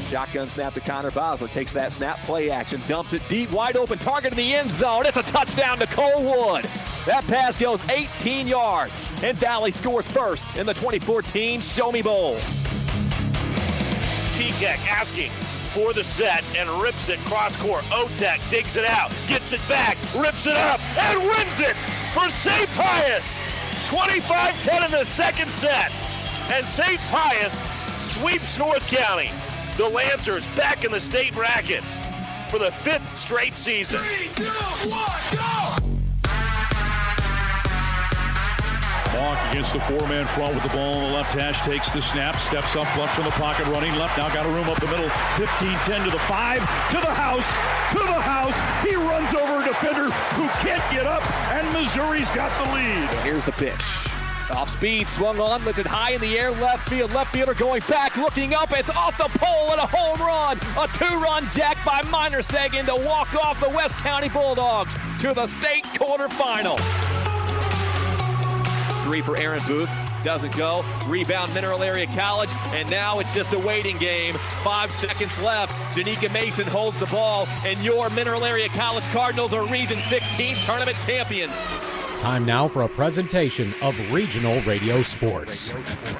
Shotgun snap to Connor Bosler. Takes that snap, play action, dumps it deep, wide open, target in the end zone. It's a touchdown to Cole Wood. That pass goes 18 yards, and Valley scores first in the 2014 Show Me Bowl. Kekek asking for the set and rips it cross court. Otek digs it out, gets it back, rips it up, and wins it for St. Pius. 25-10 in the second set. And St. Pius sweeps North County. The Lancers back in the state brackets for the 5th straight season. 3, 2, 1, go! Monk against the four-man front with the ball on the left hash, takes the snap, steps up, flush from the pocket, running left, now got a room up the middle, 15-10 to the 5, to the house, he runs over a defender who can't get up, and Missouri's got the lead. Here's the pitch. Off speed, swung on, lifted high in the air, left fielder going back, looking up, it's off the pole and a home run. A 2-run jack by Minor Sagan to walk off the West County Bulldogs to the state quarterfinal. 3 for Aaron Booth, doesn't go. Rebound Mineral Area College, and now it's just a waiting game. 5 seconds left. Janika Mason holds the ball, and your Mineral Area College Cardinals are Region 16 tournament champions. Time now for a presentation of Regional Radio Sports.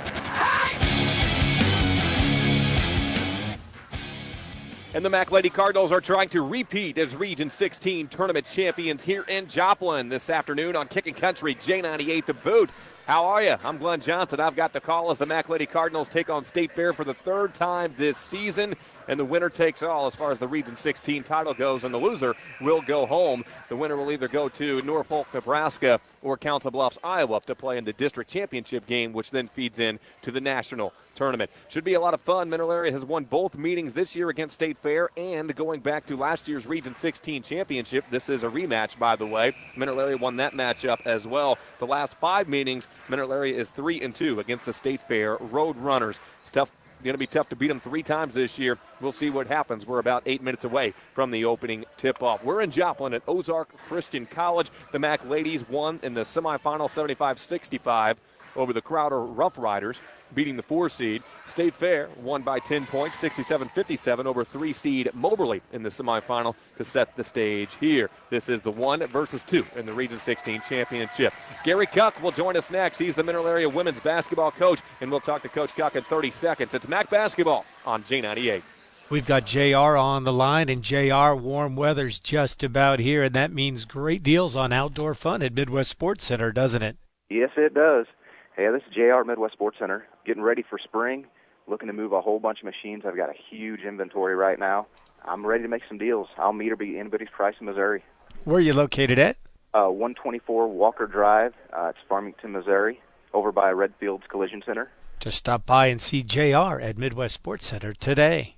And the Mac Lady Cardinals are trying to repeat as Region 16 tournament champions here in Joplin this afternoon on Kicking Country J98 The Boot. How are you? I'm Glenn Johnson. I've got the call as the Mac Lady Cardinals take on State Fair for the 3rd time this season. And the winner takes all as far as the Region 16 title goes, and the loser will go home. The winner will either go to Norfolk, Nebraska, or Council Bluffs, Iowa, to play in the district championship game, which then feeds in to the national tournament. Should be a lot of fun. Mineral Area has won both meetings this year against State Fair, and going back to last year's Region 16 championship, this is a rematch, by the way. Mineral Area won that matchup as well. The last 5 meetings, Mineral Area is 3-2 against the State Fair Road Runners. It's going to be tough to beat them 3 times this year. We'll see what happens. We're about 8 minutes away from the opening tip-off. We're in Joplin at Ozark Christian College. The Mac ladies won in the semifinal 75-65 over the Crowder Rough Riders, beating the 4 seed. State Fair won by 10 points, 67-57 over 3 seed Moberly in the semifinal to set the stage here. This is the 1 versus 2 in the Region 16 championship. Gary Cuck will join us next. He's the Mineral Area women's basketball coach, and we'll talk to Coach Cuck in 30 seconds. It's Mac basketball on J98. We've got JR on the line, and JR, warm weather's just about here, and that means great deals on outdoor fun at Midwest Sports Center, doesn't it? Yes, it does. Hey, this is JR Midwest Sports Center, getting ready for spring, looking to move a whole bunch of machines. I've got a huge inventory right now. I'm ready to make some deals. I'll meet or beat anybody's price in Missouri. Where are you located at? 124 Walker Drive. It's Farmington, Missouri, over by Redfields Collision Center. Just stop by and see JR at Midwest Sports Center today.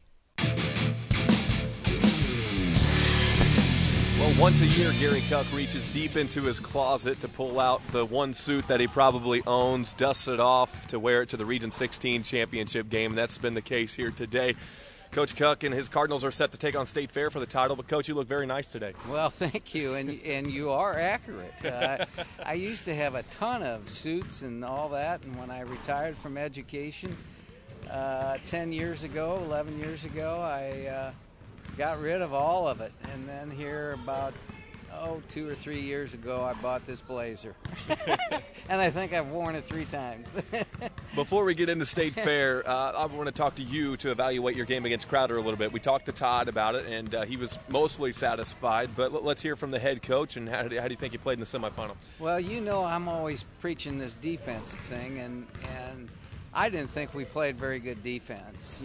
Well, once a year, Gary Cuck reaches deep into his closet to pull out the one suit that he probably owns, dusts it off to wear it to the Region 16 championship game, and that's been the case here today. Coach Cuck and his Cardinals are set to take on State Fair for the title, but, Coach, you look very nice today. Well, thank you, and you are accurate. I used to have a ton of suits and all that, and when I retired from education 11 years ago, I got rid of all of it, and then here about 2 or 3 years ago I bought this blazer and I think I've worn it 3 times. Before we get into State Fair, I want to talk to you to evaluate your game against Crowder a little bit. We talked to Todd about it, and he was mostly satisfied, but let's hear from the head coach. And how do you think you played in the semifinal? Well, I'm always preaching this defensive thing, and I didn't think we played very good defense,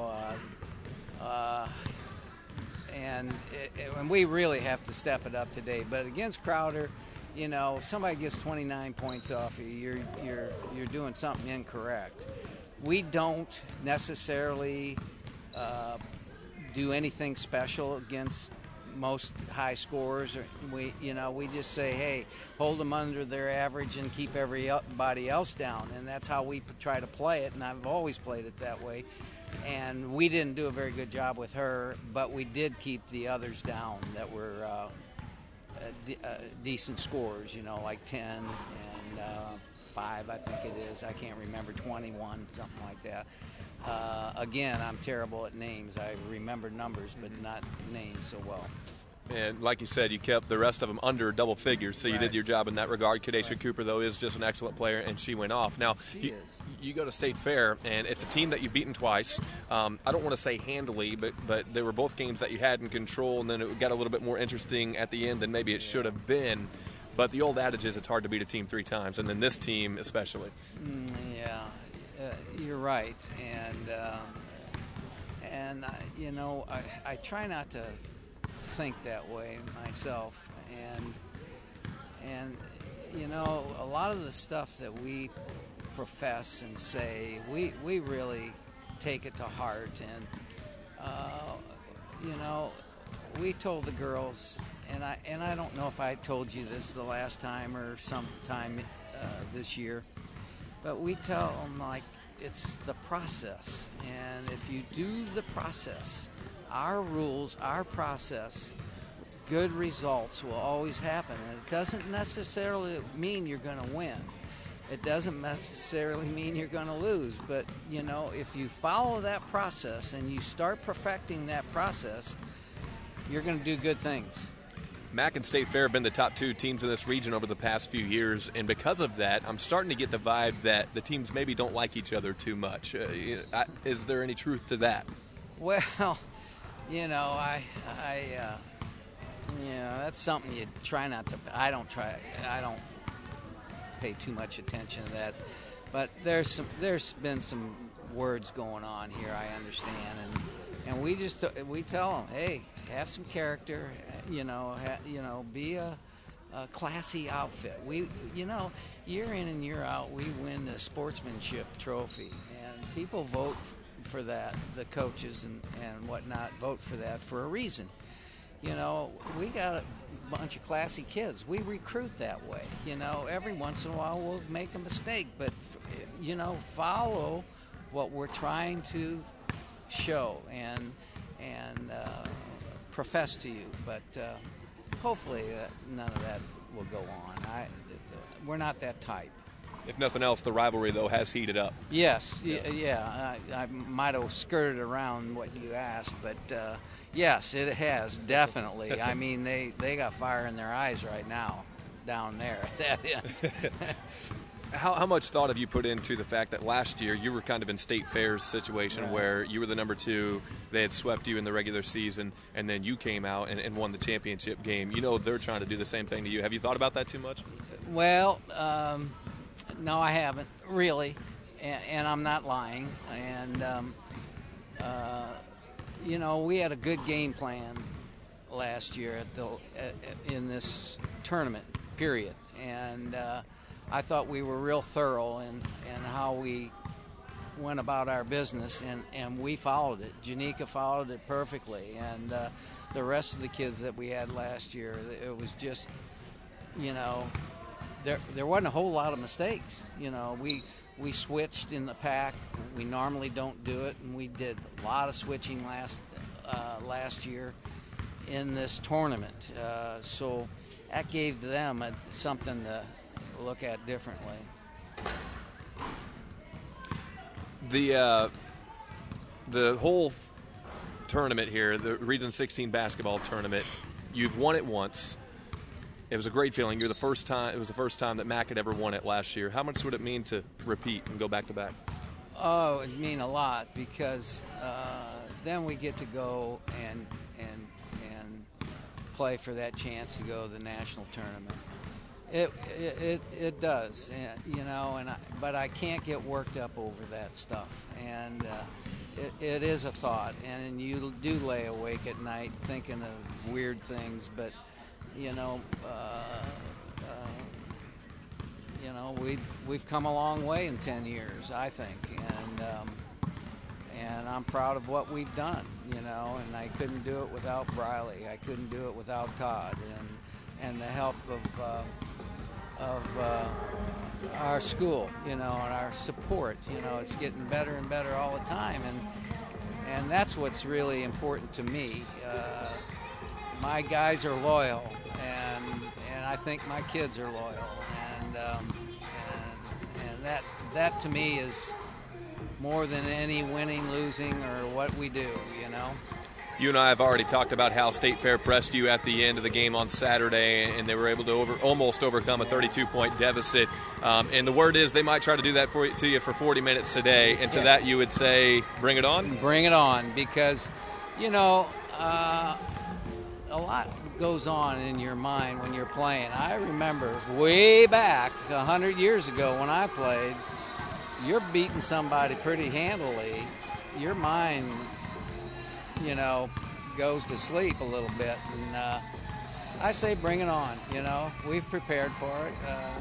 and we really have to step it up today. But against Crowder, somebody gets 29 points off you, you're doing something incorrect. We don't necessarily do anything special against most high scorers. We just say, hey, hold them under their average and keep everybody else down, and that's how we try to play it. And I've always played it that way. And we didn't do a very good job with her, but we did keep the others down that were decent scores, like 10 and 5, I think it is. I can't remember, 21, something like that. Again, I'm terrible at names. I remember numbers, but not names so well. And like you said, you kept the rest of them under double figures, so you did your job in that regard. Kadesha Cooper, though, is just an excellent player, and she went off. Now, you go to State Fair, and it's a team that you've beaten twice. I don't want to say handily, but they were both games that you had in control, and then it got a little bit more interesting at the end than maybe it should have been. But the old adage is it's hard to beat a team 3 times, and then this team especially. You're right. And I try not to think that way myself, and a lot of the stuff that we profess and say, we really take it to heart. And we told the girls, and I don't know if I told you this the last time or sometime this year, but we tell them, like, it's the process, and if you do the process, our rules, our process, good results will always happen. And it doesn't necessarily mean you're going to win. It doesn't necessarily mean you're going to lose. But, if you follow that process and you start perfecting that process, you're going to do good things. Mac and State Fair have been the top 2 teams in this region over the past few years, and because of that, I'm starting to get the vibe that the teams maybe don't like each other too much. Is there any truth to that? Well, that's something you try not to. I don't pay too much attention to that, but there's been some words going on here. I understand, and we tell them, hey, have some character, be a classy outfit. We, year in and year out, we win the sportsmanship trophy, and people vote for that. The coaches and whatnot vote for that for a reason. We got a bunch of classy kids. We recruit that way. Every once in a while we'll make a mistake, but follow what we're trying to show and profess to you. But hopefully none of that will go on. We're not that type. If nothing else, the rivalry, though, has heated up. Yes, yeah. I might have skirted around what you asked, but yes, it has, definitely. I mean, they got fire in their eyes right now down there at that end. How much thought have you put into the fact that last year you were kind of in State Fair's situation where you were the number 2, they had swept you in the regular season, and then you came out and won the championship game? They're trying to do the same thing to you. Have you thought about that too much? Well, no, I haven't, really, and I'm not lying. And, we had a good game plan last year in this tournament, period. And I thought we were real thorough in how we went about our business, and we followed it. Janika followed it perfectly, and the rest of the kids that we had last year, it was just, there wasn't a whole lot of mistakes. We switched in the pack. We normally don't do it, and we did a lot of switching last year in this tournament. So that gave them something to look at differently. The whole tournament here, the Region 16 basketball tournament, you've won it once. It was a great feeling. It was the first time that Mac had ever won it last year. How much would it mean to repeat and go back to back? Oh, it'd mean a lot, because then we get to go and play for that chance to go to the national tournament. It does, but I can't get worked up over that stuff, and it is a thought, and you do lay awake at night thinking of weird things, but we've come a long way in 10 years, I think, and I'm proud of what we've done, and I couldn't do it without Briley, I couldn't do it without Todd, and the help of our school, and our support. It's getting better and better all the time, and that's what's really important to me. My guys are loyal, and I think my kids are loyal, and that to me is more than any winning, losing, or what we do, you know. You and I have already talked about how State Fair pressed you at the end of the game on Saturday, and they were able to almost overcome a 32-point deficit. And the word is they might try to do that to you for 40 minutes today. And to that you would say, bring it on? Bring it on, because, you know, a lot goes on in your mind when you're playing. I remember way back 100 years ago when I played, you're beating somebody pretty handily. Your mind, you know, goes to sleep a little bit. And I say bring it on, you know. We've prepared for it.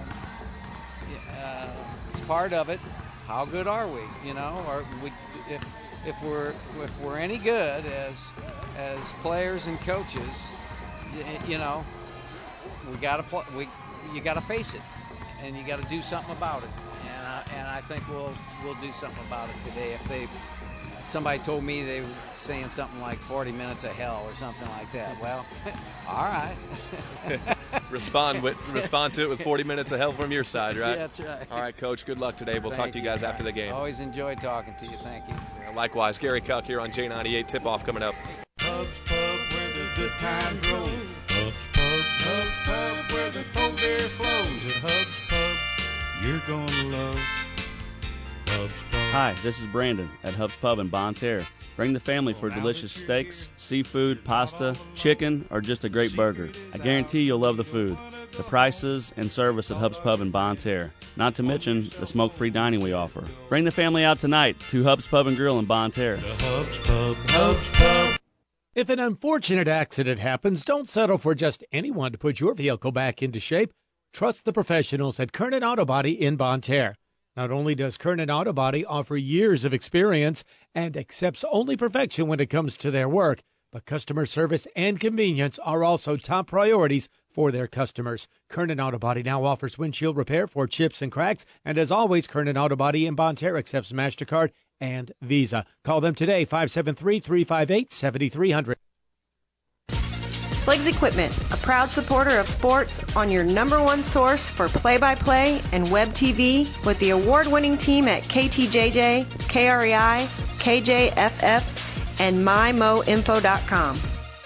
It's part of it. How good are we, you know? Or if we're any good as players and coaches, you know, we got to you got to face it, and you got to do something about it. And I think we'll do something about it today. If somebody told me they were saying something like 40 minutes of hell or something like that, well, all right. Respond to it with 40 minutes of hell from your side, right? Yeah, that's right. All right, Coach, good luck today. We'll talk to you guys after the game. Always enjoyed talking to you. Thank you. Yeah, likewise. Gary Cuck here on J98. Tip-off coming up. Hub's Pub, where the good times roll. Hub's Pub, where the cold air flows. At Hub's Pub, you're gonna love Hub's Pub. Hi, this is Brandon at Hub's Pub in Bonne Terre. Bring the family for delicious steaks, seafood, pasta, chicken, or just a great burger. I guarantee you'll love the food, the prices, and service at Hub's Pub in Bonne Terre. Not to mention the smoke-free dining we offer. Bring the family out tonight to Hub's Pub and Grill in Bonne Terre. Hub's Pub, Hub's Pub. If an unfortunate accident happens, don't settle for just anyone to put your vehicle back into shape. Trust the professionals at Kernan Auto Body in Bonne Terre. Not only does Kernan Auto Body offer years of experience and accepts only perfection when it comes to their work, but customer service and convenience are also top priorities for their customers. Kernan Auto Body now offers windshield repair for chips and cracks, and as always, Kernan Auto Body in Bonne Terre accepts MasterCard and Visa. Call them today, 573-358-7300. Flegs Equipment, a proud supporter of sports, on your #1 source for play-by-play and web TV with the award-winning team at KTJJ, KREI, KJFF, and MyMoInfo.com.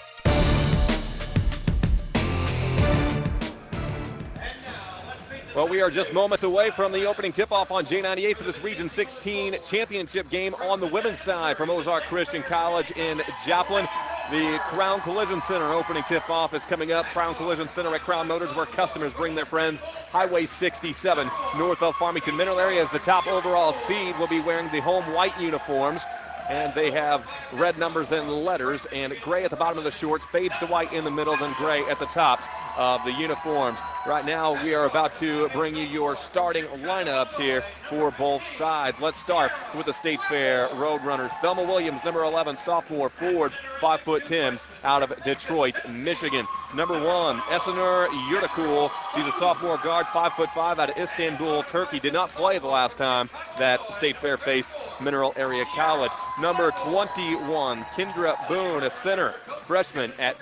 Well, we are just moments away from the opening tip-off on J98 for this Region 16 championship game on the women's side from Ozark Christian College in Joplin. The Crown Collision Center opening tip-off is coming up. Crown Collision Center at Crown Motors, where customers bring their friends. Highway 67 north of Farmington. Mineral area is the top overall seed. Will be wearing the home white uniforms. And they have red numbers and letters, and gray at the bottom of the shorts, fades to white in the middle, then gray at the tops of the uniforms. Right now, we are about to bring you your starting lineups here for both sides. Let's start with the State Fair Roadrunners. Thelma Williams, number 11, sophomore forward, 5'10", out of Detroit, Michigan. Number 1, Esenur Yurtakul. She's a sophomore guard, 5'5", out of Istanbul, Turkey. Did not play the last time that State Fair faced Mineral Area College. Number 21, Kendra Boone, a center, freshman at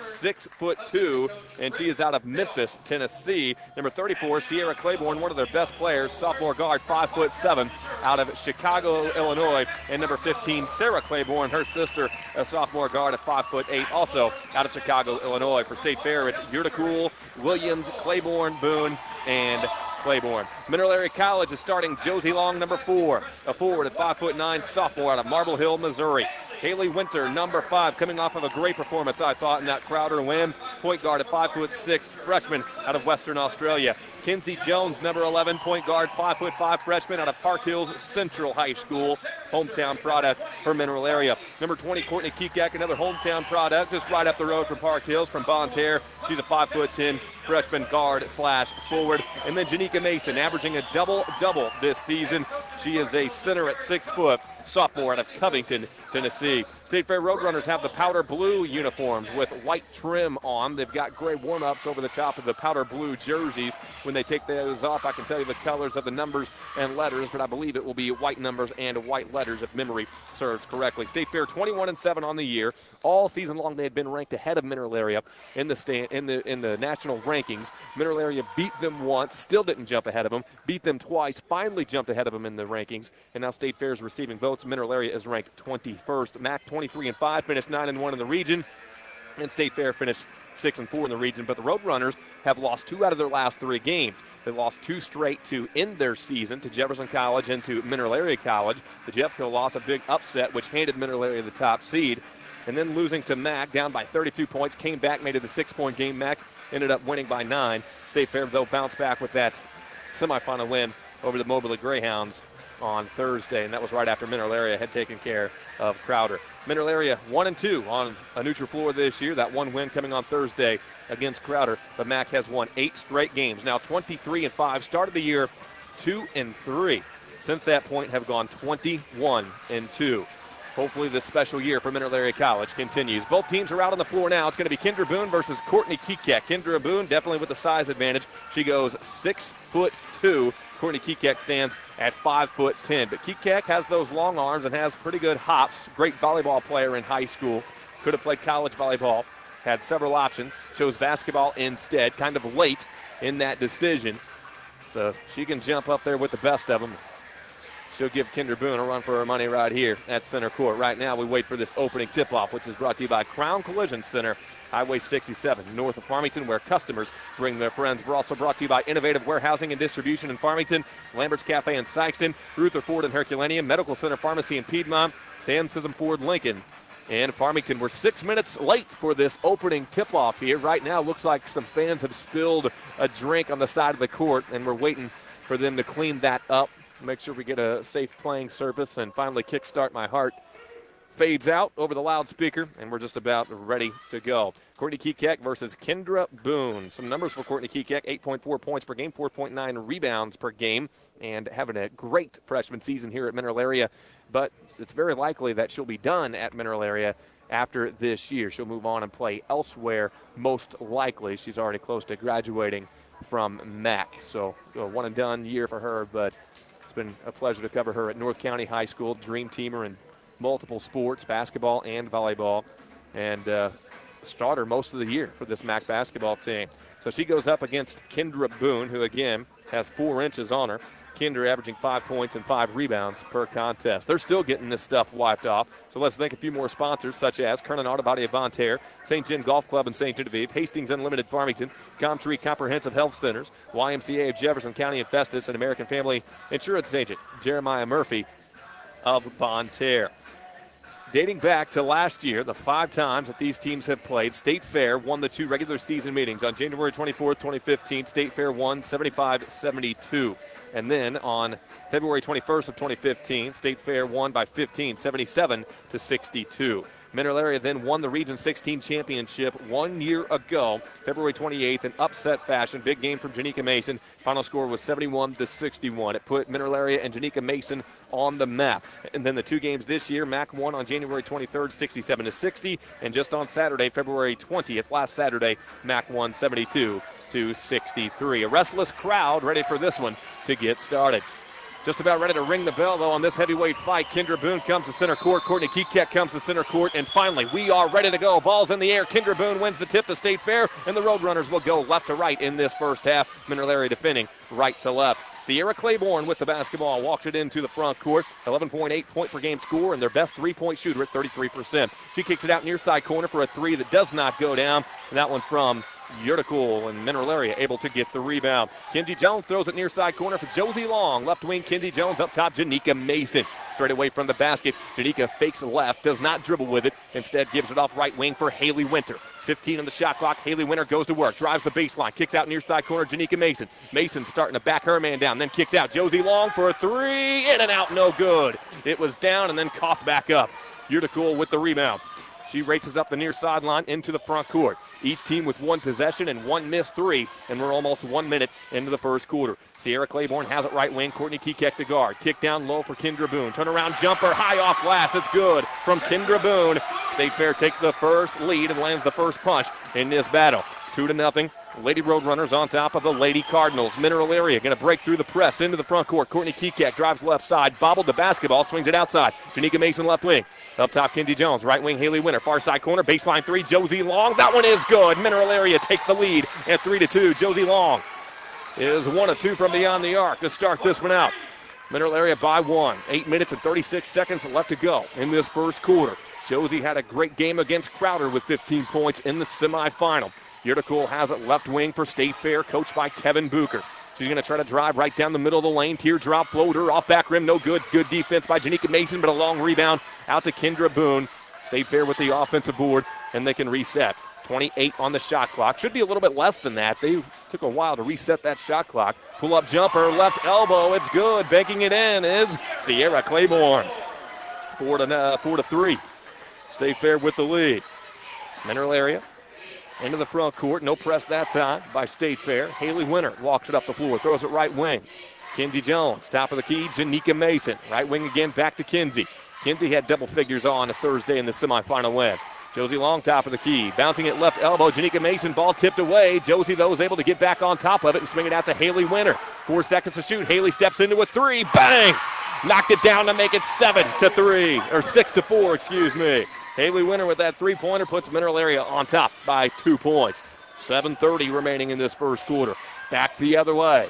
6'2", and she is out of Memphis, Tennessee. Number 34, Sierra Claiborne, one of their best players, sophomore guard, 5'7", out of Chicago, Illinois. And number 15, Sarah Claiborne, her sister, a sophomore guard at 5'8", also out of Chicago, Illinois. For State Fair, it's Yurtakul, Williams, Claiborne, Boone, and Claiborne. Mineral Area College is starting Josie Long, number 4, a forward at 5'9", sophomore out of Marble Hill, Missouri. Haley Winter, number 5, coming off of a great performance, I thought, in that Crowder win. Point guard at 5'6", freshman out of Western Australia. Kinsey Jones, number 11, point guard, 5'5", freshman out of Park Hills Central High School. Hometown product for Mineral Area. Number 20, Courtney Kekak, another hometown product, just right up the road from Park Hills, from Bonne Terre. She's a 5'10", freshman guard/forward. And then Janika Mason, averaging a double-double this season. She is a center at 6 foot, sophomore out of Covington, Tennessee. State Fair Roadrunners have the powder blue uniforms with white trim on. They've got gray warm-ups over the top of the powder blue jerseys. When they take those off, I can tell you the colors of the numbers and letters, but I believe it will be white numbers and white letters if memory serves correctly. State Fair 21-7 on the year. All season long they had been ranked ahead of Mineral Area in the national ranking. rankings. Mineral Area beat them once, still didn't jump ahead of them, beat them twice, finally jumped ahead of them in the rankings, and now State Fair is receiving votes. Mineral Area is ranked 21st. MAC 23-5, finished 9-1 in the region, and State Fair finished 6-4 in the region. But the Roadrunners have lost 2 out of their last 3 games. They lost 2 straight to end their season to Jefferson College and to Mineral Area College. The Jeffco lost a big upset, which handed Mineral Area the top seed. And then losing to MAC, down by 32 points, came back, made it a 6-point game. MAC ended up winning by 9. State Fair, though, bounced back with that semifinal win over the Moberly Greyhounds on Thursday, and that was right after Mineral Area had taken care of Crowder. Mineral Area 1-2 on a neutral floor this year. That one win coming on Thursday against Crowder. But MAC has won 8 straight games. Now 23-5. Started the year 2-3. Since that point have gone 21-2. Hopefully this special year for Mineral Area College continues. Both teams are out on the floor now. It's going to be Kendra Boone versus Courtney Kekek. Kendra Boone definitely with the size advantage. She goes 6'2". Courtney Kekek stands at 5'10". But Kekek has those long arms and has pretty good hops. Great volleyball player in high school. Could have played college volleyball. Had several options. Chose basketball instead. Kind of late in that decision. So she can jump up there with the best of them. She'll give Kendra Boone a run for her money right here at center court. Right now we wait for this opening tip-off, which is brought to you by Crown Collision Center, Highway 67, north of Farmington, where customers bring their friends. We're also brought to you by Innovative Warehousing and Distribution in Farmington, Lambert's Cafe in Sikeston, Ruther Ford in Herculaneum, Medical Center Pharmacy in Piedmont, Sam Sissom Ford Lincoln in Farmington. We're 6 minutes late for this opening tip-off here. Right now looks like some fans have spilled a drink on the side of the court, and we're waiting for them to clean that up. Make sure we get a safe playing surface and finally Kickstart My Heart fades out over the loudspeaker, and we're just about ready to go. Courtney Kekek versus Kendra Boone. Some numbers for Courtney Kekek: 8.4 points per game, 4.9 rebounds per game, and having a great freshman season here at Mineral Area. But it's very likely that she'll be done at Mineral Area after this year. She'll move on and play elsewhere, most likely. She's already close to graduating from MAC. So a one-and-done year for her, but it's been a pleasure to cover her at North County High School, dream teamer in multiple sports, basketball and volleyball, and starter most of the year for this MAC basketball team. So she goes up against Kendra Boone, who, again, has 4 inches on her. Kendra averaging 5 points and 5 rebounds per contest. They're still getting this stuff wiped off. So let's thank a few more sponsors, such as Kernan Auto Body of Bonne Terre, St. John Golf Club in St. Genevieve, Hastings Unlimited Farmington, Comtree Comprehensive Health Centers, YMCA of Jefferson County and Festus, and American Family Insurance Agent Jeremiah Murphy of Bonne Terre. Dating back to last year, the 5 times that these teams have played, State Fair won the 2 regular season meetings. On January 24th, 2015, State Fair won 75-72. And then on February 21st of 2015, State Fair won by 15, 77-62. Mineral Area then won the Region 16 championship 1 year ago, February 28th, in upset fashion. Big game from Janika Mason. Final score was 71-61. It put Mineral Area and Janika Mason on the map. And then the 2 games this year, MAC won on January 23rd, 67-60. And just on Saturday, February 20th, last Saturday, MAC won 72-63. A restless crowd ready for this one to get started. Just about ready to ring the bell, though, on this heavyweight fight. Kendra Boone comes to center court. Courtney Kekek comes to center court. And finally, we are ready to go. Ball's in the air. Kendra Boone wins the tip to State Fair, and the Roadrunners will go left to right in this first half. Mineral Area defending right to left. Sierra Claiborne with the basketball walks it into the front court. 11.8 point per game score, and their best 3-point shooter at 33%. She kicks it out near side corner for a 3 that does not go down. And that one from Yurtikul, and Mineral Area able to get the rebound. Kenzie Jones throws it near side corner for Josie Long. Left wing, Kenzie Jones up top, Janika Mason. Straight away from the basket, Janika fakes left, does not dribble with it. Instead gives it off right wing for Haley Winter. 15 on the shot clock. Haley Winter goes to work, drives the baseline, kicks out near side corner, Janika Mason. Mason starting to back her man down, then kicks out. Josie Long for a 3, in and out, no good. It was down and then coughed back up. Yurtikul with the rebound. She races up the near sideline into the front court. Each team with 1 possession and 1 missed 3, and we're almost 1 minute into the first quarter. Sierra Claiborne has it right wing. Courtney Kekek to guard. Kick down low for Kendra Boone. Turnaround jumper high off glass. It's good from Kendra Boone. State Fair takes the first lead and lands the first punch in this battle. 2-0. Lady Roadrunners on top of the Lady Cardinals. Mineral Area going to break through the press into the front court. Courtney Kekak drives left side, bobbled the basketball, swings it outside. Janika Mason left wing. Up top, Kinsey Jones. Right wing, Haley Winter. Far side corner, baseline three, Josie Long. That one is good. Mineral Area takes the lead at 3-2. Josie Long is 1 of 2 from beyond the arc to start this one out. Mineral Area by 1. 8 minutes and 36 seconds left to go in this first quarter. Josie had a great game against Crowder with 15 points in the semifinal. Utica has it left wing for State Fair, coached by Kevin Bucher. She's going to try to drive right down the middle of the lane. Teardrop floater off back rim. No good. Good defense by Janika Mason, but a long rebound out to Kendra Boone. State Fair with the offensive board, and they can reset. 28 on the shot clock. Should be a little bit less than that. They took a while to reset that shot clock. Pull-up jumper, left elbow. It's good. Banking it in is Sierra Claiborne. 4-3. State Fair with the lead. Mineral Area into the front court. No press that time by State Fair. Haley Winter walks it up the floor. Throws it right wing. Kinsey Jones, top of the key. Janika Mason. Right wing again, back to Kinsey. Kinsey had double figures on a Thursday in the semifinal win. Josie Long, top of the key. Bouncing it left elbow. Janika Mason, ball tipped away. Josie, though, is able to get back on top of it and swing it out to Haley Winter. 4 seconds to shoot. Haley steps into a three. Bang! Knocked it down to make it 7-3. Or 6-4, excuse me. Haley Winter with that three-pointer puts Mineral Area on top by 2 points. 7:30 remaining in this first quarter. Back the other way.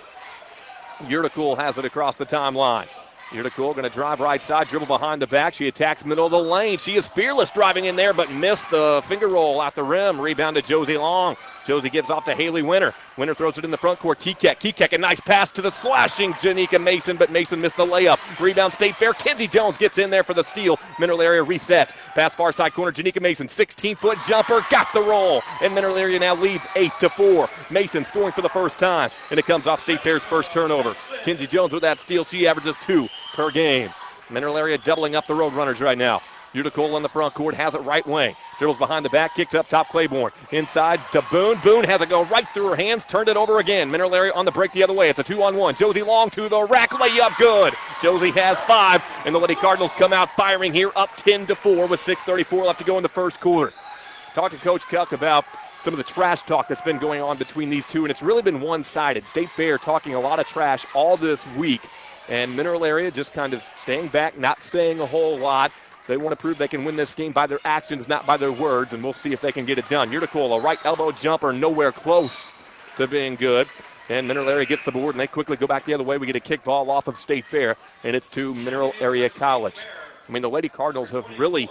Utica has it across the timeline. Utica going to drive right side, dribble behind the back. She attacks middle of the lane. She is fearless driving in there, but missed the finger roll at the rim. Rebound to Josie Long. Josie gives off to Haley Winter. Winter throws it in the front court. Kekak, a nice pass to the slashing Janika Mason, but Mason missed the layup. Rebound State Fair. Kinsey Jones gets in there for the steal. Mineral Area resets. Pass far side corner. Janika Mason, 16-foot jumper, got the roll. And Mineral Area now leads 8-4. Mason scoring for the first time, and it comes off State Fair's first turnover. Kinsey Jones with that steal. She averages 2 per game. Mineral Area doubling up the Roadrunners right now. Utica on the front court, has it right wing. Dribbles behind the back, kicks up top Claiborne. Inside to Boone. Boone has it go right through her hands, turned it over again. Mineral Area on the break the other way. It's a 2-on-1. Josie Long to the rack, layup good. Josie has 5, and the Lady Cardinals come out firing here, up 10-4 with 6:34 left to go in the first quarter. Talked to Coach Cuck about some of the trash talk that's been going on between these two, and it's really been one-sided. State Fair talking a lot of trash all this week, and Mineral Area just kind of staying back, not saying a whole lot. They want to prove they can win this game by their actions, not by their words, and we'll see if they can get it done. Utica, a right elbow jumper, nowhere close to being good. And Mineral Area gets the board, and they quickly go back the other way. We get a kick ball off of State Fair, and it's to Mineral Area College. I mean, the Lady Cardinals have really,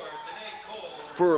for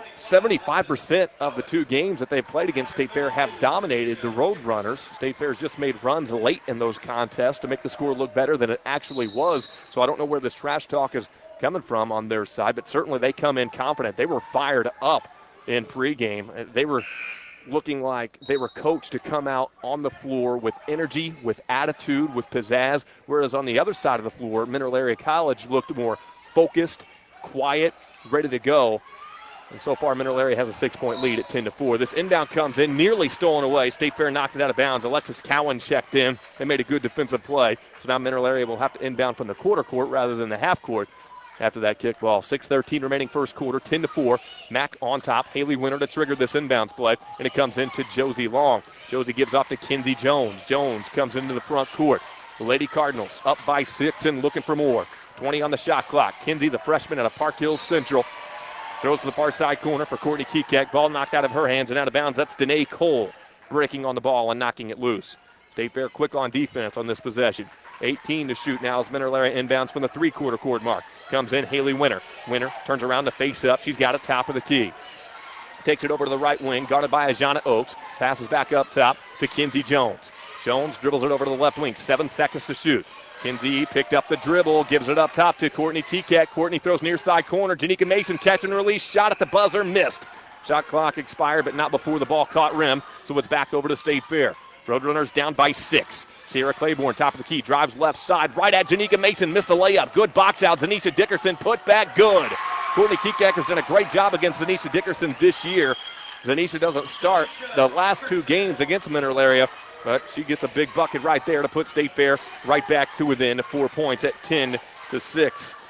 75% of the 2 games that they've played against State Fair, have dominated the Roadrunners. State Fair's just made runs late in those contests to make the score look better than it actually was. So I don't know where this trash talk is coming from on their side, but certainly they come in confident. They were fired up in pregame. They were looking like they were coached to come out on the floor with energy, with attitude, with pizzazz, whereas on the other side of the floor, Mineral Area College looked more focused, quiet, ready to go. And so far, Mineral Area has a 6-point lead at 10-4. This inbound comes in, nearly stolen away. State Fair knocked it out of bounds. Alexis Cowan checked in. They made a good defensive play. So now Mineral Area will have to inbound from the quarter court rather than the half court after that kickball. 6:13 remaining first quarter, 10-4. Mack on top. Haley Winter to trigger this inbounds play, and it comes into Josie Long. Josie gives off to Kinsey Jones. Jones comes into the front court. The Lady Cardinals up by 6 and looking for more. 20 on the shot clock. Kinsey, the freshman out of Park Hills Central, throws to the far side corner for Courtney Kekak. Ball knocked out of her hands and out of bounds. That's Danae Cole breaking on the ball and knocking it loose. State Fair quick on defense on this possession. 18 to shoot now as Mineral Area inbounds from the 3-quarter court mark. Comes in Haley Winter. Winter turns around to face up. She's got it top of the key. Takes it over to the right wing, guarded by Ajana Oaks. Passes back up top to Kinsey Jones. Jones dribbles it over to the left wing. 7 seconds to shoot. Kinsey picked up the dribble, gives it up top to Courtney Kekak. Courtney throws near side corner. Janika Mason catch and release. Shot at the buzzer, missed. Shot clock expired, but not before the ball caught rim. So it's back over to State Fair. Roadrunners down by 6. Sierra Claiborne, top of the key, drives left side, right at Janika Mason, missed the layup. Good box out. Zanisha Dickerson put back good. Courtney Kekak has done a great job against Zanisha Dickerson this year. Zanisha doesn't start the last 2 games against Mineral Area, but she gets a big bucket right there to put State Fair right back to within 4 points at 10-6.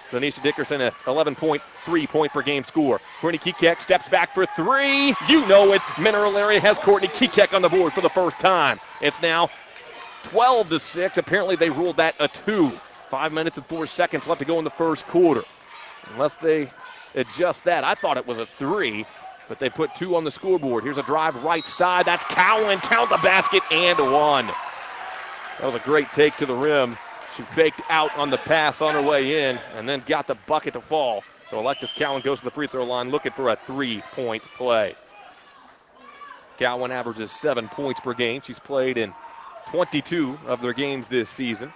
Zanisha Dickerson, a 11.3 point per game score. Courtney Kekek steps back for three. You know it. Mineral Area has Courtney Kekek on the board for the first time. It's now 12-6. Apparently they ruled that a 2. 5 minutes and 4 seconds left to go in the first quarter. Unless they adjust that. I thought it was a 3, but they put 2 on the scoreboard. Here's a drive right side. That's Cowan. Count the basket and 1. That was a great take to the rim. She faked out on the pass on her way in and then got the bucket to fall. So Alexis Cowan goes to the free throw line looking for a 3-point play. Cowan averages 7 points per game. She's played in 22 of their games this season.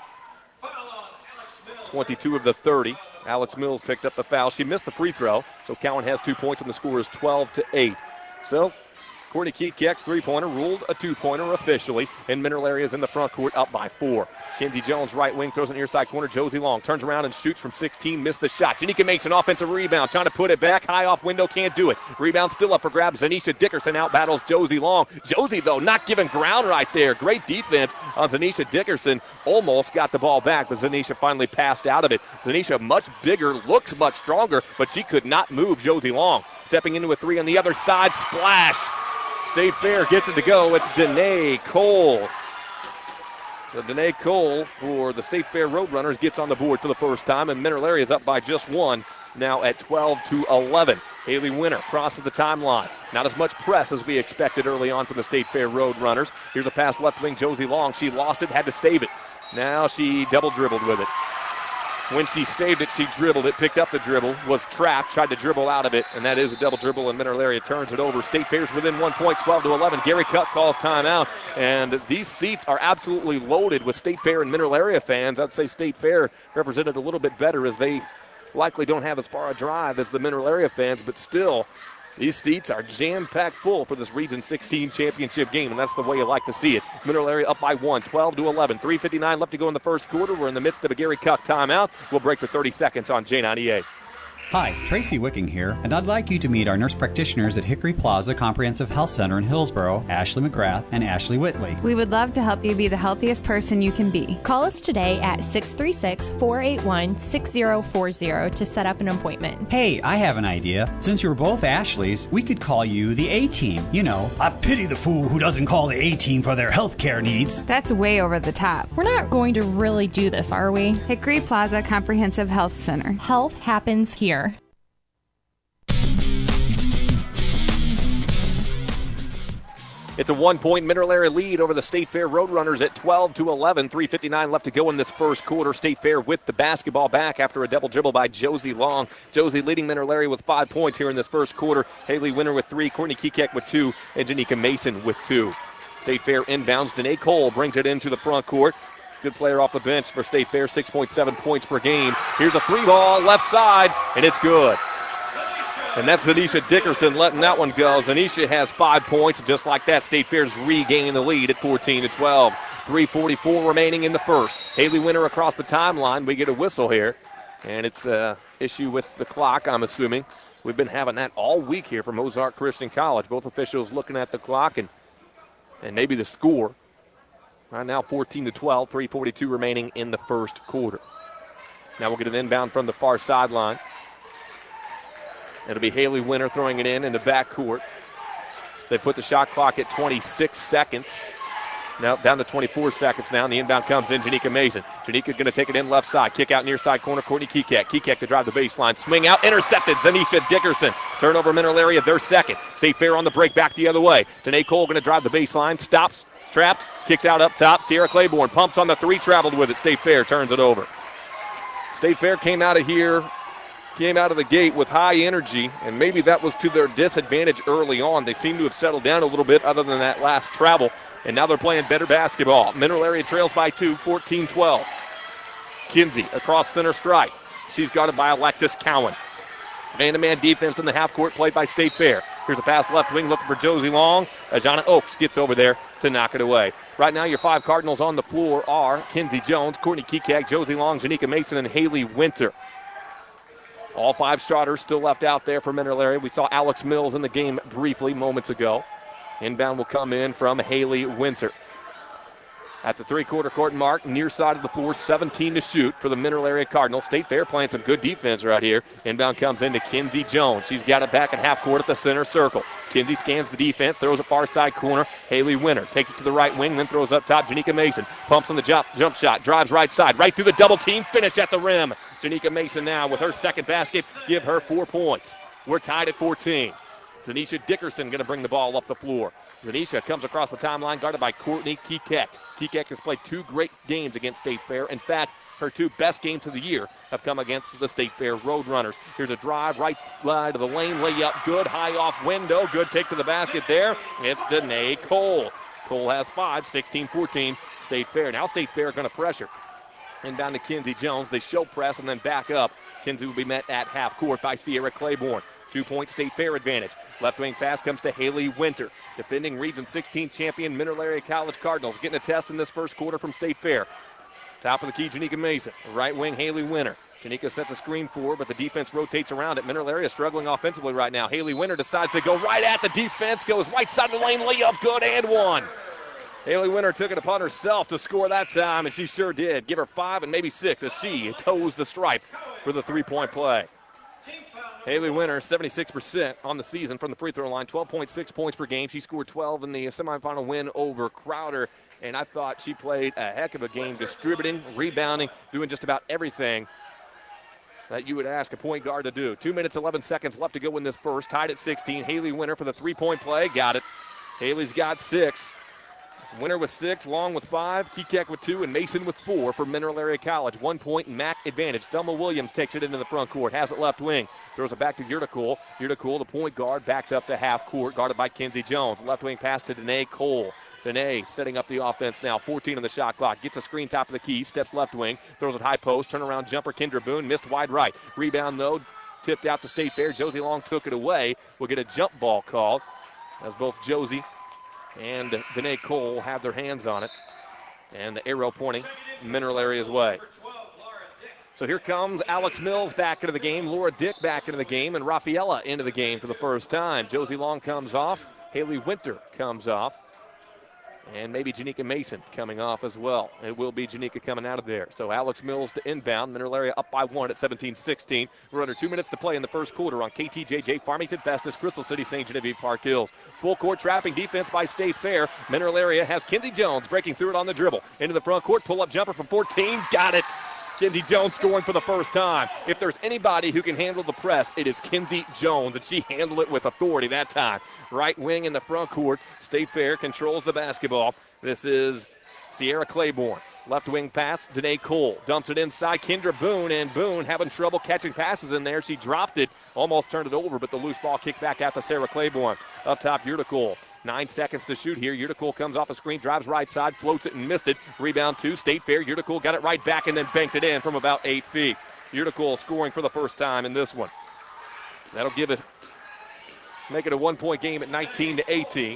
22 of the 30. Alex Mills picked up the foul. She missed the free throw, so Cowan has 2 points and the score is 12-8. So Courtney Kekek's three-pointer ruled a 2-pointer officially, and Mineral Area is in the front court up by 4. Kinsey Jones, right wing, throws an near side corner. Josie Long turns around and shoots from 16, missed the shot. Janika makes an offensive rebound, trying to put it back high off window, can't do it. Rebound still up for grabs. Zanisha Dickerson out battles Josie Long. Josie, though, not giving ground right there. Great defense on Zanisha Dickerson. Almost got the ball back, but Zanisha finally passed out of it. Zanisha much bigger, looks much stronger, but she could not move Josie Long. Stepping into a 3 on the other side, splash. State Fair gets it to go. It's Danae Cole. So Danae Cole for the State Fair Roadrunners gets on the board for the first time, and Mineral Area is up by just 1, now at 12-11. Haley Winter crosses the timeline. Not as much press as we expected early on from the State Fair Roadrunners. Here's a pass left wing, Josie Long. She lost it, had to save it. Now she double dribbled with it. When she saved it, she dribbled it, picked up the dribble, was trapped, tried to dribble out of it, and that is a double dribble, and Mineral Area turns it over. State Fair's within 1 point, 12-11. Gary Cuck calls timeout, and these seats are absolutely loaded with State Fair and Mineral Area fans. I'd say State Fair represented a little bit better as they likely don't have as far a drive as the Mineral Area fans, but still, these seats are jam-packed full for this Region 16 championship game, and that's the way you like to see it. Mineral Area up by 1, 12-11. 3:59 left to go in the first quarter. We're in the midst of a Gary Cuck timeout. We'll break for 30 seconds on J98. Hi, Tracy Wicking here, and I'd like you to meet our nurse practitioners at Hickory Plaza Comprehensive Health Center in Hillsboro, Ashley McGrath and Ashley Whitley. We would love to help you be the healthiest person you can be. Call us today at 636-481-6040 to set up an appointment. Hey, I have an idea. Since you're both Ashleys, we could call you the A-Team. You know, I pity the fool who doesn't call the A-Team for their health care needs. That's way over the top. We're not going to really do this, are we? Hickory Plaza Comprehensive Health Center. Health happens here. It's a 1-point Mineral Area lead over the State Fair Roadrunners at 12-11. 3:59 left to go in this first quarter. State Fair with the basketball back after a double dribble by Josie Long. Josie leading Mineral Area with 5 points here in this first quarter. Haley Winter with 3, Courtney Kekek with 2, and Janika Mason with 2. State Fair inbounds. Danae Cole brings it into the front court. Good player off the bench for State Fair, 6.7 points per game. Here's a 3-ball left side, and it's good. And that's Zanisha Dickerson letting that one go. Zanisha has 5 points. Just like that, State Fair's regaining the lead at 14-12. 3:44 remaining in the first. Haley Winter across the timeline. We get a whistle here. And it's an issue with the clock, I'm assuming. We've been having that all week here from Ozark Christian College. Both officials looking at the clock and maybe the score. Right now, 14-12. 3:42 remaining in the first quarter. Now we'll get an inbound from the far sideline. It'll be Haley Winter throwing it in the backcourt. They put the shot clock at 26 seconds. Now down to 24 seconds now, and the inbound comes in. Janika Mason. Janika going to take it in left side. Kick out near side corner, Courtney Kekek. Kekek to drive the baseline. Swing out, intercepted. Zanisha Dickerson. Turnover Mineral Area, their second. State Fair on the break, back the other way. Danae Cole going to drive the baseline. Stops, trapped, kicks out up top. Sierra Claiborne pumps on the 3, traveled with it. State Fair turns it over. State Fair came out of the gate with high energy, and maybe that was to their disadvantage early on. They seem to have settled down a little bit other than that last travel, and now they're playing better basketball. Mineral Area trails by 2, 14-12. Kinsey across center strike. She's guarded by Alexis Cowan. Man-to-man defense in the half-court played by State Fair. Here's a pass left wing looking for Josie Long. Ajana Oaks gets over there to knock it away. Right now your 5 Cardinals on the floor are Kinsey Jones, Courtney Kekek, Josie Long, Janika Mason, and Haley Winter. All 5 starters still left out there for Mineral Area. We saw Alex Mills in the game briefly moments ago. Inbound will come in from Haley Winter. at the three-quarter court mark, near side of the floor, 17 to shoot for the Mineral Area Cardinals. State Fair playing some good defense right here. Inbound comes into Kinsey Jones. She's got it back at half court at the center circle. Kinsey scans the defense, throws a far side corner. Haley Winter takes it to the right wing, then throws up top. Janika Mason pumps on the jump shot, drives right side, right through the double team, finish at the rim. Janika Mason now with her second basket, give her 4 points. We're tied at 14. Zanisha Dickerson going to bring the ball up the floor. Zanisha comes across the timeline, guarded by Courtney Kekek. Kekek has played 2 great games against State Fair. In fact, her 2 best games of the year have come against the State Fair Roadrunners. Here's a drive, right side of the lane, layup, good, high off window, good take to the basket there. It's Danae Cole. Cole has 5, 16-14, State Fair. Now State Fair going to pressure. Inbound to Kinsey Jones. They show press and then back up. Kinsey will be met at half court by Sierra Claiborne. 2-point State Fair advantage. Left wing pass comes to Haley Winter. Defending Region 16 champion Mineral Area College Cardinals. Getting a test in this first quarter from State Fair. Top of the key, Janika Mason. Right wing, Haley Winter. Janika sets a screen for her, but the defense rotates around it. Mineral Area struggling offensively right now. Haley Winter decides to go right at the defense. Goes right side of the lane, layup, good, and 1. Haley Winter took it upon herself to score that time, and she sure did. Give her 5 and maybe 6 as she toes the stripe for the 3-point play. Haley Winter, 76% on the season from the free throw line, 12.6 points per game. She scored 12 in the semifinal win over Crowder, and I thought she played a heck of a game, distributing, rebounding, doing just about everything that you would ask a point guard to do. 2 minutes, 11 seconds left to go in this first. Tied at 16. Haley Winter for the 3-point play. Got it. Haley's got 6. Winter with 6, Long with 5, Kekek with 2, and Mason with 4 for Mineral Area College. 1 point MAC advantage. Thelma Williams takes it into the front court, has it left wing, throws it back to Yurticole. Yurticole, the point guard, backs up to half court, guarded by Kinsey Jones. Left wing pass to Danae Cole. Danae setting up the offense now, 14 on the shot clock. Gets a screen top of the key, steps left wing, throws it high post, turnaround jumper, Kendra Boone, missed wide right. Rebound, though, tipped out to State Fair. Josie Long took it away. We'll get a jump ball called as both Josie and Danae Cole have their hands on it. And the arrow pointing Mineral Area's way. So here comes Alex Mills back into the game, Laura Dick back into the game, and Rafaela into the game for the first time. Josie Long comes off, Haley Winter comes off, and maybe Janika Mason coming off as well. It will be Janika coming out of there. So Alex Mills to inbound. Mineral Area up by 1 at 17-16. We're under 2 minutes to play in the first quarter on KTJJ, Farmington, Festus, Crystal City, St. Genevieve, Park Hills. Full court trapping defense by State Fair. Mineral Area has Kinsey Jones breaking through it on the dribble. Into the front court, pull-up jumper from 14. Got it. Kinsey Jones scoring for the first time. If there's anybody who can handle the press, it is Kinsey Jones, and she handled it with authority that time. Right wing in the front court. State Fair controls the basketball. This is Sierra Claiborne. Left wing pass, Danae Cole. Dumps it inside, Kendra Boone, and Boone having trouble catching passes in there. She dropped it, almost turned it over, but the loose ball kicked back out to Sarah Claiborne. Up top, Yurticole. 9 seconds to shoot here. Yurticole comes off a screen, drives right side, floats it and missed it. Rebound to State Fair. Yurticole got it right back and then banked it in from about 8 feet. Yurticole scoring for the first time in this one. That'll make it a 1-point game at 19-18.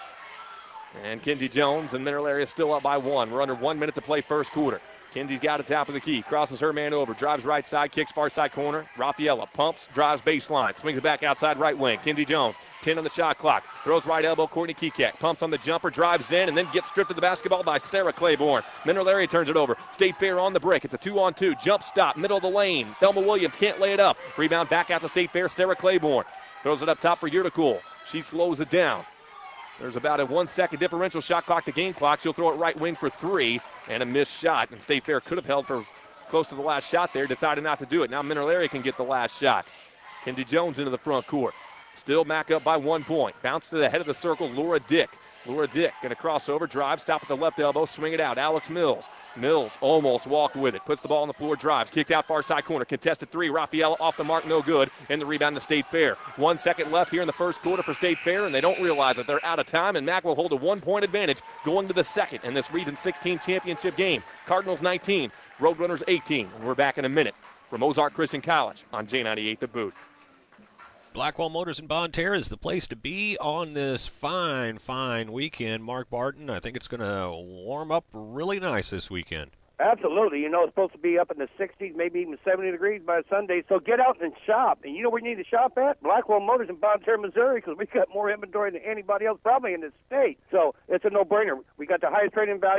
And Kinsey Jones and Mineral Area still up by 1. We're under 1 minute to play first quarter. Kinsey's got it top of the key. Crosses her man over. Drives right side. Kicks far side corner. Rafaela pumps. Drives baseline. Swings it back outside right wing. Kinsey Jones. 10 on the shot clock. Throws right elbow. Courtney Kekek. Pumps on the jumper. Drives in and then gets stripped of the basketball by Sarah Claiborne. Mineral Area turns it over. State Fair on the break. It's a 2-on-2. Jump stop. Middle of the lane. Thelma Williams can't lay it up. Rebound back out to State Fair. Sarah Claiborne. Throws it up top for Yurticole. She slows it down. There's about a 1-second differential shot clock to game clock. She'll throw it right wing for 3 and a missed shot. And State Fair could have held for close to the last shot there. Decided not to do it. Now Mineral Area can get the last shot. Kinsey Jones into the front court. Still Mac up by 1 point. Bounce to the head of the circle, Laura Dick. Laura Dick going to cross over, drive, stop at the left elbow, swing it out. Alex Mills. Mills almost walked with it. Puts the ball on the floor, drives, kicks out far side corner. Contested 3. Rafaela off the mark, no good. And the rebound to State Fair. 1 second left here in the first quarter for State Fair, and they don't realize that they're out of time, and Mac will hold a 1-point advantage going to the second in this Region 16 championship game. Cardinals 19, Roadrunners 18. And we're back in a minute from Ozark Christian College on J98 The Boot. Blackwell Motors in Bonne Terre is the place to be on this fine, fine weekend. Mark Barton, I think it's going to warm up really nice this weekend. Absolutely. You know, it's supposed to be up in the 60s, maybe even 70 degrees by Sunday. So get out and shop. And you know where you need to shop at? Blackwell Motors in Bonne Terre, Missouri, because we got more inventory than anybody else probably in this state. So it's a no-brainer. We got the highest trading values,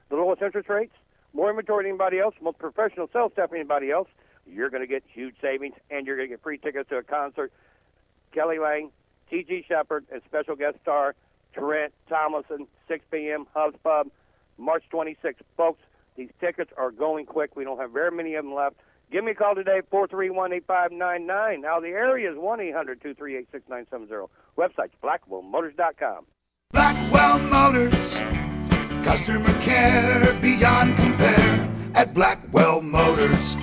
the lowest interest rates, more inventory than anybody else, most professional sales staff than anybody else. You're going to get huge savings, and you're going to get free tickets to a concert. Kelly Lang, T.G. Shepard, and special guest star Trent Tomlinson, 6 p.m., Hubs Pub, March 26th. Folks, these tickets are going quick. We don't have very many of them left. Give me a call today, 431-8599. Now, the area is 1-800-238-6970. Website's blackwellmotors.com. Blackwell Motors, customer care beyond compare at Blackwell Motors.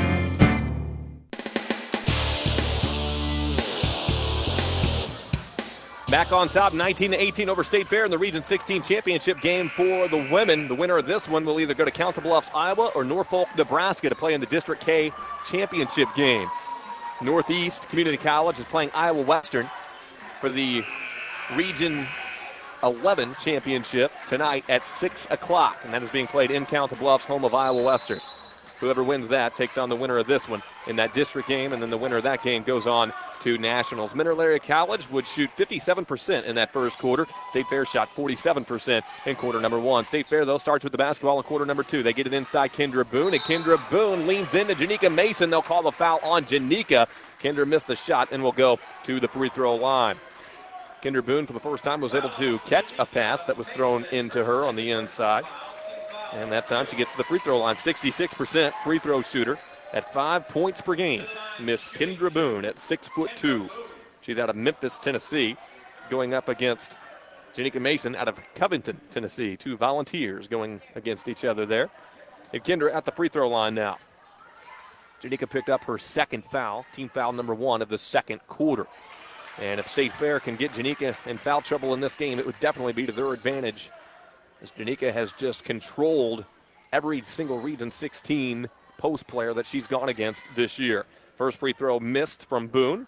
Back on top, 19-18 over State Fair in the Region 16 championship game for the women. The winner of this one will either go to Council Bluffs, Iowa, or Norfolk, Nebraska to play in the District K championship game. Northeast Community College is playing Iowa Western for the Region 11 championship tonight at 6 o'clock, and that is being played in Council Bluffs, home of Iowa Western. Whoever wins that takes on the winner of this one in that district game, and then the winner of that game goes on to nationals. Mineral Area College would shoot 57% in that first quarter. State Fair shot 47% in quarter number one. State Fair, though, starts with the basketball in quarter number two. They get it inside Kendra Boone, and Kendra Boone leans into Janika Mason. They'll call the foul on Janika. Kendra missed the shot and will go to the free throw line. Kendra Boone, for the first time, was able to catch a pass that was thrown into her on the inside. And that time she gets to the free throw line. 66% free throw shooter at 5 points per game. Miss Kendra Boone at 6'2". She's out of Memphis, Tennessee, going up against Janika Mason out of Covington, Tennessee. Two Volunteers going against each other there. And Kendra at the free throw line now. Janika picked up her second foul, team foul number 1 of the second quarter. And if State Fair can get Janika in foul trouble in this game, it would definitely be to their advantage, as Janika has just controlled every single Region 16 post player that she's gone against this year. First free throw missed from Boone.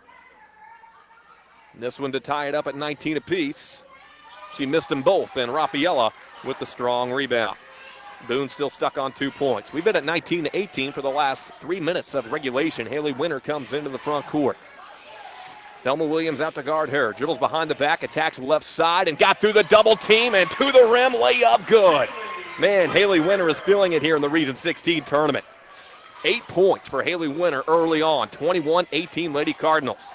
This one to tie it up at 19 apiece. She missed them both, and Raffaella with the strong rebound. Boone still stuck on 2 points. We've been at 19-18 for the last 3 minutes of regulation. Haley Winter comes into the front court. Thelma Williams out to guard her. Dribbles behind the back, attacks left side, and got through the double team and to the rim, layup good. Man, Haley Winter is feeling it here in the Region 16 tournament. 8 points for Haley Winter early on. 21-18 Lady Cardinals.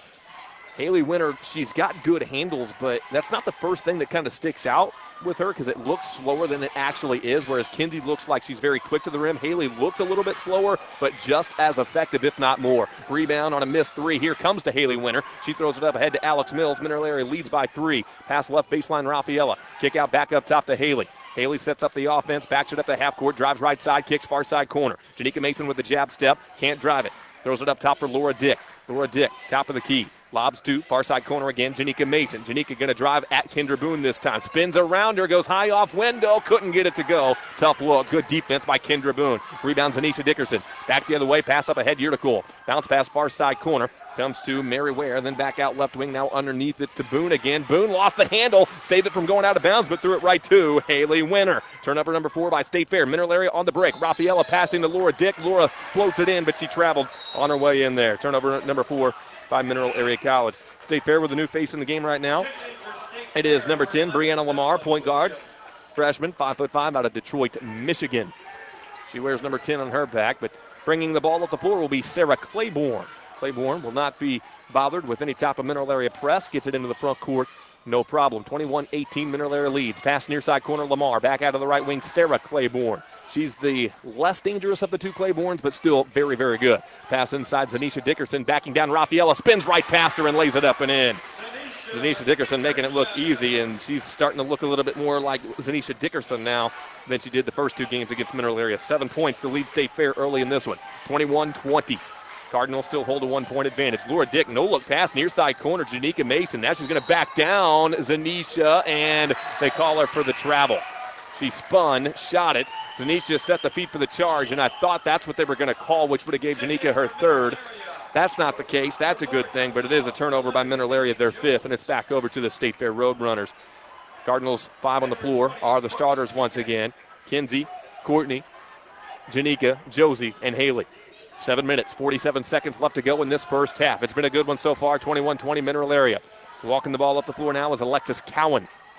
Haley Winter, she's got good handles, but that's not the first thing that kind of sticks out with her because it looks slower than it actually is, whereas Kinsey looks like she's very quick to the rim. Haley looks a little bit slower, but just as effective, if not more. Rebound on a missed three. Here comes to Haley Winter. She throws it up ahead to Alex Mills. Mineral Area leads by 3. Pass left baseline, Raffaella. Kick out back up top to Haley. Haley sets up the offense, backs it up to half court, drives right side, kicks far side corner. Janika Mason with the jab step, can't drive it. Throws it up top for Laura Dick. Laura Dick, top of the key. Lobs to far side corner again, Janika Mason. Janika going to drive at Kendra Boone this time. Spins around her, goes high off window, couldn't get it to go. Tough look, good defense by Kendra Boone. Rebounds Anisha Dickerson. Back the other way, pass up ahead, Yurticole. Bounce pass far side corner. Comes to Mary Ware, then back out left wing, now underneath it to Boone again. Boone lost the handle, saved it from going out of bounds, but threw it right to Haley Winter. Turnover number 4 by State Fair. Mineral Area on the break. Raffaella passing to Laura Dick. Laura floats it in, but she traveled on her way in there. Turnover number 4 by Mineral Area College. State Fair with a new face in the game right now. It is number 10, Brianna Lamar, point guard. Freshman, 5'5", out of Detroit, Michigan. She wears number 10 on her back, but bringing the ball up the floor will be Sarah Claiborne. Claiborne will not be bothered with any type of Mineral Area press. Gets it into the front court, no problem. 21-18 Mineral Area leads. Pass near side corner, Lamar. Back out of the right wing, Sarah Claiborne. She's the less dangerous of the two Claibornes, but still very, very good. Pass inside Zanisha Dickerson, backing down Raffaella, spins right past her and lays it up and in. Zanisha Dickerson making it look easy, and she's starting to look a little bit more like Zanisha Dickerson now than she did the first 2 games against Mineral Area. 7 points to lead State Fair early in this one. 21-20. Cardinals still hold a 1-point advantage. Laura Dick, no-look pass, near side corner, Janika Mason. Now she's going to back down Zanisha, and they call her for the travel. She spun, shot it. Zanisha set the feet for the charge, and I thought that's what they were going to call, which would have gave Janika her 3rd. That's not the case. That's a good thing, but it is a turnover by Mineral Area, their 5th, and it's back over to the State Fair Roadrunners. Cardinals 5 on the floor are the starters once again. Kinsey, Courtney, Janika, Josie, and Haley. 7 minutes, 47 seconds left to go in this first half. It's been a good one so far, 21-20 Mineral Area. Walking the ball up the floor now is Alexis Cowan.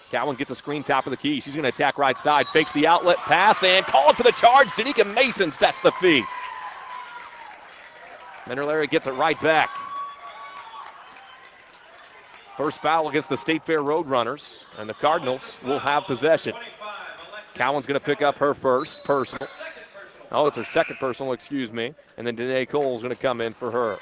Cowan gets a screen top of the key. She's going to attack right side. Fakes the outlet pass and called for the charge. Janika Mason sets the feed. Minerlaria gets it right back. First foul against the State Fair Roadrunners, and the Cardinals will have possession. Cowan's going to pick up her first personal. Oh, it's her second personal, excuse me. And then Danae Cole's going to come in for her.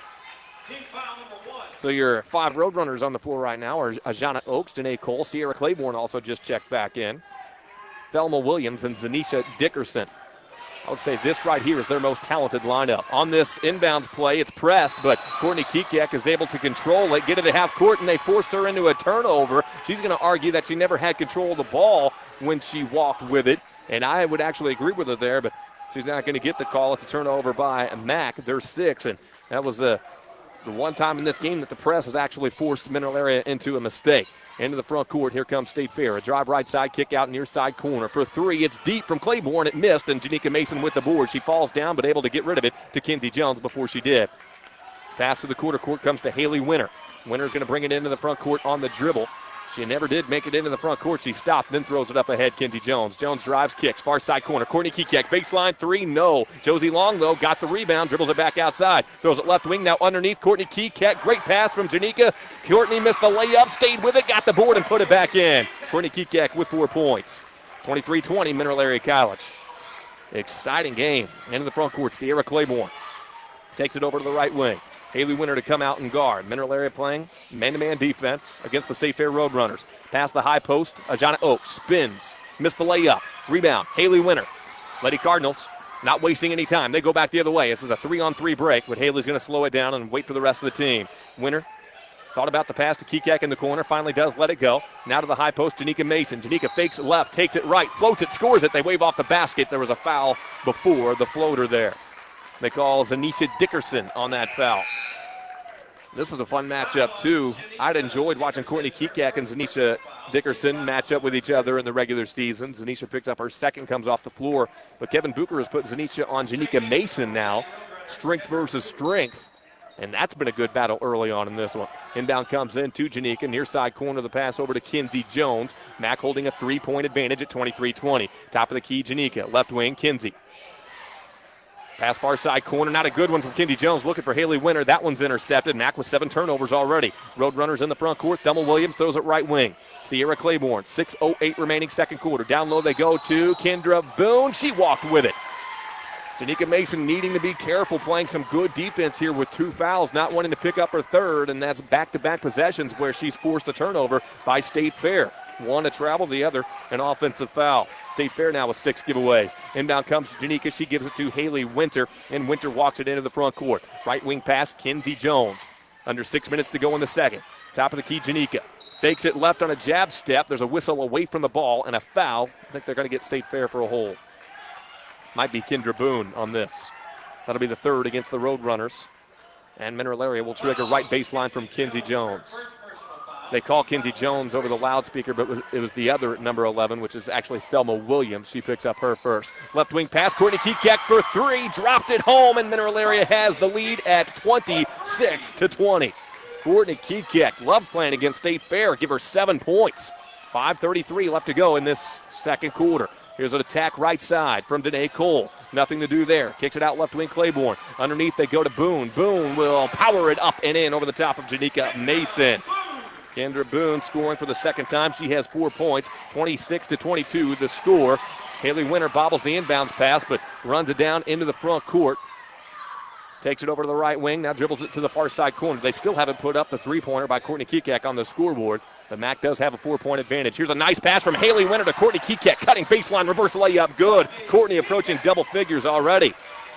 So your 5 Roadrunners on the floor right now are Ajana Oaks, Danae Cole, Sierra Claiborne also just checked back in, Thelma Williams, and Zanisha Dickerson. I would say this right here is their most talented lineup. On this inbounds play, it's pressed, but Courtney Kekek is able to control it, get it to half court, and they forced her into a turnover. She's going to argue that she never had control of the ball when she walked with it, and I would actually agree with her there, but she's not going to get the call. It's a turnover by Mack. They're 6, and that was the one time in this game that the press has actually forced Minerlaria into a mistake. Into the front court, here comes State Fair. A drive right side, kick out near side corner. For 3, it's deep from Claiborne. It missed, and Janika Mason with the board. She falls down, but able to get rid of it to Kinsey Jones before she did. Pass to the quarter court comes to Haley Winter. Winter's going to bring it into the front court on the dribble. She never did make it into the front court. She stopped, then throws it up ahead, Kinsey Jones. Jones drives, kicks, far side corner. Courtney Kekek, baseline 3, no. Josie Long, though, got the rebound, dribbles it back outside. Throws it left wing, now underneath. Courtney Kekek, great pass from Janika. Courtney missed the layup, stayed with it, got the board, and put it back in. Courtney Kekek with 4 points. 23-20, Minerlaria College. Exciting game. Into the front court, Sierra Claiborne takes it over to the right wing. Haley Winter to come out and guard. Minerlaria playing man-to-man defense against the State Fair Roadrunners. Past the high post, Ajana Oaks spins, missed the layup. Rebound, Haley Winter. Lady Cardinals not wasting any time. They go back the other way. This is a 3-on-3 break, but Haley's going to slow it down and wait for the rest of the team. Winter thought about the pass to Kekek in the corner, finally does let it go. Now to the high post, Janika Mason. Janika fakes it left, takes it right, floats it, scores it. They wave off the basket. There was a foul before the floater there. They call Zanisha Dickerson on that foul. This is a fun matchup, too. I'd enjoyed watching Courtney Kekek and Zanisha Dickerson match up with each other in the regular season. Zanisha picks up her second, comes off the floor. But Kevin Bucher has put Zanisha on Janika Mason now. Strength versus strength. And that's been a good battle early on in this one. Inbound comes in to Janika. Near side corner, the pass over to Kinsey Jones. Mack holding a 3-point advantage at 23-20. Top of the key, Janika. Left wing, Kinsey. Pass far side corner, not a good one from Kinsey Jones. Looking for Haley Winter. That one's intercepted. Mack with 7 turnovers already. Roadrunners in the front court. Thelma Williams throws it right wing. Sierra Claiborne, 6:08 remaining second quarter. Down low they go to Kendra Boone. She walked with it. Janika Mason needing to be careful, playing some good defense here with 2 fouls, not wanting to pick up her third, and that's back-to-back possessions where she's forced a turnover by State Fair. One to travel, the other an offensive foul. State Fair now with 6 giveaways. Inbound comes to Janika. She gives it to Haley Winter, and Winter walks it into the front court. Right wing pass, Kinsey Jones. Under 6 minutes to go in the second. Top of the key, Janika. Fakes it left on a jab step. There's a whistle away from the ball and a foul. I think they're going to get State Fair for a hold. Might be Kendra Boone on this. That'll be the third against the Roadrunners. And Minerlaria will trigger right baseline from Kinsey Jones. They call Kinsey Jones over the loudspeaker, but it was the other number 11, which is actually Thelma Williams. She picks up her first. Left wing pass, Courtney Kekek for 3, dropped it home, and Minerlaria has the lead at 26-20. Courtney Kekek loves playing against State Fair. Give her 7 points. 5:33 left to go in this second quarter. Here's an attack right side from Danae Cole. Nothing to do there. Kicks it out left wing Claiborne. Underneath they go to Boone. Boone will power it up and in over the top of Janika Mason. Kendra Boone scoring for the second time. She has 4 points. 26-22 the score. Haley Winter bobbles the inbounds pass, but runs it down into the front court. Takes it over to the right wing. Now dribbles it to the far side corner. They still haven't put up the 3-pointer by Courtney Kekek on the scoreboard. But Mack does have a 4-point advantage. Here's a nice pass from Haley Winter to Courtney Kekek. Cutting baseline, reverse layup, good. Courtney approaching double figures already.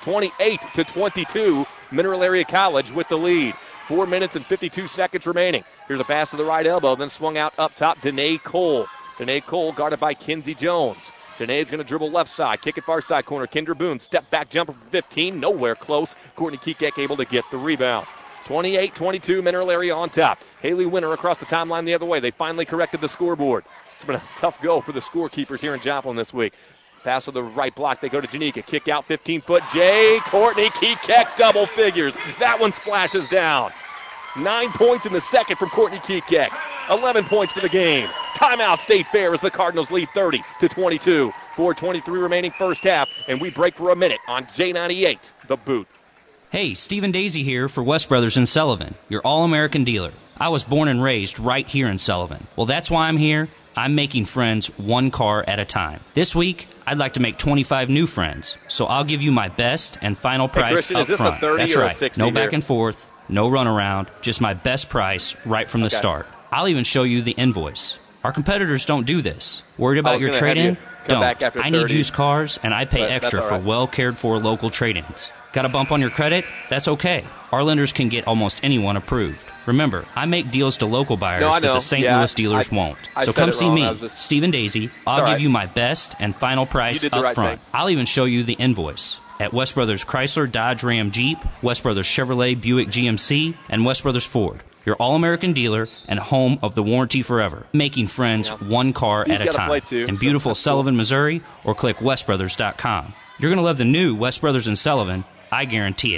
28-22, Minerlaria College with the lead. 4 minutes and 52 seconds remaining. Here's a pass to the right elbow, then swung out up top, Danae Cole. Danae Cole guarded by Kinsey Jones. Danae's going to dribble left side, kick it far side corner. Kendra Boone, step back jumper for 15, nowhere close. Courtney Kekek able to get the rebound. 28-22, Minerlaria on top. Haley Winter across the timeline the other way. They finally corrected the scoreboard. It's been a tough go for the scorekeepers here in Joplin this week. Pass to the right block. They go to Janika. Kick out 15-foot J. Courtney Kekek double figures. That one splashes down. 9 points in the second from Courtney Kekek. 11 points for the game. Timeout, State Fair, as the Cardinals lead 30-22. 4:23 remaining first half, and we break for a minute on J98, The Boot. Hey, Stephen Daisy here for West Brothers in Sullivan, your all-American dealer. I was born and raised right here in Sullivan. Well, that's why I'm here. I'm making friends one car at a time. This week, I'd like to make 25 new friends, so I'll give you my best and final price Christian, up is this front. a 30 That's or a right. 60 No here? back and forth, no runaround, just my best price right from the start. I'll even show you the invoice. Our competitors don't do this. Worried about your trade-in? Come Don't. back after I need 30. used cars, and I pay But that's extra all for right. well-cared-for local trade-ins. Got a bump on your credit? That's okay. Our lenders can get almost anyone approved. Remember, I make deals to local buyers No, I that know. the St. Yeah, Louis dealers won't. I So said come it see wrong. me, I was just- Stephen Daisy. I'll all give right. you my best and final price did the up right front. thing. I'll even show you the invoice. At West Brothers Chrysler, Dodge, Ram, Jeep, West Brothers Chevrolet, Buick, GMC, and West Brothers Ford. Your all-American dealer and home of the warranty forever. Making friends one car He's at a gotta play time. too, In so beautiful that's cool. Sullivan, Missouri, or click westbrothers.com. You're going to love the new West Brothers in Sullivan. I guarantee it.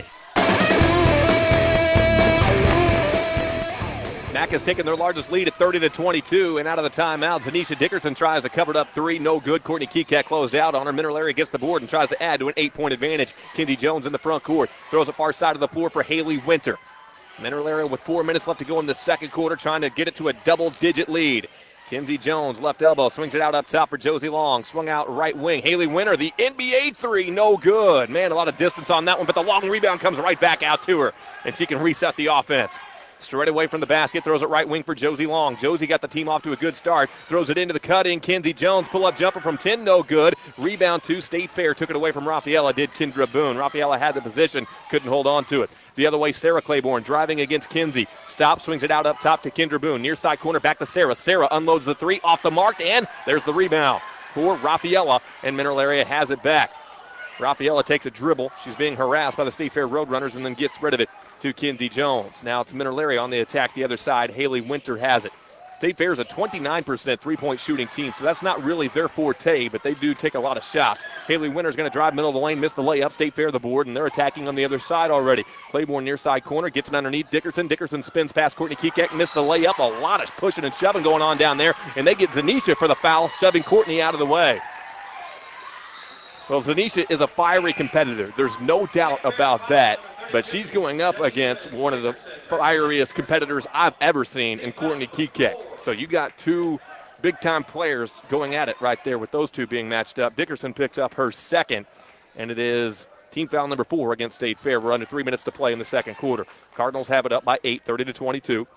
Mac has taken their largest lead at 30-22, and out of the timeout, Zanisha Dickerson tries a covered up three, no good. Courtney Kekak closed out on her. Mineral Area gets the board and tries to add to an 8-point advantage. Kinsey Jones in the front court throws it far side of the floor for Haley Winter. Mineral Area with 4 minutes left to go in the second quarter, trying to get it to a double-digit lead. Kinsey Jones, left elbow, swings it out up top for Josie Long. Swung out right wing. Haley Winter, the NBA three, no good. Man, a lot of distance on that one, but the long rebound comes right back out to her, and she can reset the offense. Straight away from the basket, throws it right wing for Josie Long. Josie got the team off to a good start. Throws it into the cut-in. Kinsey Jones, pull-up jumper from 10, no good. Rebound to State Fair. Took it away from Rafaela, did Kendra Boone. Rafaela had the position, couldn't hold on to it. The other way, Sarah Claiborne driving against Kinsey. Stop, swings it out up top to Kendra Boone. Near side corner, back to Sarah. Sarah unloads the three, off the mark, and there's the rebound for Rafaela, and Mineral Area has it back. Rafaela takes a dribble. She's being harassed by the State Fair Roadrunners and then gets rid of it to Kinsey Jones. Now it's Mineral Area on the attack the other side. Haley Winter has it. State Fair is a 29% three-point shooting team, so that's not really their forte, but they do take a lot of shots. Haley Winter's going to drive middle of the lane, miss the layup. State Fair the board, and they're attacking on the other side already. Claiborne near side corner, gets it underneath Dickerson. Dickerson spins past Courtney Kekak, missed the layup. A lot of pushing and shoving going on down there, and they get Zanisha for the foul, shoving Courtney out of the way. Well, Zanisha is a fiery competitor. There's no doubt about that. But she's going up against one of the fieriest competitors I've ever seen in Courtney Kekak. So you got two big-time players going at it right there with those two being matched up. Dickerson picks up her second, and it is team foul number 4 against State Fair. We're under 3 minutes to play in the second quarter. Cardinals have it up by 8, 30-22.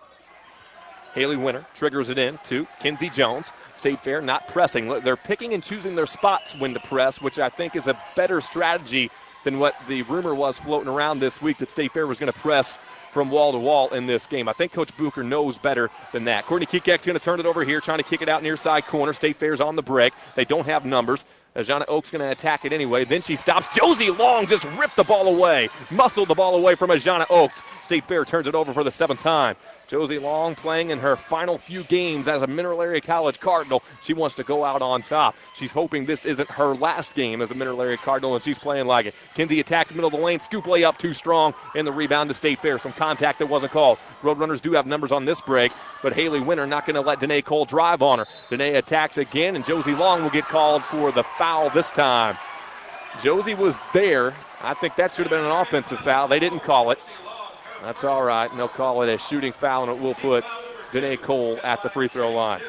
Haley Winter triggers it in to Kinsey Jones. State Fair not pressing. They're picking and choosing their spots when to press, which I think is a better strategy than what the rumor was floating around this week that State Fair was going to press from wall to wall in this game. I think Coach Bucher knows better than that. Courtney Kekak's going to turn it over here, trying to kick it out near side corner. State Fair's on the break. They don't have numbers. Ajana Oaks going to attack it anyway. Then she stops. Josie Long just ripped the ball away. Muscled the ball away from Ajana Oaks. State Fair turns it over for the 7th time. Josie Long playing in her final few games as a Mineral Area College Cardinal. She wants to go out on top. She's hoping this isn't her last game as a Mineral Area Cardinal, and she's playing like it. Kinsey attacks middle of the lane. Scoop layup too strong, and the rebound to State Fair. Some contact that wasn't called. Roadrunners do have numbers on this break, but Haley Winter not going to let Danae Cole drive on her. Danae attacks again, and Josie Long will get called for the foul this time. Josie was there. I think that should have been an offensive foul. They didn't call it. That's all right, and they'll call it a shooting foul, and it will put Danae Cole at the free throw line.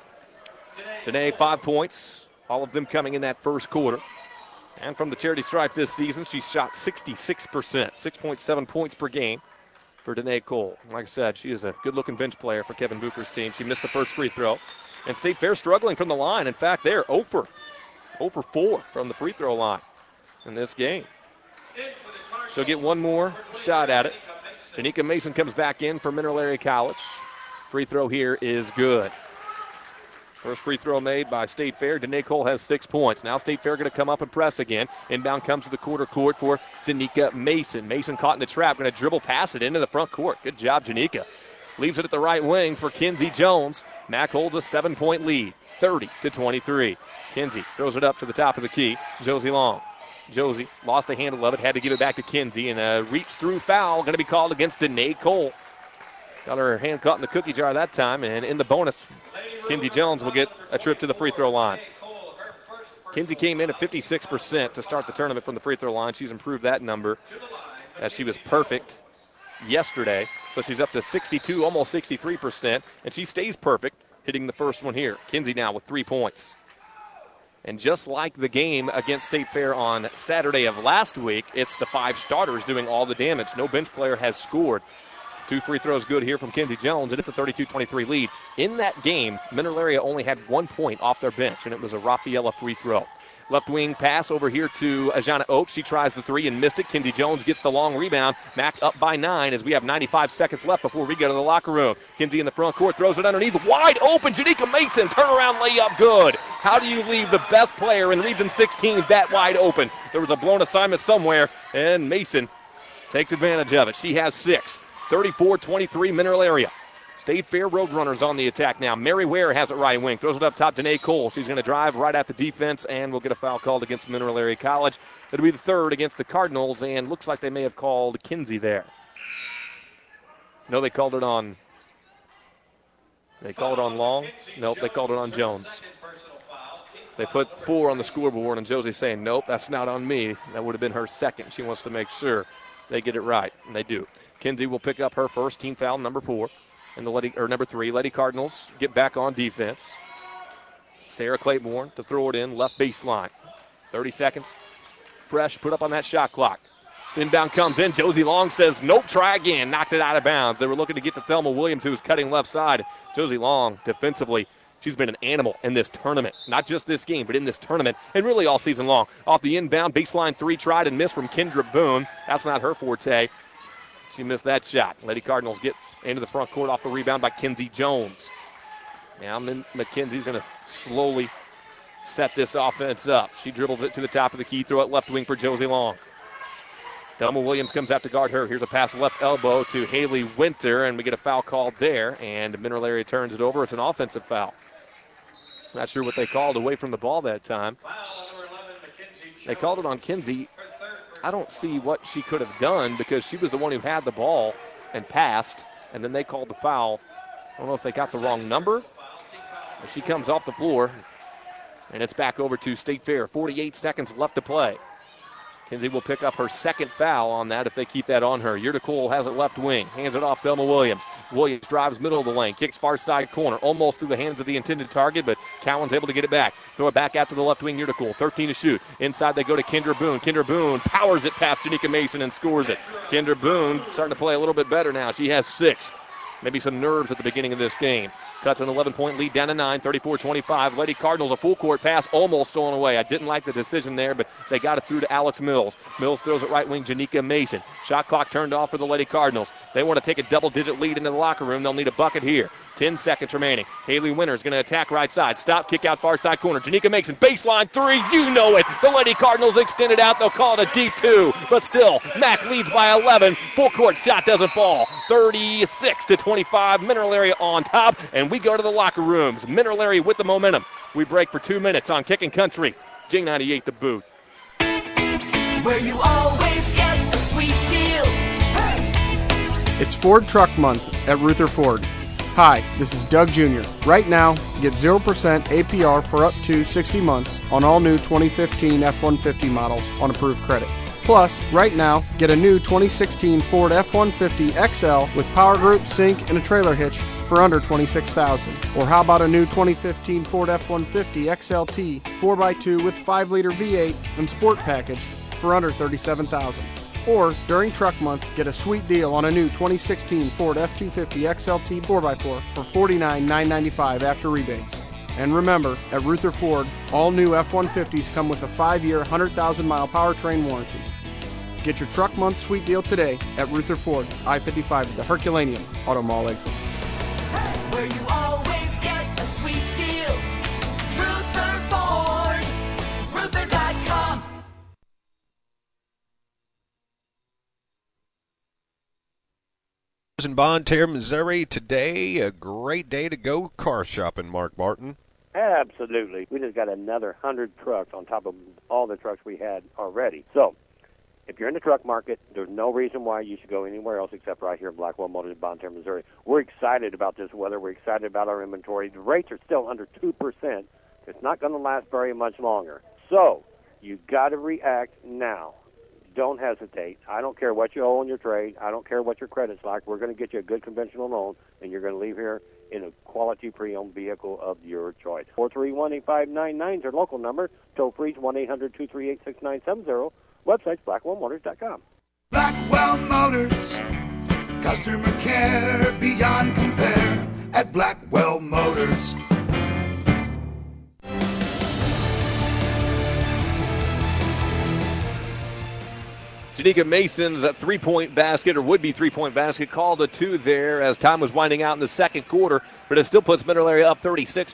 Danae, 5 points, all of them coming in that first quarter. And from the charity stripe this season, she's shot 66%, 6.7 points per game for Danae Cole. Like I said, she is a good-looking bench player for Kevin Bucher's team. She missed the first free throw. And State Fair struggling from the line. In fact, they're 0 for 4 from the free throw line in this game. She'll get one more shot at it. Janika Mason comes back in for Mineral Area College. Free throw here is good. First free throw made by State Fair. Danae Cole has 6 points. Now State Fair going to come up and press again. Inbound comes to the quarter court for Janika Mason. Mason caught in the trap. Going to dribble pass it into the front court. Good job, Janika. Leaves it at the right wing for Kinsey Jones. Mack holds a 7-point lead, 30-23. Kinsey throws it up to the top of the key. Josie Long. Josie lost the handle of it, had to give it back to Kinsey, and a reach-through foul going to be called against Danae Cole. Got her hand caught in the cookie jar that time, and in the bonus, Kinsey Jones will get a trip to the free throw line. Kinsey came in at 56% to start the tournament from the free throw line. She's improved that number as she was perfect yesterday. So she's up to 62, almost 63%, and she stays perfect, hitting the first one here. Kinsey now with 3 points. And just like the game against State Fair on Saturday of last week, it's the 5 starters doing all the damage. No bench player has scored. 2 free throws good here from Kinsey Jones, and it's a 32-23 lead. In that game, Minerlaria only had 1 point off their bench, and it was a Rafaela free throw. Left wing pass over here to Ajana Oaks. She tries the 3 and missed it. Kinsey Jones gets the long rebound. Mac up by 9 as we have 95 seconds left before we go to the locker room. Kinsey in the front court throws it underneath. Wide open. Janika Mason, turnaround layup good. How do you leave the best player in Region 16 that wide open? There was a blown assignment somewhere, and Mason takes advantage of it. She has 6. 34-23 Minerlaria. State Fair Roadrunners on the attack now. Mary Ware has it right wing. Throws it up top to Danae Cole. She's going to drive right at the defense, and we'll get a foul called against Minerlaria College. It'll be the 3rd against the Cardinals, and looks like they may have called Kinsey there. No, they called it on. They called it on Long. Nope, they called it on Jones. They put 4 on the scoreboard, and Josie's saying, nope, that's not on me. That would have been her second. She wants to make sure they get it right, and they do. Kinsey will pick up her first team foul, number 4. And number 3, Lady Cardinals get back on defense. Sarah Claiborne to throw it in, left baseline. 30 seconds. Fresh, put up on that shot clock. Inbound comes in. Josie Long says, nope, try again. Knocked it out of bounds. They were looking to get to Thelma Williams, who was cutting left side. Josie Long, defensively, she's been an animal in this tournament. Not just this game, but in this tournament, and really all season long. Off the inbound, baseline 3, tried and missed from Kendra Boone. That's not her forte. She missed that shot. Lady Cardinals get into the front court off the rebound by Kinsey Jones. Now McKenzie's going to slowly set this offense up. She dribbles it to the top of the key, throw it left wing for Josie Long. Thelma Williams comes out to guard her. Here's a pass left elbow to Haley Winter, and we get a foul called there, and Minerlaria turns it over. It's an offensive foul. Not sure what they called away from the ball that time. They called it on Kinsey. I don't see what she could have done because she was the one who had the ball and passed, and then they called the foul. I don't know if they got the wrong number. But she comes off the floor, and it's back over to State Fair. 48 seconds left to play. Kinsey will pick up her second foul on that if they keep that on her. Yerta Cole has it left wing. Hands it off Thelma Williams. Williams drives middle of the lane. Kicks far side corner. Almost through the hands of the intended target, but Cowan's able to get it back. Throw it back out to the left wing. Yerta Cole, 13 to shoot. Inside they go to Kendra Boone. Kendra Boone powers it past Janika Mason and scores it. Kendra Boone starting to play a little bit better now. She has 6. Maybe some nerves at the beginning of this game. Cuts an 11-point lead down to 9, 34-25. Lady Cardinals, a full court pass, almost stolen away. I didn't like the decision there, but they got it through to Alex Mills. Mills throws it right wing, Janika Mason. Shot clock turned off for the Lady Cardinals. They want to take a double-digit lead into the locker room. They'll need a bucket here. 10 seconds remaining. Haley Winter's going to attack right side. Stop, kick out far side corner. Janika Mason, baseline 3. You know it. The Lady Cardinals extend it out. They'll call it a deep 2. But still, Mac leads by 11. Full court shot doesn't fall. 36-25. Minerlaria on top. And we go to the locker rooms. Minerlaria with the momentum. We break for 2 minutes on Kicking Country. J98 The Boot. Where you always get a sweet deal. Hey! It's Ford Truck Month at Ruther Ford. Hi, this is Doug Jr. Right now, get 0% APR for up to 60 months on all new 2015 F-150 models on approved credit. Plus, right now, get a new 2016 Ford F-150 XL with power group, sync, and a trailer hitch for under $26,000. Or how about a new 2015 Ford F-150 XLT 4x2 with 5-liter V8 and sport package for under $37,000. Or, during Truck Month, get a sweet deal on a new 2016 Ford F-250 XLT 4x4 for $49,995 after rebates. And remember, at Ruther Ford, all new F-150s come with a 5-year, 100,000-mile powertrain warranty. Get your Truck Month sweet deal today at Ruther Ford, I-55, the Herculaneum Auto Mall exit. Where you always get a sweet deal. Ruther Ford. Ruther.com. In Bonne Terre, Missouri today, a great day to go car shopping, Mark Martin. Absolutely. We just got another 100 trucks on top of all the trucks we had already. So, If you're in the truck market, there's no reason why you should go anywhere else except right here in Blackwell Motors in Bonne Terre, Missouri. We're excited about this weather. We're excited about our inventory. The rates are still under 2%. It's not going to last very much longer. So you got to react now. Don't hesitate. I don't care what you owe on your trade. I don't care what your credit's like. We're going to get you a good conventional loan, and you're going to leave here in a quality pre-owned vehicle of your choice. 431-8599 is our local number. Toll free is 1-800-238-6970. Website's blackwellmotors.com. Blackwell Motors, customer care beyond compare at Blackwell Motors. Janika Mason's three-point basket, or would-be three-point basket, called a 2 there as time was winding out in the second quarter, but it still puts Mineral Area up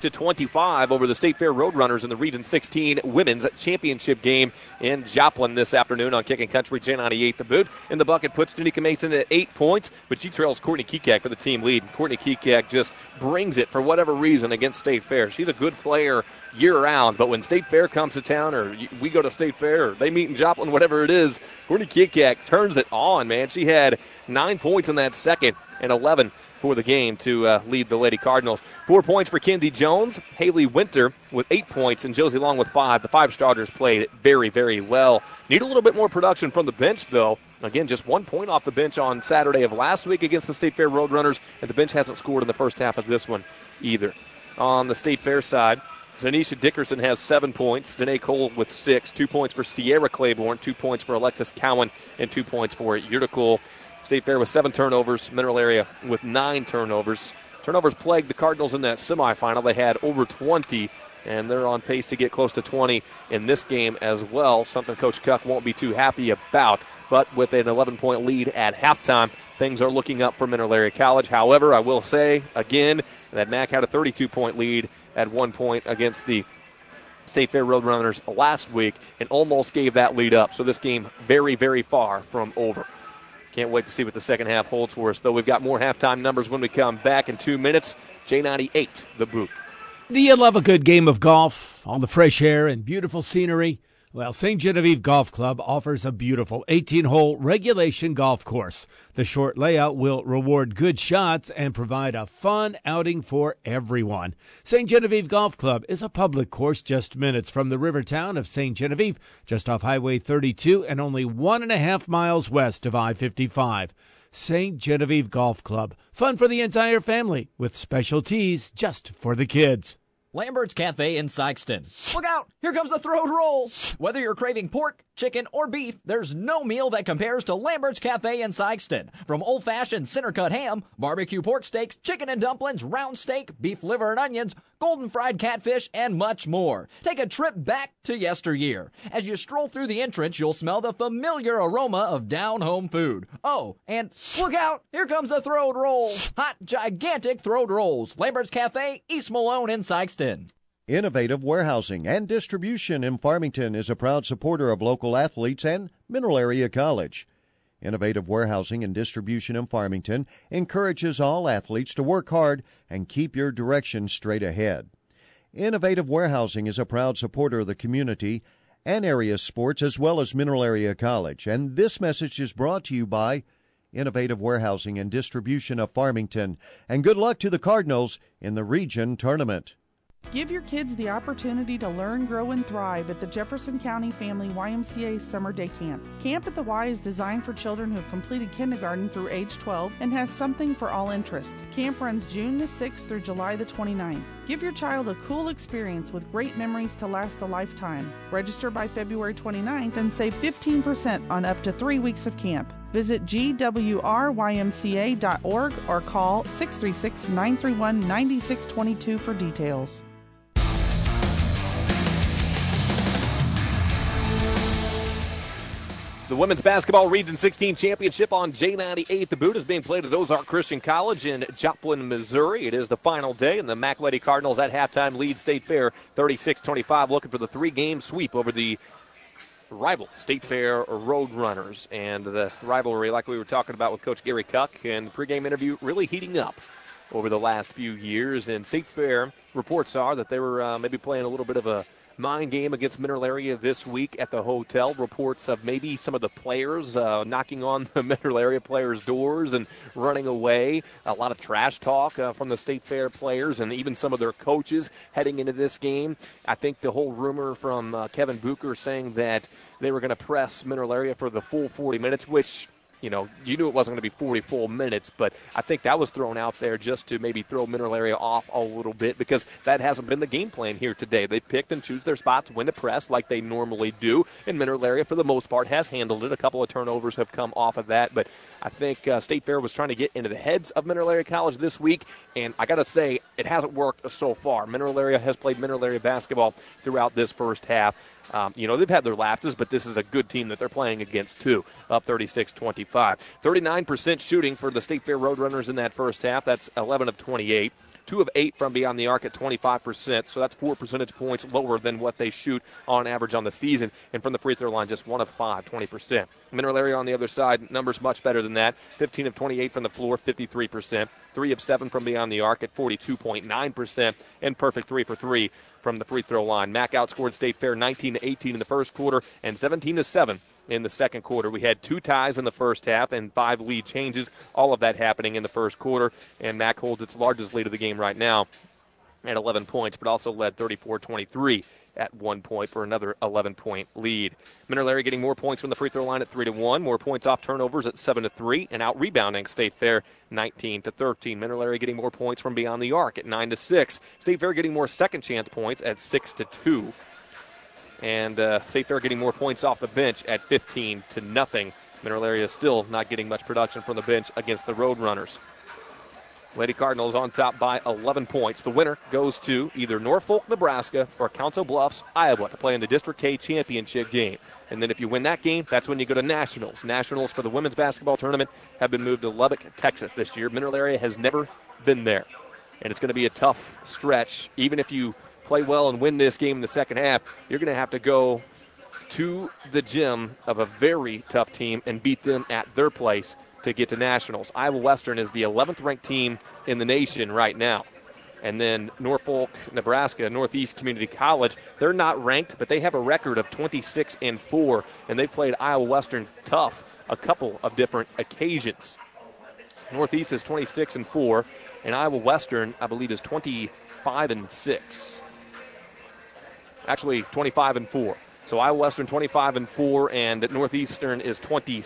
36-25 over the State Fair Roadrunners in the Region 16 Women's Championship game in Joplin this afternoon on Kicking Country J98 The Boot. In the bucket puts Janika Mason at 8 points, but she trails Courtney Kekak for the team lead. Courtney Kekak just brings it for whatever reason against State Fair. She's a good player year-round, but when State Fair comes to town, or we go to State Fair, or they meet in Joplin, whatever it is, Courtney Kekak turns it on, man. She had 9 points in that second and 11 for the game to lead the Lady Cardinals. 4 points for Kinsey Jones, Haley Winter with 8 points, and Josie Long with 5. The 5 starters played very, very well. Need a little bit more production from the bench, though. Again, just 1 point off the bench on Saturday of last week against the State Fair Roadrunners, and the bench hasn't scored in the first half of this one either. On the State Fair side, Zanisha Dickerson has 7 points. Danae Cole with 6. 2 points for Sierra Claiborne. 2 points for Alexis Cowan. And 2 points for Utica. State Fair with 7 turnovers. Mineral Area with 9 turnovers. Turnovers plagued the Cardinals in that semifinal. They had over 20, and they're on pace to get close to 20 in this game as well, something Coach Cuck won't be too happy about. But with an 11-point lead at halftime, things are looking up for Mineral Area College. However, I will say, again, that MAC had a 32-point lead at 1 point against the State Fair Roadrunners last week and almost gave that lead up. So this game very, very far from over. Can't wait to see what the second half holds for us, though. We've got more halftime numbers when we come back in 2 minutes. J98, The Boot. Do you love a good game of golf? All the fresh air and beautiful scenery? Well, St. Genevieve Golf Club offers a beautiful 18-hole regulation golf course. The short layout will reward good shots and provide a fun outing for everyone. St. Genevieve Golf Club is a public course just minutes from the river town of St. Genevieve, just off Highway 32 and only 1.5 miles west of I-55. St. Genevieve Golf Club. Fun for the entire family with special teas just for the kids. Lambert's Cafe in Sikeston. Look out! Here comes the throat roll! Whether you're craving pork, chicken, or beef, there's no meal that compares to Lambert's Cafe in Sikeston. From old-fashioned center-cut ham, barbecue pork steaks, chicken and dumplings, round steak, beef liver and onions, golden fried catfish, and much more. Take a trip back to yesteryear. As you stroll through the entrance, you'll smell the familiar aroma of down-home food. Oh, and look out! Here comes the throat roll! Hot, gigantic throat rolls. Lambert's Cafe, East Malone in Sikeston. Innovative Warehousing and Distribution in Farmington is a proud supporter of local athletes and Mineral Area College. Innovative Warehousing and Distribution in Farmington encourages all athletes to work hard and keep your direction straight ahead. Innovative Warehousing is a proud supporter of the community and area sports as well as Mineral Area College. And this message is brought to you by Innovative Warehousing and Distribution of Farmington. And good luck to the Cardinals in the region tournament. Give your kids the opportunity to learn, grow, and thrive at the Jefferson County Family YMCA Summer Day Camp. Camp at the Y is designed for children who have completed kindergarten through age 12 and has something for all interests. Camp runs June the 6th through July the 29th. Give your child a cool experience with great memories to last a lifetime. Register by February 29th and save 15% on up to 3 weeks of camp. Visit gwrymca.org or call 636-931-9622 for details. The Women's Basketball Region 16 Championship on J98 The Boot is being played at Ozark Christian College in Joplin, Missouri. It is the final day, and the Mac Lady Cardinals at halftime lead State Fair 36-25, looking for the 3-game sweep over the rival State Fair Roadrunners. And the rivalry, like we were talking about with Coach Gary Cuck in the pregame interview, really heating up over the last few years. And State Fair reports are that they were maybe playing a little bit of a mind game against Mineral Area this week at the hotel. Reports of maybe some of the players knocking on the Mineral Area players' doors and running away. A lot of trash talk from the State Fair players and even some of their coaches heading into this game. I think the whole rumor from Kevin Bucher saying that they were going to press Mineral Area for the full 40 minutes, which you knew it wasn't going to be 40 full minutes, but I think that was thrown out there just to maybe throw Mineral Area off a little bit because that hasn't been the game plan here today. They picked and choose their spots when to press like they normally do, and Mineral Area, for the most part, has handled it. A couple of turnovers have come off of that, but I think State Fair was trying to get into the heads of Mineral Area College this week, and I got to say, it hasn't worked so far. Mineral Area has played Mineral Area basketball throughout this first half. They've had their lapses, but this is a good team that they're playing against, too, up 36-25. 39% shooting for the State Fair Roadrunners in that first half. That's 11 of 28. 2 of 8 from beyond the arc at 25%, so that's 4 percentage points lower than what they shoot on average on the season. And from the free throw line, just 1 of 5, 20%. Mineral Area on the other side, numbers much better than that. 15 of 28 from the floor, 53%. 3 of 7 from beyond the arc at 42.9%, and perfect 3 for 3 from the free throw line. Mac outscored State Fair 19-18 in the first quarter and 17-7 in the second quarter. We had 2 ties in the first half and 5 lead changes, all of that happening in the first quarter, and Mac holds its largest lead of the game right now at 11 points, but also led 34-23 at 1 point for another 11-point lead. Mineral Area getting more points from the free throw line at 3-1, more points off turnovers at 7-3, and out rebounding State Fair 19-13. Mineral Area getting more points from beyond the arc at 9-6. State Fair getting more second chance points at 6-2. And State Fair getting more points off the bench at 15-0. Mineral Area still not getting much production from the bench against the Roadrunners. Lady Cardinals on top by 11 points. The winner goes to either Norfolk, Nebraska, or Council Bluffs, Iowa, to play in the District K championship game. And then if you win that game, that's when you go to Nationals. Nationals for the women's basketball tournament have been moved to Lubbock, Texas this year. Mineral Area has never been there. And it's going to be a tough stretch. Even if you play well and win this game in the second half, you're going to have to go to the gym of a very tough team and beat them at their place to get to Nationals. Iowa Western is the 11th ranked team in the nation right now. And then Norfolk, Nebraska, Northeast Community College, they're not ranked, but they have a record of 26-4, and they've played Iowa Western tough a couple of different occasions. Northeast is 26-4, and Iowa Western, I believe, is 25-6. Actually, 25-4. So Iowa Western 25-4, and Northeastern is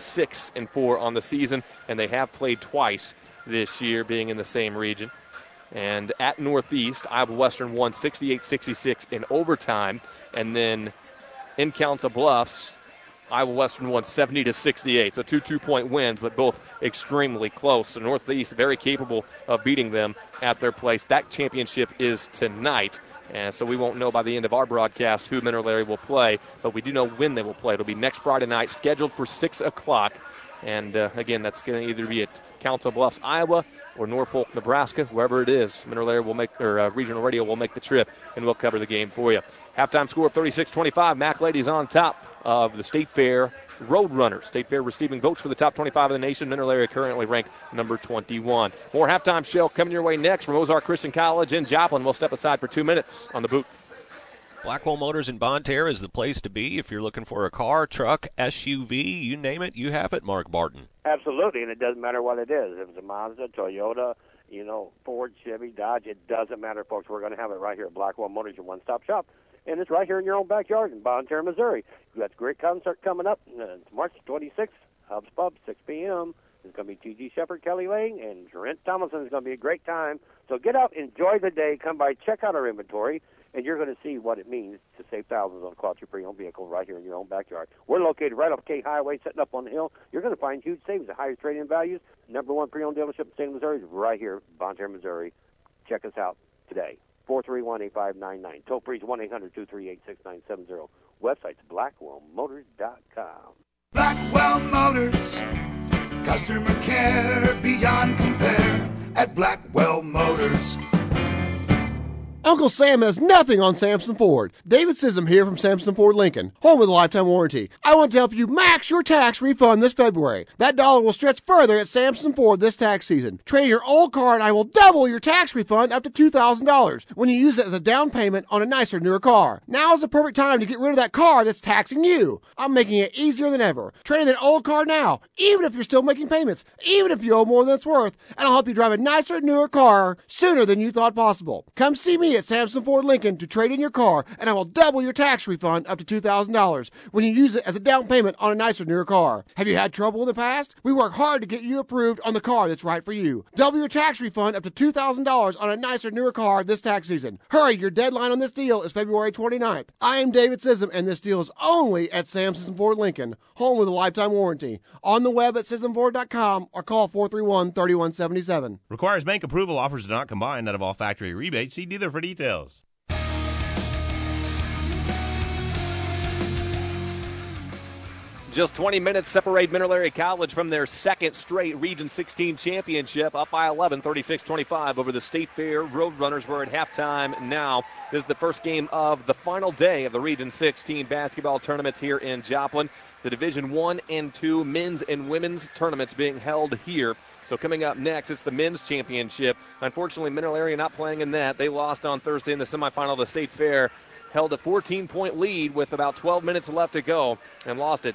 26-4 on the season, and they have played twice this year, being in the same region. And at Northeast, Iowa Western won 68-66 in overtime, and then in Council Bluffs, Iowa Western won 70-68. So 2 2-point wins, but both extremely close. So Northeast very capable of beating them at their place. That championship is tonight. And so we won't know by the end of our broadcast who Mineral Area will play, but we do know when they will play. It'll be next Friday night, scheduled for 6 o'clock. And, again, that's going to either be at Council Bluffs, Iowa, or Norfolk, Nebraska, wherever it is. Mineral Area will make, or Regional Radio will make the trip, and we'll cover the game for you. Halftime score of 36-25. Mac Ladies on top of the State Fair Roadrunners. State Fair receiving votes for the top 25 of the nation. Mineral Area currently ranked number 21. More halftime show coming your way next from Ozark Christian College in Joplin. We'll step aside for 2 minutes on the boot. Blackwell Motors in Bonne Terre is the place to be if you're looking for a car, truck, SUV, you name it, you have it, Mark Barton. Absolutely, and it doesn't matter what it is. If it's a Mazda, Toyota, Ford, Chevy, Dodge, it doesn't matter, folks. We're going to have it right here at Blackwell Motors, your one-stop shop. And it's right here in your own backyard in Bonne Terre, Missouri. We've got a great concert coming up. It's March 26th, Hub's Pub, 6 p.m. It's going to be T.G. Shepard, Kelly Lang, and Trent Tomlinson. It's going to be a great time. So get out, enjoy the day, come by, check out our inventory, and you're going to see what it means to save thousands on a quality pre-owned vehicle right here in your own backyard. We're located right off K Highway, sitting up on the hill. You're going to find huge savings, the highest trade-in values. Number one pre-owned dealership in the state of Missouri is right here, Bonne Terre, Missouri. Check us out today. 431-8599. Toll free is 1-800-238-6970. Website's blackwellmotors.com. Blackwell Motors. Customer care beyond compare at Blackwell Motors. Uncle Sam has nothing on Samson Ford. David Sissom here from Samson Ford Lincoln, home with a lifetime warranty. I want to help you max your tax refund this February. That dollar will stretch further at Samson Ford this tax season. Trade your old car and I will double your tax refund up to $2,000 when you use it as a down payment on a nicer, newer car. Now is the perfect time to get rid of that car that's taxing you. I'm making it easier than ever. Trade in that old car now, even if you're still making payments, even if you owe more than it's worth, and I'll help you drive a nicer, newer car sooner than you thought possible. Come see me at Samson Ford Lincoln to trade in your car, and I will double your tax refund up to $2,000 when you use it as a down payment on a nicer, newer car. Have you had trouble in the past? We work hard to get you approved on the car that's right for you. Double your tax refund up to $2,000 on a nicer, newer car this tax season. Hurry, your deadline on this deal is February 29th. I am David Sissom, and this deal is only at Samson Ford Lincoln, home with a lifetime warranty. On the web at SissomFord.com or call 431-3177. Requires bank approval. Offers do not combine. Net of all factory rebates. See dealer for details. Just 20 minutes separate Mineral Area College from their second straight Region 16 championship, up by 11, 36-25 over the State Fair Roadrunners. We're at halftime now. This is the first game of the final day of the Region 16 basketball tournaments here in Joplin. The Division 1 and 2 men's and women's tournaments being held here. So coming up next, it's the men's championship. Unfortunately, Mineral Area not playing in that. They lost on Thursday in the semifinal of the State Fair, held a 14-point lead with about 12 minutes left to go and lost it.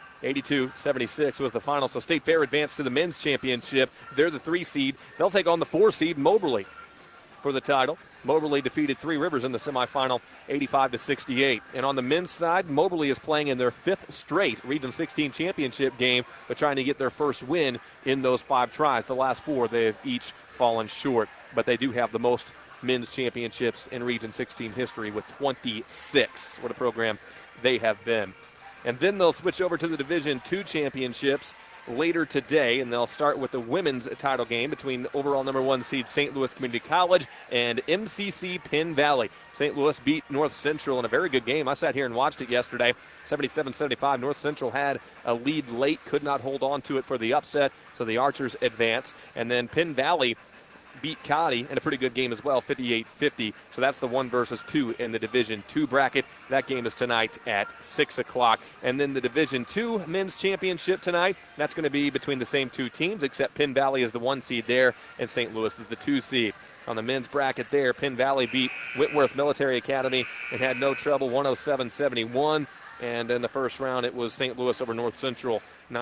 82-76 was the final. So State Fair advanced to the men's championship. They're the 3 seed. They'll take on the 4 seed, Moberly, for the title. Moberly defeated Three Rivers in the semifinal, 85-68. And on the men's side, Moberly is playing in their 5th straight Region 16 championship game, but trying to get their first win in those 5 tries. The last 4, they have each fallen short, but they do have the most men's championships in Region 16 history with 26. What a program they have been. And then they'll switch over to the Division II championships later today, and they'll start with the women's title game between overall number 1 seed St. Louis Community College and MCC Penn Valley. St. Louis beat North Central in a very good game. I sat here and watched it yesterday, 77-75. North Central had a lead late, could not hold on to it for the upset, so the Archers advance. And then Penn Valley beat Cotty in a pretty good game as well, 58-50. So that's the 1 versus 2 in the Division II bracket. That game is tonight at 6 o'clock. And then the Division II men's championship tonight, that's going to be between the same 2 teams, except Penn Valley is the 1 seed there, and St. Louis is the 2 seed. On the men's bracket there, Penn Valley beat Whitworth Military Academy and had no trouble, 107-71. And in the first round, it was St. Louis over North Central,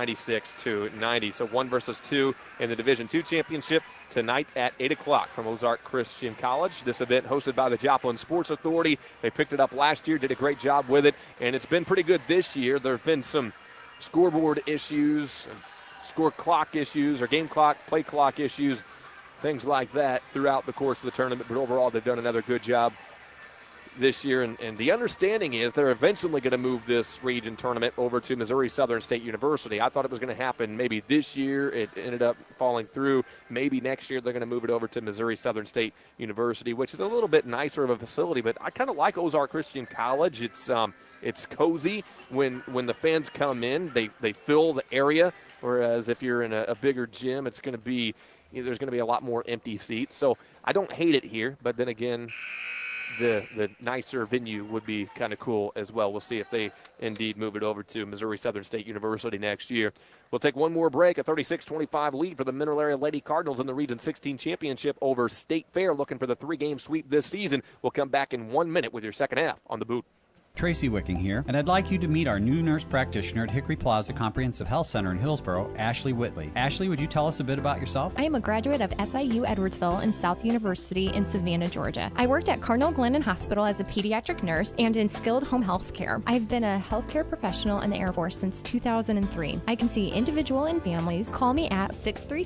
96-90. So 1 versus 2 in the Division II championship tonight at 8 o'clock from Ozark Christian College. This event hosted by the Joplin Sports Authority. They picked it up last year, did a great job with it, and it's been pretty good this year. There have been some scoreboard issues, score clock issues, or game clock, play clock issues, things like that throughout the course of the tournament. But overall, they've done another good job this year, and the understanding is they're eventually going to move this region tournament over to Missouri Southern State University. I thought it was going to happen maybe this year. It ended up falling through. Maybe next year they're going to move it over to Missouri Southern State University, which is a little bit nicer of a facility, but I kind of like Ozark Christian College. It's cozy. When the fans come in, they fill the area, whereas if you're in a bigger gym, it's going to be, there's going to be a lot more empty seats. So I don't hate it here, but then again, the nicer venue would be kind of cool as well. We'll see if they indeed move it over to Missouri Southern State University next year. We'll take one more break. A 36-25 lead for the Mineral Area Lady Cardinals in the Region 16 championship over State Fair, looking for the 3-game sweep this season. We'll come back in 1 minute with your second half on The Boot. Tracy Wicking here, and I'd like you to meet our new nurse practitioner at Hickory Plaza Comprehensive Health Center in Hillsboro, Ashley Whitley. Ashley, would you tell us a bit about yourself? I am a graduate of SIU Edwardsville and South University in Savannah, Georgia. I worked at Cardinal Glennon Hospital as a pediatric nurse and in skilled home health care. I've been a healthcare professional in the Air Force since 2003. I can see individual and families. Call me at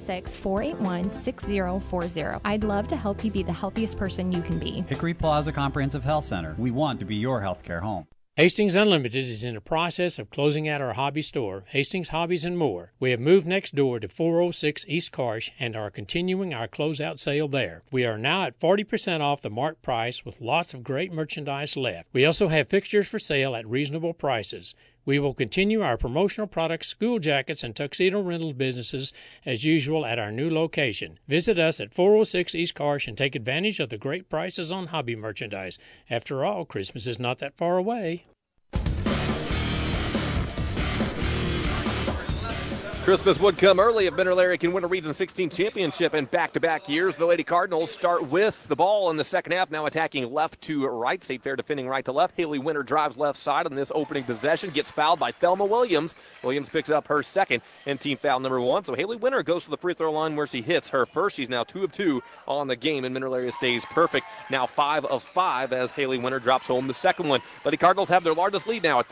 636-481-6040. I'd love to help you be the healthiest person you can be. Hickory Plaza Comprehensive Health Center. We want to be your healthcare home. Hastings Unlimited is in the process of closing out our hobby store, Hastings Hobbies and More. We have moved next door to 406 East Karsh and are continuing our closeout sale there. We are now at 40% off the marked price with lots of great merchandise left. We also have fixtures for sale at reasonable prices. We will continue our promotional products, school jackets, and tuxedo rental businesses as usual at our new location. Visit us at 406 East Karsh and take advantage of the great prices on hobby merchandise. After all, Christmas is not that far away. Christmas would come early if Mineral Area can win a Region 16 championship in back-to-back years. The Lady Cardinals start with the ball in the second half, now attacking left to right. State Fair defending right to left. Haley Winter drives left side on this opening possession, gets fouled by Thelma Williams. Williams picks up her second and team foul number 1. So Haley Winter goes to the free throw line where she hits her first. She's now 2 of 2 on the game, and Mineral Area stays perfect. Now 5 of 5 as Haley Winter drops home the second one. Lady Cardinals have their largest lead now at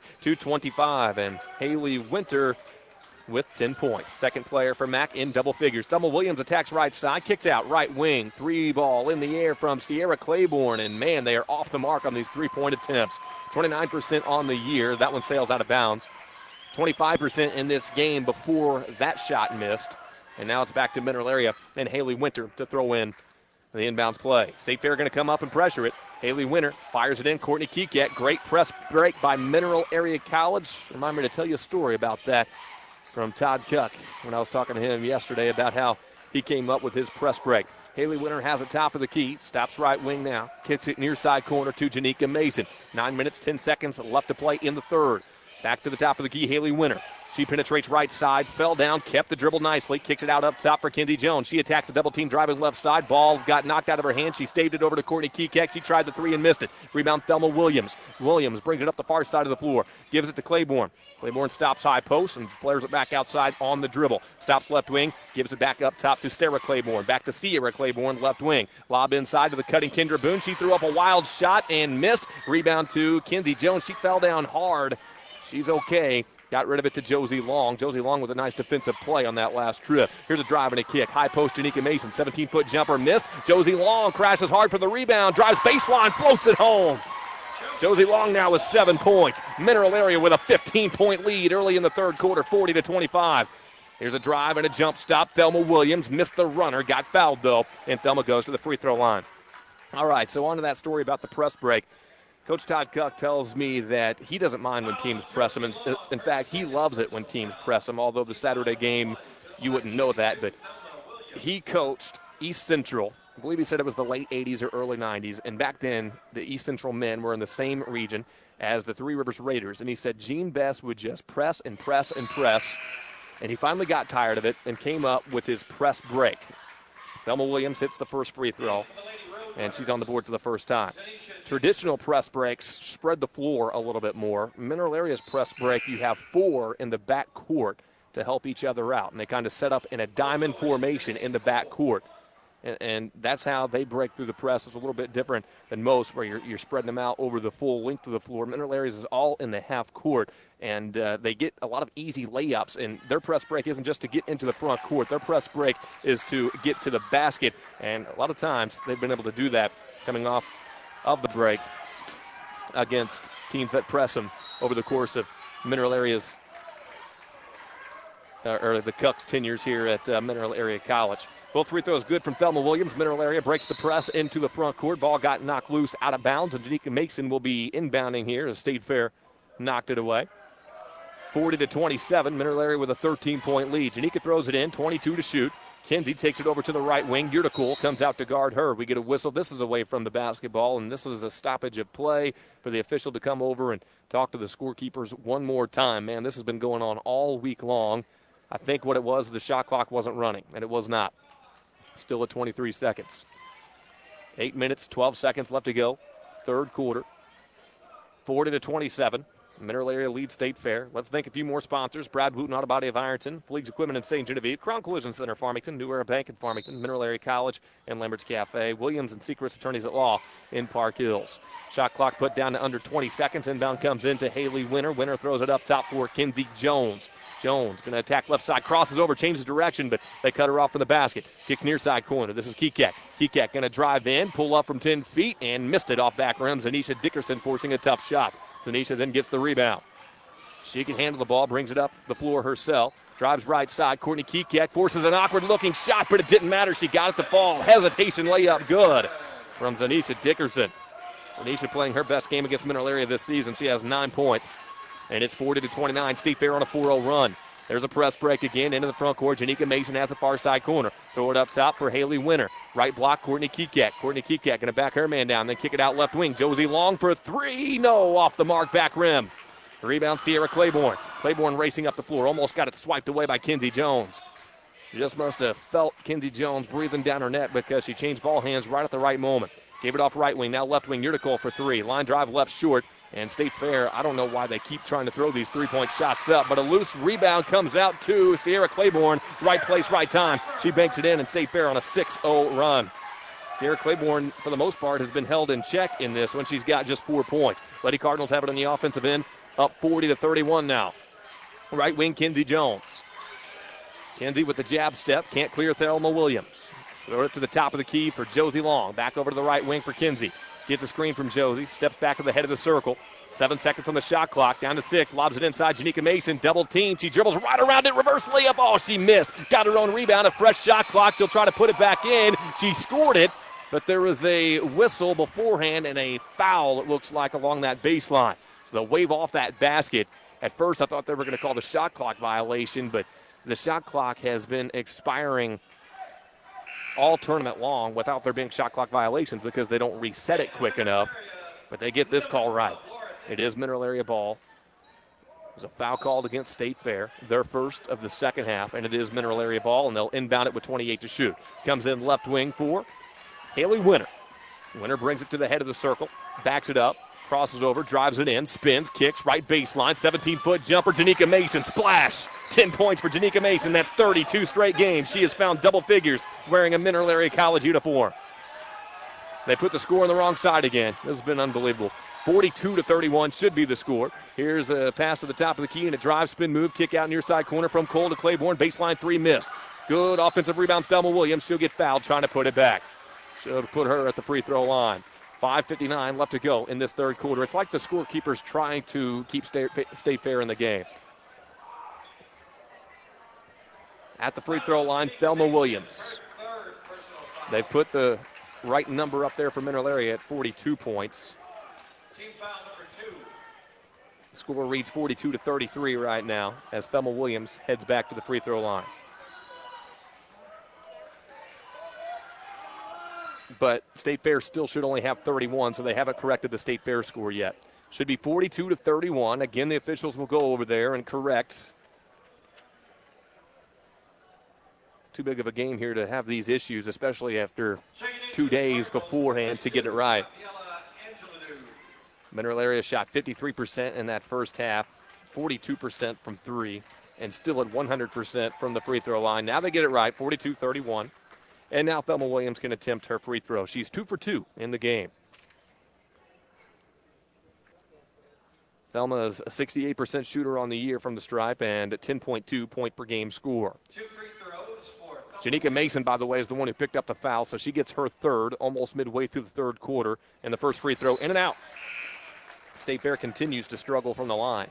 38-25, and Haley Winter with 10 points. Second player for MAC in double figures. Thelma Williams attacks right side, kicks out right wing. 3 ball in the air from Sierra Claiborne, and man, they are off the mark on these 3-point attempts. 29% on the year. That one sails out of bounds. 25% in this game before that shot missed. And now it's back to Mineral Area and Haley Winter to throw in the inbounds play. State Fair going to come up and pressure it. Haley Winter fires it in. Courtney Kekek. Great press break by Mineral Area College. Remind me to tell you a story about that from Todd Cuck when I was talking to him yesterday about how he came up with his press break. Haley Winter has it top of the key, stops right wing now, kicks it near side corner to Janika Mason. 9 minutes, 10 seconds left to play in the third. Back to the top of the key, Haley Winter. She penetrates right side, fell down, kept the dribble nicely, kicks it out up top for Kinsey Jones. She attacks the double team driving left side. Ball got knocked out of her hand. She staved it over to Courtney Kekek. She tried the 3 and missed it. Rebound Thelma Williams. Williams brings it up the far side of the floor, gives it to Claiborne. Claiborne stops high post and flares it back outside on the dribble. Stops left wing, gives it back up top to Sarah Claiborne. Back to Sierra Claiborne, left wing. Lob inside to the cutting Kendra Boone. She threw up a wild shot and missed. Rebound to Kinsey Jones. She fell down hard. She's okay. Got rid of it to Josie Long. Josie Long with a nice defensive play on that last trip. Here's a drive and a kick. High post, Janika Mason. 17-foot jumper missed. Josie Long crashes hard for the rebound. Drives baseline, floats it home. Josie Long now with 7 points. Mineral Area with a 15-point lead early in the third quarter, 40-25. Here's a drive and a jump stop. Thelma Williams missed the runner. Got fouled, though, and Thelma goes to the free throw line. All right, so on to that story about the press break. Coach Todd Cuck tells me that he doesn't mind when teams press him. In fact, he loves it when teams press him, although the Saturday game, you wouldn't know that. But he coached East Central. I believe he said it was the late 80s or early 90s. And back then, the East Central men were in the same region as the Three Rivers Raiders. And he said Gene Best would just press and press and press. And he finally got tired of it and came up with his press break. Thelma Williams hits the first free throw, and she's on the board for the first time. Traditional press breaks spread the floor a little bit more. Mineral Area's press break, you have 4 in the back court to help each other out, and they kind of set up in a diamond formation in the back court. And that's how they break through the press. It's a little bit different than most, where you're spreading them out over the full length of the floor. Mineral Areas is all in the half court, and they get a lot of easy layups. And their press break isn't just to get into the front court. Their press break is to get to the basket, and a lot of times they've been able to do that coming off of the break against teams that press them over the course of Mineral Area's or the Cuck's tenures here at Mineral Area College. Both free throws good from Thelma Williams. Mineral Area breaks the press into the front court. Ball got knocked loose out of bounds, and Janika Mason will be inbounding here as State Fair knocked it away. 40-27, Mineral Area with a 13-point lead. Janika throws it in, 22 to shoot. Kinsey takes it over to the right wing. Yurtikul comes out to guard her. We get a whistle. This is away from the basketball, and this is a stoppage of play for the official to come over and talk to the scorekeepers one more time. Man, this has been going on all week long. I think what it was, the shot clock wasn't running, and it was not. Still at 23 seconds. 8 minutes, 12 seconds left to go. Third quarter. 40-27. Mineral Area leads State Fair. Let's thank a few more sponsors. Brad Wooten Auto Body of Ironton, Fleegs Equipment in St. Genevieve, Crown Collision Center Farmington, New Era Bank in Farmington, Mineral Area College, and Lambert's Cafe. Williams and Sechrist Attorneys at Law in Park Hills. Shot clock put down to under 20 seconds. Inbound comes into Haley Winter. Winter throws it up top for Kinsey Jones. Jones going to attack left side, crosses over, changes direction, but they cut her off from the basket. Kicks near side corner. This is Kekek. Kekek going to drive in, pull up from 10 feet, and missed it off back rim. Zanisha Dickerson forcing a tough shot. Zanisha then gets the rebound. She can handle the ball, brings it up the floor herself. Drives right side. Courtney Kekek forces an awkward-looking shot, but it didn't matter. She got it to fall. Hesitation layup good from Zanisha Dickerson. Zanisha playing her best game against Mineral Area this season. She has 9 points. And it's 40-29. State Fair on a 4-0 run. There's a press break again into the front court. Janika Mason has the far side corner. Throw it up top for Haley Winter. Right block, Courtney Kekak. Courtney Kekak going to back her man down, then kick it out left wing. Josie Long for 3. No, off the mark, back rim. Rebound, Sierra Claiborne. Claiborne racing up the floor. Almost got it swiped away by Kinsey Jones. Just must have felt Kinsey Jones breathing down her neck because she changed ball hands right at the right moment. Gave it off right wing. Now left wing, Yurticol for 3. Line drive left short. And State Fair, I don't know why they keep trying to throw these three-point shots up, but a loose rebound comes out to Sierra Claiborne. Right place, right time. She banks it in, and State Fair on a 6-0 run. Sierra Claiborne, for the most part, has been held in check in this one. She's got just 4 points. Lady Cardinals have it on the offensive end, up 40-31 now. Right wing, Kinsey Jones. Kinsey with the jab step, can't clear Thelma Williams. Throw it to the top of the key for Josie Long. Back over to the right wing for Kinsey. Gets a screen from Josie, steps back to the head of the circle. 7 seconds on the shot clock, down to 6. Lobs it inside, Janika Mason, double team. She dribbles right around it, reverse layup. Oh, she missed. Got her own rebound, a fresh shot clock. She'll try to put it back in. She scored it, but there was a whistle beforehand and a foul, it looks like, along that baseline. So they'll wave off that basket. At first, I thought they were going to call the shot clock violation, but the shot clock has been expiring all tournament long without there being shot clock violations because they don't reset it quick enough. But they get this call right. It is Mineral Area ball. There's a foul called against State Fair, their first of the second half, and it is Mineral Area ball, and they'll inbound it with 28 to shoot. Comes in left wing for Haley Winter. Winter brings it to the head of the circle, backs it up, crosses over, drives it in, spins, kicks, right baseline, 17-foot jumper, Janika Mason, splash! 10 points for Janika Mason. That's 32 straight games. She has found double figures wearing a Mineral Area College uniform. They put the score on the wrong side again. This has been unbelievable. 42-31 should be the score. Here's a pass to the top of the key and a drive, spin move, kick out near side corner from Cole to Claiborne. Baseline 3 missed. Good offensive rebound, Thelma Williams. She'll get fouled trying to put it back. Should put her at the free throw line. 5:59 left to go in this third quarter. It's like the scorekeeper's trying to keep State Fair in the game. At the free throw line, Thelma Williams. They put the right number up there for Mineral Area at 42 points. Team foul number 2. The score reads 42-33 right now as Thelma Williams heads back to the free throw line. But State Fair still should only have 31, so they haven't corrected the State Fair score yet. Should be 42-31. Again, the officials will go over there and correct. Too big of a game here to have these issues, especially after 2 days beforehand to get it right. Mineral Area shot 53% in that first half, 42% from 3, and still at 100% from the free throw line. Now they get it right, 42-31. And now Thelma Williams can attempt her free throw. She's 2 for 2 in the game. Thelma is a 68% shooter on the year from the stripe and a 10.2 point per game score. 2 free throws for Janika Mason, by the way, is the one who picked up the foul, so she gets her third almost midway through the third quarter. And the first free throw in and out. State Fair continues to struggle from the line.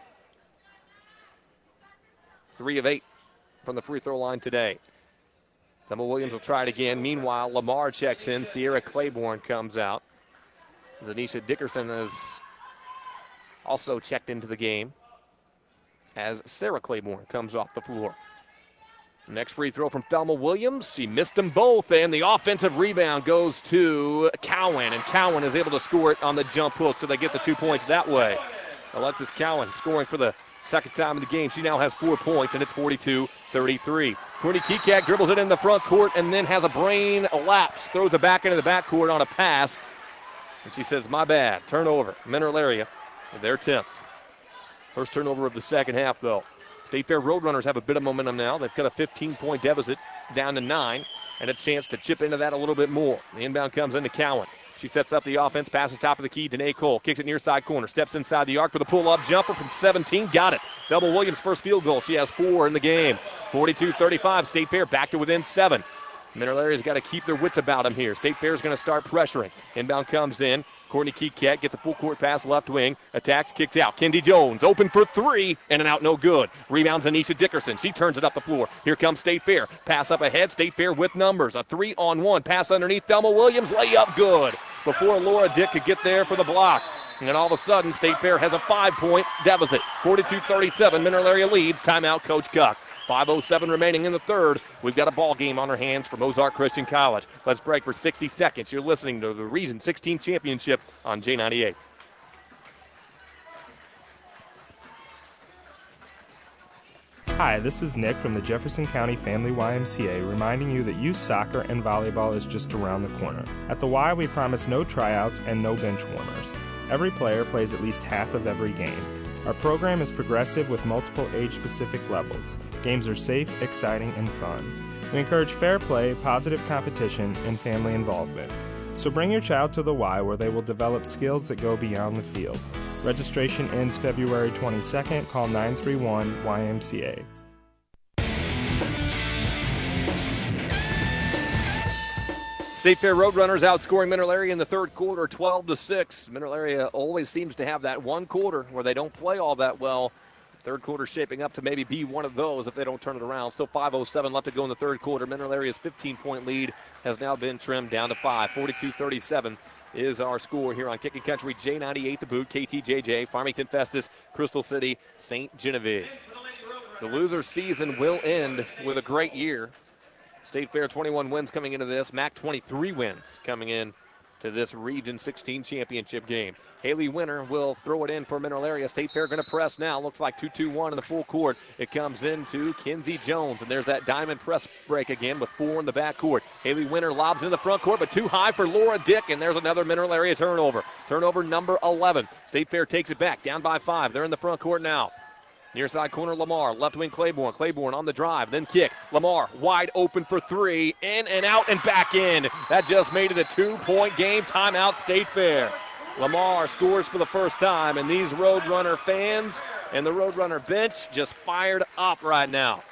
3 of 8 from the free throw line today. Thelma Williams will try it again. Meanwhile, Lamar checks in. Sierra Claiborne comes out. Zanisha Dickerson has also checked into the game as Sarah Claiborne comes off the floor. Next free throw from Thelma Williams. She missed them both, and the offensive rebound goes to Cowan, and Cowan is able to score it on the jump hook, so they get the 2 points that way. Alexis Cowan scoring for the second time in the game. She now has 4 points, and it's 42-33. Courtney Kekak dribbles it in the front court and then has a brain lapse. Throws it back into the backcourt on a pass. And she says, my bad. Turnover. Mineral Area, their 10th. First turnover of the second half, though. State Fair Roadrunners have a bit of momentum now. They've got a 15-point deficit down to 9 and a chance to chip into that a little bit more. The inbound comes into Cowan. She sets up the offense, passes top of the key. Danae Cole kicks it near side corner, steps inside the arc for the pull-up jumper from 17. Got it. Thelma Williams' first field goal. She has 4 in the game. 42-35. State Fair back to within 7. Mineral Area's got to keep their wits about them here. State Fair's going to start pressuring. Inbound comes in. Courtney Kekak gets a full court pass left wing. Attacks, kicked out. Kinsey Jones open for 3, and an out no good. Rebounds Anisha Dickerson. She turns it up the floor. Here comes State Fair. Pass up ahead. State Fair with numbers. A 3-on-1. Pass underneath. Thelma Williams. Layup good. Before Laura Dick could get there for the block. And then all of a sudden, State Fair has a 5-point deficit. 42-37, Mineral Area leads. Timeout, Coach Cuck. 5:07 remaining in the third. We've got a ball game on our hands for Mozart Christian College. Let's break for 60 seconds. You're listening to the Region 16 Championship on J98. Hi, this is Nick from the Jefferson County Family YMCA reminding you that youth soccer and volleyball is just around the corner. At the Y, we promise no tryouts and no bench warmers. Every player plays at least half of every game. Our program is progressive with multiple age-specific levels. Games are safe, exciting, and fun. We encourage fair play, positive competition, and family involvement. So bring your child to the Y where they will develop skills that go beyond the field. Registration ends February 22nd. Call 931-YMCA. State Fair Roadrunners outscoring Mineral Area in the third quarter, 12-6. Mineral Area always seems to have that one quarter where they don't play all that well. Third quarter shaping up to maybe be one of those if they don't turn it around. Still 5:07 left to go in the third quarter. Mineral Area's 15-point lead has now been trimmed down to 5. 42-37 is our score here on Kicking Country. J98 The Boot, KTJJ, Farmington Festus, Crystal City, St. Genevieve. The loser season will end with a great year. State Fair 21 wins coming into this. MAC 23 wins coming in to this Region 16 championship game. Haley Winter will throw it in for Mineral Area. State Fair going to press now. Looks like 2-2-1 in the full court. It comes into Kinsey Jones, and there's that diamond press break again with 4 in the back court. Haley Winter lobs in the front court, but too high for Laura Dick, and there's another Mineral Area turnover. Turnover number 11. State Fair takes it back, down by 5. They're in the front court now. Near side corner, Lamar. Left wing, Claiborne. Claiborne on the drive, then kick. Lamar wide open for 3. In and out and back in. That just made it a 2-point game. Timeout, State Fair. Lamar scores for the first time, and these Roadrunner fans and the Roadrunner bench just fired up right now.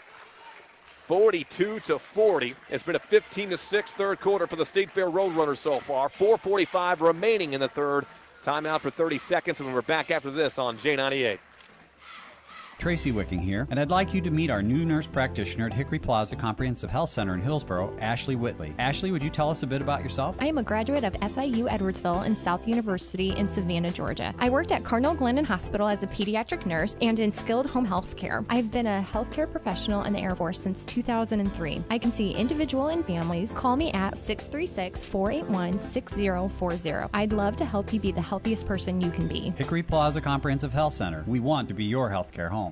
42-40. It's been a 15-6 third quarter for the State Fair Roadrunners so far. 4:45 remaining in the third. Timeout for 30 seconds, and we're back after this on J98. Tracy Wicking here, and I'd like you to meet our new nurse practitioner at Hickory Plaza Comprehensive Health Center in Hillsboro, Ashley Whitley. Ashley, would you tell us a bit about yourself? I am a graduate of SIU Edwardsville and South University in Savannah, Georgia. I worked at Cardinal Glennon Hospital as a pediatric nurse and in skilled home health care. I've been a healthcare professional in the Air Force since 2003. I can see individual and families. Call me at 636-481-6040. I'd love to help you be the healthiest person you can be. Hickory Plaza Comprehensive Health Center. We want to be your healthcare home.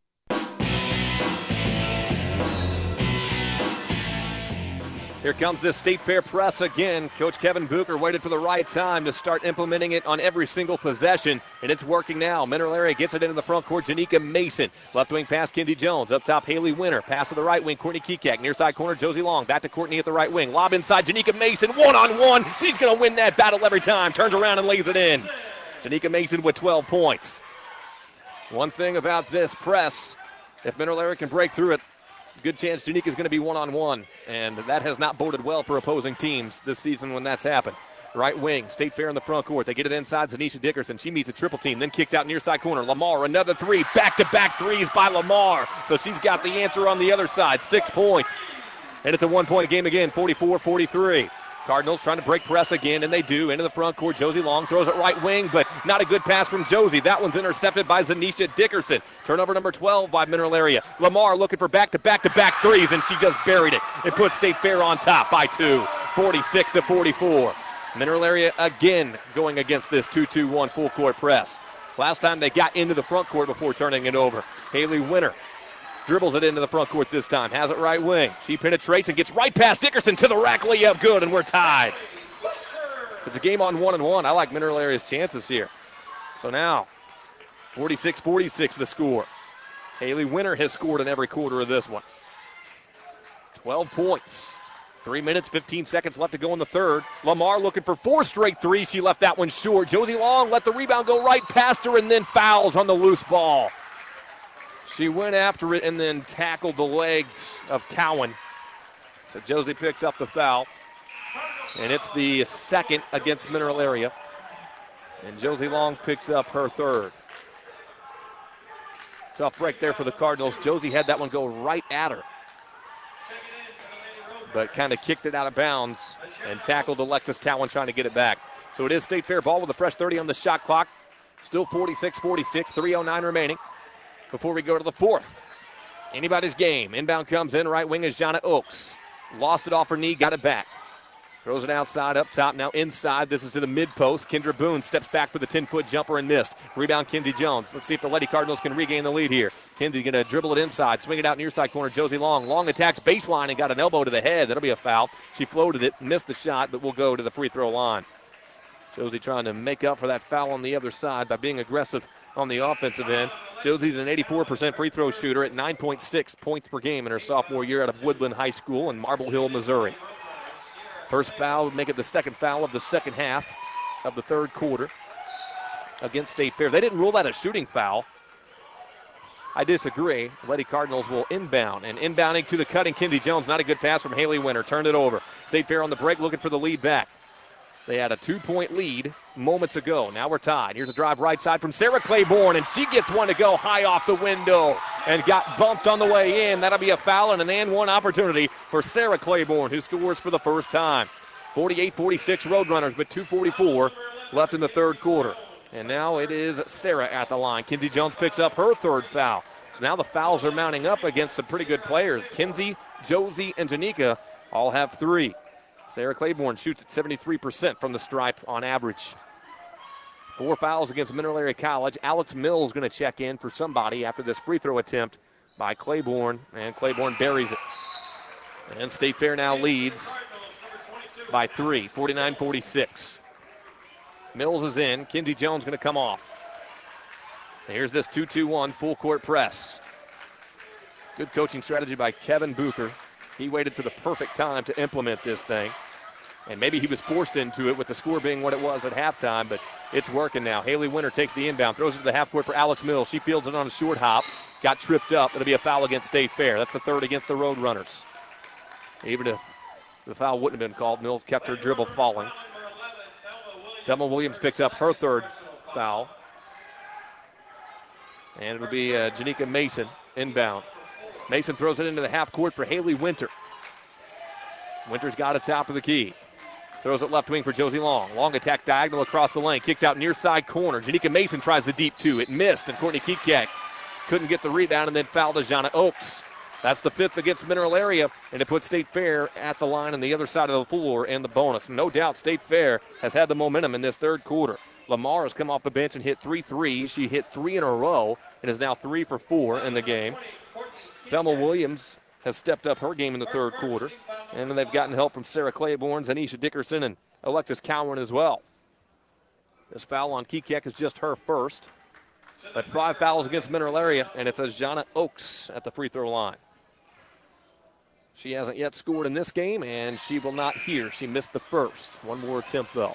Here comes this State Fair press again. Coach Kevin Booker waited for the right time to start implementing it on every single possession, and it's working now. Mineral Area gets it into the front court. Janika Mason. Left wing pass, Kinsey Jones. Up top, Haley Winter. Pass to the right wing, Courtney Kekak. Near side corner, Josie Long. Back to Courtney at the right wing. Lob inside, Janika Mason. One-on-one. She's going to win that battle every time. Turns around and lays it in. Janika Mason with 12 points. One thing about this press, if Mineral Area can break through it, good chance Janika's going to be one-on-one, and that has not boded well for opposing teams this season when that's happened. Right wing, State Fair in the front court. They get it inside Zanisha Dickerson. She meets a triple team, then kicks out near side corner. Lamar, another 3. Back-to-back threes by Lamar. So she's got the answer on the other side. 6 points. And it's a 1-point game again, 44-43. Cardinals trying to break press again, and they do. Into the front court, Josie Long throws it right wing, but not a good pass from Josie. That one's intercepted by Zanisha Dickerson. Turnover number 12 by Mineral Area. Lamar looking for back-to-back threes, and she just buried it. It puts State Fair on top by 2, 46-44. Mineral Area again going against this 2-2-1 full court press. Last time they got into the front court before turning it over. Haley Winter dribbles it into the front court this time. Has it right wing. She penetrates and gets right past Dickerson to the rack. Layup good, and we're tied. It's a game on 1-1. I like Mineral Area's chances here. So now, 46-46 the score. Haley Winter has scored in every quarter of this one. 12 points. 3 minutes, 15 seconds left to go in the third. Lamar looking for 4 straight threes. She left that one short. Josie Long let the rebound go right past her and then fouls on the loose ball. She went after it and then tackled the legs of Cowan. So Josie picks up the foul. And it's the second against Mineral Area. And Josie Long picks up her third. Tough break there for the Cardinals. Josie had that one go right at her, but kind of kicked it out of bounds and tackled Alexis Cowan trying to get it back. So it is State Fair ball with a fresh 30 on the shot clock. Still 46-46, 3:09 remaining before we go to the fourth. Anybody's game. Inbound comes in. Right wing is Jana Oaks. Lost it off her knee, got it back. Throws it outside, up top, now inside. This is to the mid-post. Kendra Boone steps back for the 10-foot jumper and missed. Rebound, Kinsey Jones. Let's see if the Lady Cardinals can regain the lead here. Kinsey going to dribble it inside, swing it out near side corner. Josie Long. Long attacks baseline and got an elbow to the head. That'll be a foul. She floated it, missed the shot, but will go to the free throw line. Josie trying to make up for that foul on the other side by being aggressive on the offensive end. Josie's an 84% free throw shooter at 9.6 points per game in her sophomore year out of Woodland High School in Marble Hill, Missouri. First foul would make it the second foul of the second half of the third quarter against State Fair. They didn't rule that a shooting foul. I disagree. Lady Cardinals will inbound. And inbounding to the cutting Kinsey Jones. Not a good pass from Haley Winter. Turned it over. State Fair on the break looking for the lead back. They had a 2-point lead moments ago. Now we're tied. Here's a drive right side from Sarah Claiborne, and she gets one to go high off the window and got bumped on the way in. That'll be a foul and an and-one opportunity for Sarah Claiborne, who scores for the first time. 48-46 Roadrunners, but 2:44 left in the third quarter. And now it is Sarah at the line. Kinsey Jones picks up her third foul. So now the fouls are mounting up against some pretty good players. Kinsey, Josie, and Janika all have 3. Sarah Claiborne shoots at 73% from the stripe on average. 4 fouls against Mineral Area College. Alex Mills going to check in for somebody after this free throw attempt by Claiborne, and Claiborne buries it. And State Fair now leads by 3, 49-46. Mills is in. Kinsey Jones going to come off. And here's this 2-2-1 full court press. Good coaching strategy by Kevin Bucher. He waited for the perfect time to implement this thing. And maybe he was forced into it with the score being what it was at halftime, but it's working now. Haley Winter takes the inbound, throws it to the half court for Alex Mills. She fields it on a short hop, got tripped up. It'll be a foul against State Fair. That's the third against the Roadrunners. Even if the foul wouldn't have been called, Mills kept her dribble falling. Thelma Williams picks up her third foul. And it'll be Janika Mason inbound. Mason throws it into the half court for Haley Winter. Winter's got it top of the key. Throws it left wing for Josie Long. Long attack diagonal across the lane. Kicks out near side corner. Janika Mason tries the deep 2. It missed, and Courtney Keekak couldn't get the rebound and then fouled to Jana Oaks. That's the 5th against Mineral Area, and it puts State Fair at the line on the other side of the floor in the bonus. No doubt State Fair has had the momentum in this third quarter. Lamar has come off the bench and hit 3 threes. She hit 3 in a row and is now 3 for 4 in the game. Thelma Williams has stepped up her game in the third quarter. And then they've gotten help from Sarah Claiborne, Zanisha Dickerson, and Alexis Cowan as well. This foul on Keekak is just her first. But 5 fouls against Mineral Area, and it's a Jana Oaks at the free throw line. She hasn't yet scored in this game, and she will not here. She missed the first. One more attempt, though.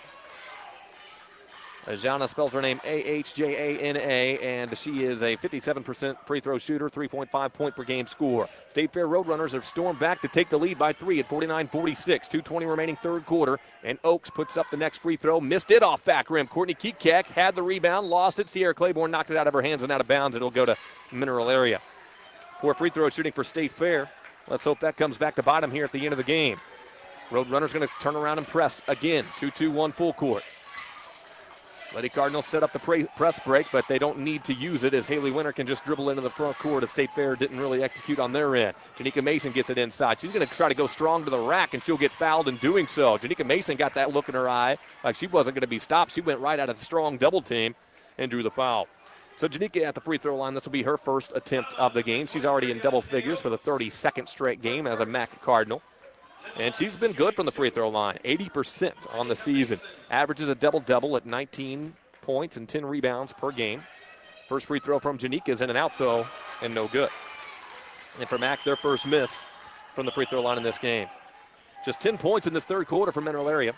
Jana spells her name A-H-J-A-N-A, and she is a 57% free throw shooter, 3.5 point per game score. State Fair Roadrunners have stormed back to take the lead by 3 at 49-46. 2:20 remaining third quarter, and Oaks puts up the next free throw. Missed it off back rim. Courtney Keekak had the rebound, lost it. Sierra Claiborne knocked it out of her hands and out of bounds. It'll go to Mineral Area. 4 free throw shooting for State Fair. Let's hope that comes back to bite them here at the end of the game. Roadrunners going to turn around and press again. 2-2-1 full court. Lady Cardinals set up the press break, but they don't need to use it as Haley Winter can just dribble into the front court as State Fair didn't really execute on their end. Janika Mason gets it inside. She's going to try to go strong to the rack, and she'll get fouled in doing so. Janika Mason got that look in her eye like she wasn't going to be stopped. She went right at a strong double team and drew the foul. So Janika at the free throw line. This will be her first attempt of the game. She's already in double figures for the 32nd straight game as a MAC Cardinal. And she's been good from the free throw line, 80% on the season. Averages a double-double at 19 points and 10 rebounds per game. First free throw from Janika is in and out, though, and no good. And for MAC, their first miss from the free throw line in this game. Just 10 points in this third quarter for Mineral Area.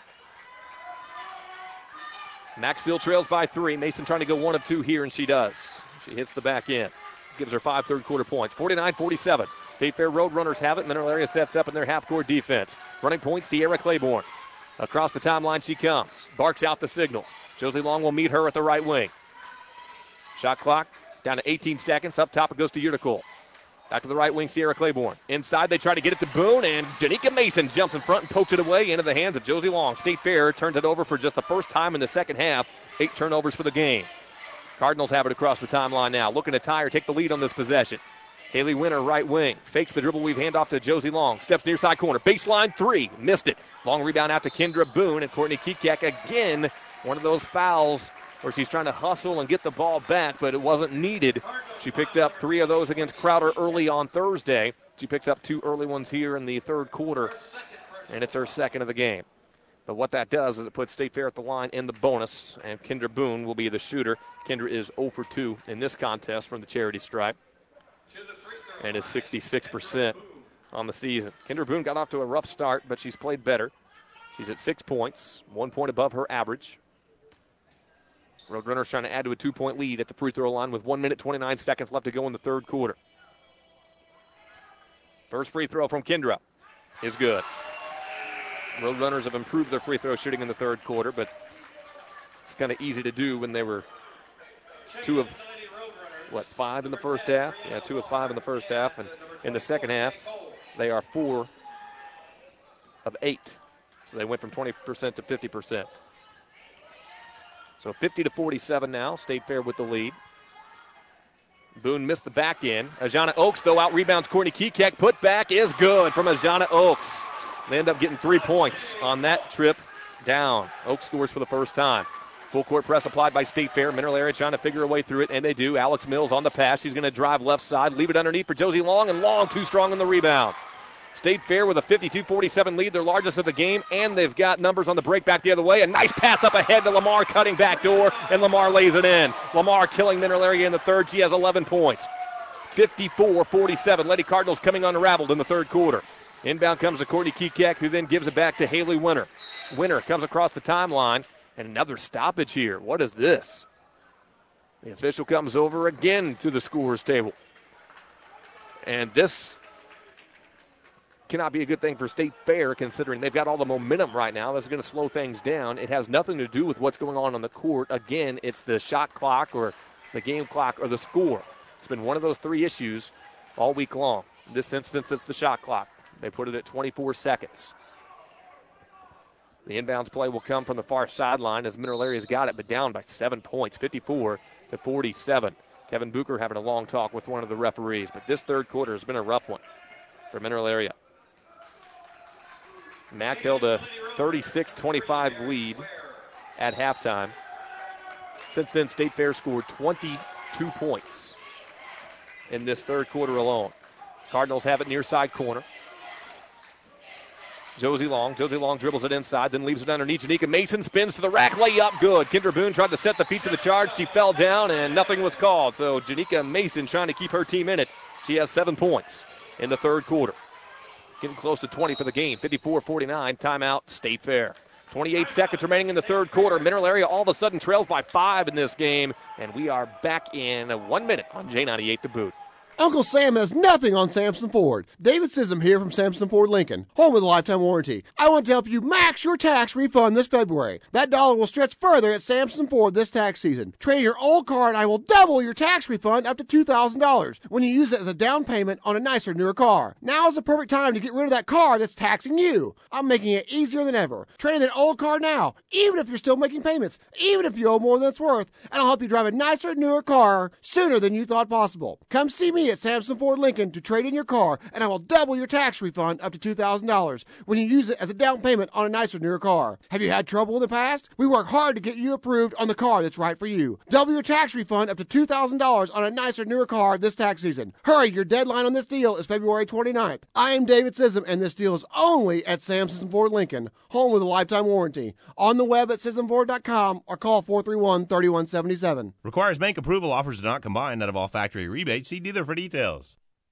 MAC still trails by 3. Mason trying to go 1 of 2 here, and she does. She hits the back end. Gives her 5 third quarter points. 49-47. State Fair Roadrunners have it. Mineral Area sets up in their half-court defense. Running points, Sierra Claiborne. Across the timeline she comes. Barks out the signals. Josie Long will meet her at the right wing. Shot clock down to 18 seconds. Up top it goes to Utica. Back to the right wing, Sierra Claiborne. Inside, they try to get it to Boone, and Janika Mason jumps in front and pokes it away into the hands of Josie Long. State Fair turns it over for just the first time in the second half. 8 turnovers for the game. Cardinals have it across the timeline now. Looking to tie or take the lead on this possession. Haley Winter, right wing. Fakes the dribble weave, handoff to Josie Long. Steps near side corner. Baseline 3. Missed it. Long rebound out to Kendra Boone, and Courtney Kekak again. One of those fouls where she's trying to hustle and get the ball back, but it wasn't needed. She picked up 3 of those against Crowder early on Thursday. She picks up 2 early ones here in the third quarter, and it's her second of the game. But what that does is it puts State Fair at the line in the bonus, and Kendra Boone will be the shooter. Kendra is 0 for 2 in this contest from the charity stripe, and is 66% on the season. Kendra Boone got off to a rough start, but she's played better. She's at 6 points, 1 point above her average. Roadrunners trying to add to a 2-point lead at the free throw line with 1 minute, 29 seconds left to go in the third quarter. First free throw from Kendra is good. Roadrunners have improved their free throw shooting in the third quarter, but it's kind of easy to do when they were 2 of, 5 in the first half? Yeah, 2 of 5 in the first half, and in the second half, they are 4 of 8. So they went from 20% to 50%. So 50-47 now. State Fair with the lead. Boone missed the back end. Ajana Oaks, though, out-rebounds Courtney Kekak. Put back is good from Ajana Oaks. They end up getting 3 points on that trip down. Oaks scores for the first time. Full court press applied by State Fair. Mineral area trying to figure a way through it, and they do. Alex Mills on the pass. She's going to drive left side, leave it underneath for Josie Long, and Long too strong on the rebound. State Fair with a 52-47 lead, their largest of the game, and they've got numbers on the break back the other way. A nice pass up ahead to Lamar, cutting back door, and Lamar lays it in. Lamar killing Mineral area in the third. She has 11 points. 54-47. Lady Cardinals coming unraveled in the third quarter. Inbound comes to Courtney Kekak, who then gives it back to Haley Winter. Winter comes across the timeline, and another stoppage here. What is this? The official comes over again to the scorer's table. And this cannot be a good thing for State Fair, considering they've got all the momentum right now. This is going to slow things down. It has nothing to do with what's going on the court. Again, it's the shot clock or the game clock or the score. It's been one of those 3 issues all week long. In this instance, it's the shot clock. They put it at 24 seconds. The inbounds play will come from the far sideline as Mineral Area's got it, but down by 7 points, 54-47. Kevin Bucher having a long talk with one of the referees, but this third quarter has been a rough one for Mineral Area. Mack held a 36-25 lead at halftime. Since then, State Fair scored 22 points in this third quarter alone. Cardinals have it near side corner. Josie Long dribbles it inside, then leaves it underneath. Janika Mason spins to the rack, layup good. Kendra Boone tried to set the feet to the charge. She fell down, and nothing was called. So Janika Mason trying to keep her team in it. She has 7 points in the third quarter. Getting close to 20 for the game. 54-49, timeout, State Fair. 28 seconds remaining in the third quarter. Mineral Area all of a sudden trails by 5 in this game, and we are back in 1 minute on J98 The Boot. Uncle Sam has nothing on Sampson Ford. David Sissom here from Sampson Ford Lincoln, home with a lifetime warranty. I want to help you max your tax refund this February. That dollar will stretch further at Sampson Ford this tax season. Trade your old car and I will double your tax refund up to $2,000 when you use it as a down payment on a nicer, newer car. Now is the perfect time to get rid of that car that's taxing you. I'm making it easier than ever. Trade in that old car now, even if you're still making payments, even if you owe more than it's worth, and I'll help you drive a nicer, newer car sooner than you thought possible. Come see me at Sampson Ford Lincoln to trade in your car, and I will double your tax refund up to $2,000 when you use it as a down payment on a nicer, newer car. Have you had trouble in the past? We work hard to get you approved on the car that's right for you. Double your tax refund up to $2,000 on a nicer, newer car this tax season. Hurry, your deadline on this deal is February 29th. I am David Sissom, and this deal is only at Sampson Ford Lincoln, home with a lifetime warranty. On the web at SissomFord.com or call 431-3177. Requires bank approval. Offers do not combine. Net of all factory rebates. See dealer for details.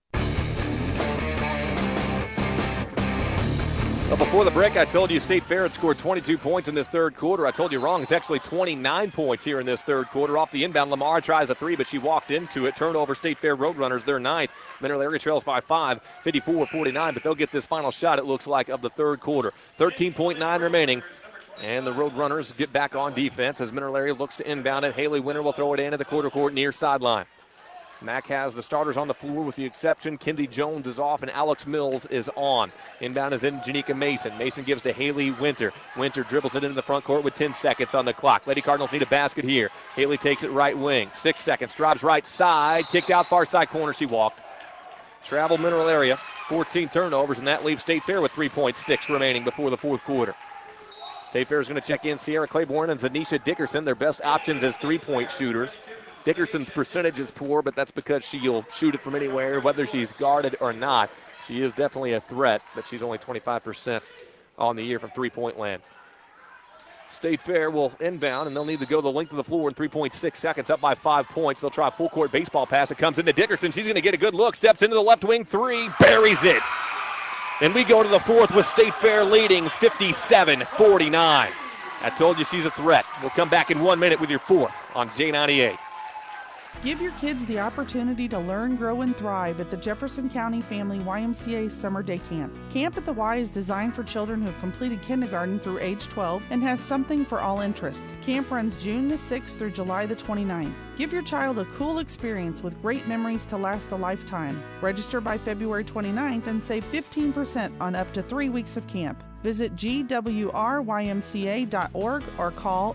Well, before the break, I told you State Fair had scored 22 points in this third quarter. I told you wrong. It's actually 29 points here in this third quarter. Off the inbound, Lamar tries a 3, but she walked into it. Turnover, State Fair Roadrunners, their 9th. Mineral Area trails by 5, 54-49, but they'll get this final shot, it looks like, of the third quarter. 13.9 remaining. And the Roadrunners get back on defense as Mineral Area looks to inbound it. Haley Winter will throw it in at the quarter court near sideline. Mac has the starters on the floor with the exception. Kinsey Jones is off and Alex Mills is on. Inbound is in Janika Mason. Mason gives to Haley Winter. Winter dribbles it into the front court with 10 seconds on the clock. Lady Cardinals need a basket here. Haley takes it right wing. 6 seconds. Drives right side. Kicked out far side corner. She walked. Travel Mineral Area. 14 turnovers, and that leaves State Fair with 3.6 remaining before the fourth quarter. State Fair is going to check in Sierra Claiborne and Zanisha Dickerson. Their best options as three-point shooters. Dickerson's percentage is poor, but that's because she'll shoot it from anywhere, whether she's guarded or not. She is definitely a threat, but she's only 25% on the year from three-point land. State Fair will inbound, and they'll need to go the length of the floor in 3.6 seconds, up by 5 points. They'll try a full-court baseball pass. It comes into Dickerson. She's going to get a good look. Steps into the left wing three, buries it. And we go to the fourth with State Fair leading 57-49. I told you she's a threat. We'll come back in 1 minute with your fourth on J98. Give your kids the opportunity to learn, grow, and thrive at the Jefferson County Family YMCA Summer Day Camp. Camp at the Y is designed for children who have completed kindergarten through age 12 and has something for all interests. Camp runs June the 6th through July the 29th. Give your child a cool experience with great memories to last a lifetime. Register by February 29th and save 15% on up to 3 weeks of camp. Visit gwrymca.org or call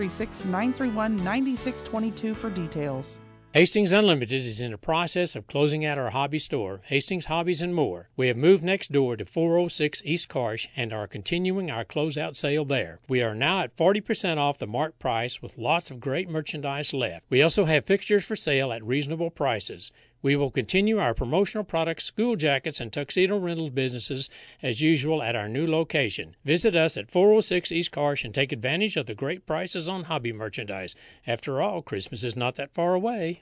636-931-9622 for details. Hastings Unlimited is in the process of closing out our hobby store, Hastings Hobbies and More. We have moved next door to 406 East Karsh and are continuing our closeout sale there. We are now at 40% off the marked price with lots of great merchandise left. We also have fixtures for sale at reasonable prices. We will continue our promotional products, school jackets, and tuxedo rental businesses as usual at our new location. Visit us at 406 East Karsh and take advantage of the great prices on hobby merchandise. After all, Christmas is not that far away.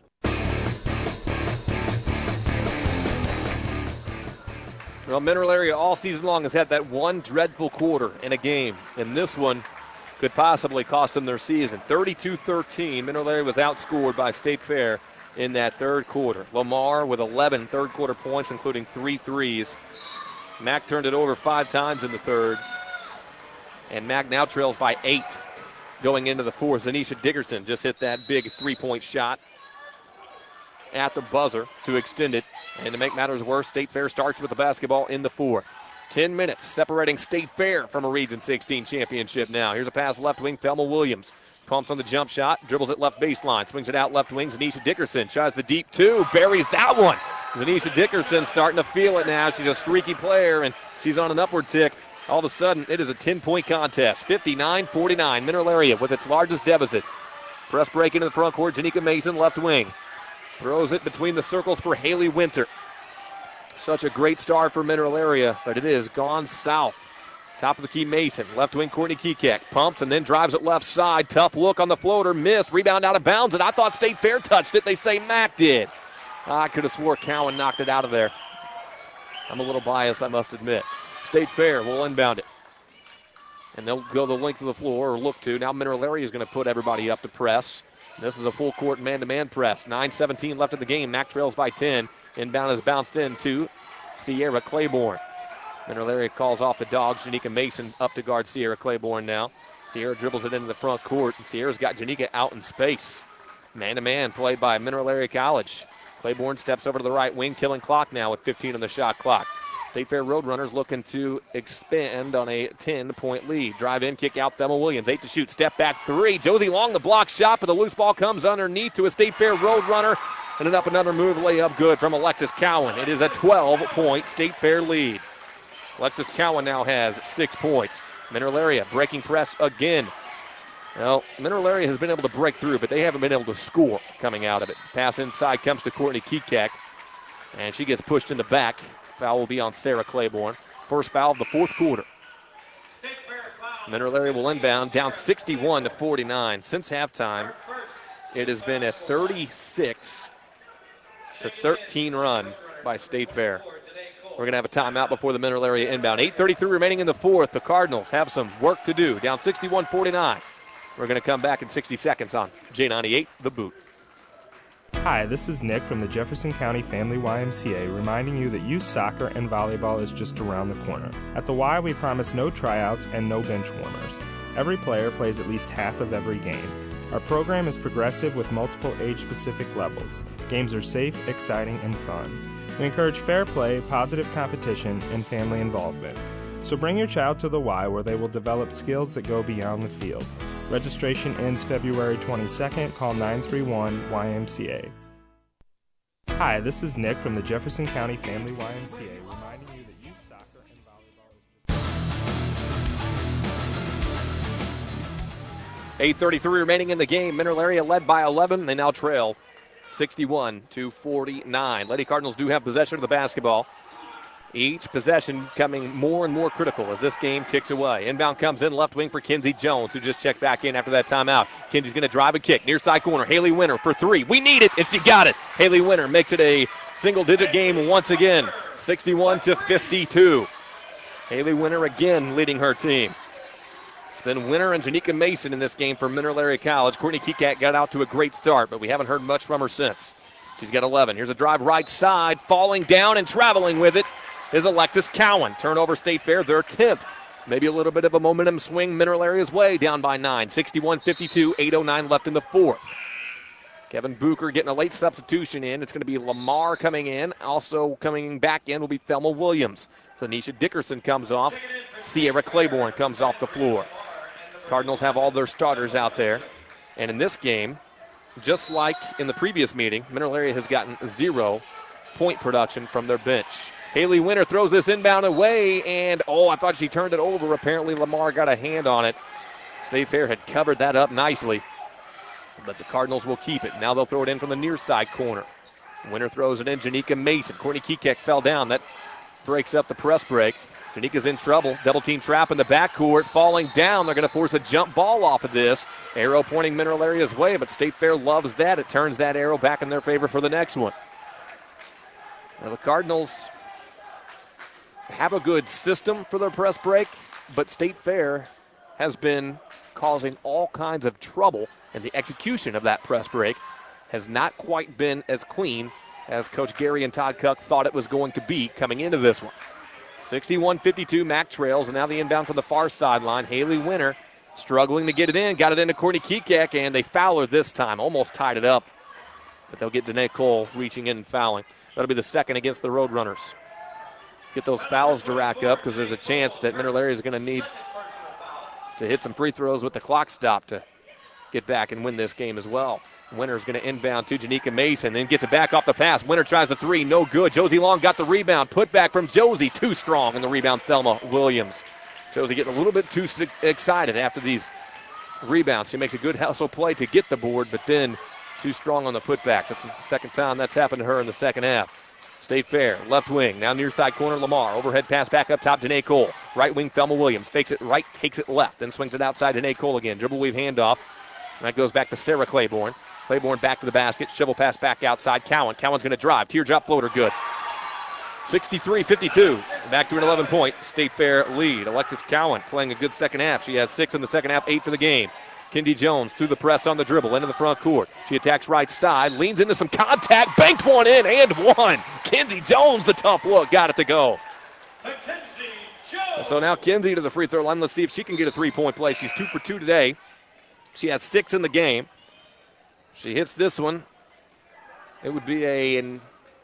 Well, Mineral Area all season long has had that one dreadful quarter in a game, and this one could possibly cost them their season. 32-13, Mineral Area was outscored by State Fair in that third quarter. Lamar with 11 third-quarter points, including 3 threes. Mac turned it over 5 times in the third. And Mac now trails by 8 going into the fourth. Zanisha Dickerson just hit that big three-point shot at the buzzer to extend it. And to make matters worse, State Fair starts with the basketball in the fourth. 10 minutes separating State Fair from a Region 16 championship now. Here's a pass left wing, Thelma Williams. Pumps on the jump shot, dribbles it left baseline, swings it out left wing. Zanisha Dickerson tries the deep two, buries that one. Zanisha Dickerson starting to feel it now. She's a streaky player, and she's on an upward tick. All of a sudden, it is a 10-point contest. 59-49, Mineral Area with its largest deficit. Press break into the front court, Janika Mason, left wing. Throws it between the circles for Haley Winter. Such a great start for Mineral Area, but it is gone south. Top of the key, Mason. Left wing, Courtney Kekek. Pumps and then drives it left side. Tough look on the floater. Miss. Rebound out of bounds, and I thought State Fair touched it. They say Mac did. I could have swore Cowan knocked it out of there. I'm a little biased, I must admit. State Fair will inbound it. And they'll go the length of the floor, or look to. Now Mineral Area is going to put everybody up to press. This is a full court man-to-man press. 9:17 left in the game. Mac trails by 10. Inbound is bounced in to Sierra Claiborne. Mineral Area calls off the dogs. Janika Mason up to guard Sierra Claiborne now. Sierra dribbles it into the front court, and Sierra's got Janika out in space. Man-to-man played by Mineral Area College. Claiborne steps over to the right wing, killing clock now with 15 on the shot clock. State Fair Roadrunners looking to expand on a 10-point lead. Drive in, kick out, Thelma Williams. 8 to shoot, step back 3. Josie Long, the block shot, but the loose ball comes underneath to a State Fair Roadrunner. And an up another move, layup good from Alexis Cowan. It is a 12-point State Fair lead. Alexis Cowan now has 6 points. Mineral Area breaking press again. Well, Mineral Area has been able to break through, but they haven't been able to score coming out of it. Pass inside comes to Courtney Kekek, and she gets pushed in the back. Foul will be on Sarah Claiborne. First foul of the fourth quarter. Mineral Area will inbound, down 61-49. Since halftime, it has been a 36-13 run by State Fair. We're going to have a timeout before the Mineral Area inbound. 8:33 remaining in the fourth. The Cardinals have some work to do. Down 61-49. We're going to come back in 60 seconds on J98, The Boot. Hi, this is Nick from the Jefferson County Family YMCA reminding you that youth soccer and volleyball is just around the corner. At the Y, we promise no tryouts and no bench warmers. Every player plays at least half of every game. Our program is progressive with multiple age-specific levels. Games are safe, exciting, and fun. We encourage fair play, positive competition, and family involvement. So bring your child to the Y, where they will develop skills that go beyond the field. Registration ends February 22nd. Call 931-YMCA. Hi, this is Nick from the Jefferson County Family YMCA, reminding you that youth soccer and volleyball is 8:33 remaining in the game. Mineral Area led by 11. They now trail 61-49. Lady Cardinals do have possession of the basketball. Each possession coming more and more critical as this game ticks away. Inbound comes in left wing for Kinsey Jones, who just checked back in after that timeout. Kinsey's going to drive a kick. Near side corner, Haley Winter for three. We need it, and she got it. Haley Winter makes it a single-digit game once again, 61-52. Haley Winter again leading her team. It's been Winter and Janika Mason in this game for Mineral Area College. Courtney Kekat got out to a great start, but we haven't heard much from her since. She's got 11. Here's a drive right side, falling down and traveling with it is Alexis Cowan. Turnover State Fair, their 10th. Maybe a little bit of a momentum swing Mineral Area's way, down by 9. 61-52, 8:09 left in the fourth. Kevin Bucher getting a late substitution in. It's going to be Lamar coming in. Also coming back in will be Thelma Williams. So Nisha Dickerson comes off. Sierra Claiborne comes off the floor. Cardinals have all their starters out there. And in this game, just like in the previous meeting, Mineral Area has gotten 0 point production from their bench. Haley Winter throws this inbound away, and I thought she turned it over. Apparently Lamar got a hand on it. State Fair had covered that up nicely, but the Cardinals will keep it. Now they'll throw it in from the near side corner. Winter throws it in. Janika Mason. Courtney Kekat fell down. That breaks up the press break. Janika's in trouble. Double team trap in the backcourt. Falling down. They're going to force a jump ball off of this. Arrow pointing Mineral Area's way, but State Fair loves that. It turns that arrow back in their favor for the next one. Now the Cardinals have a good system for their press break, but State Fair has been causing all kinds of trouble, and the execution of that press break has not quite been as clean as Coach Gary and Todd Cuck thought it was going to be coming into this one. 61-52, Mac trails, and now the inbound from the far sideline. Haley Winter struggling to get it in, got it into Courtney Kekat, and they foul her this time, almost tied it up, but they'll get Danae Cole reaching in and fouling. That'll be the second against the Roadrunners. Get those fouls to rack up because there's a chance that Mineral Area is going to need to hit some free throws with the clock stopped to get back and win this game as well. Winter's going to inbound to Janika Mason, then gets it back off the pass. Winter tries the three, no good. Josie Long got the rebound. Put back from Josie, too strong in the rebound, Thelma Williams. Josie getting a little bit too excited after these rebounds. She makes a good hustle play to get the board, but then too strong on the putbacks. That's the second time that's happened to her in the second half. State Fair, left wing, now near side corner, Lamar. Overhead pass back up top, Danae Cole. Right wing, Thelma Williams. Fakes it right, takes it left, then swings it outside, Danae Cole again. Dribble weave handoff. And that goes back to Sarah Claiborne. Claiborne back to the basket. Shovel pass back outside, Cowan. Cowan's going to drive. Teardrop floater, good. 63-52. Back to an 11-point State Fair lead. Alexis Cowan playing a good second half. She has 6 in the second half, 8 for the game. Kinsey Jones through the press on the dribble into the front court. She attacks right side, leans into some contact, banked one in and one. Kinsey Jones, the tough look, got it to go. So now Kinsey to the free throw line. Let's see if she can get a three-point play. She's 2 for 2 today. She has 6 in the game. She hits this one. It would be an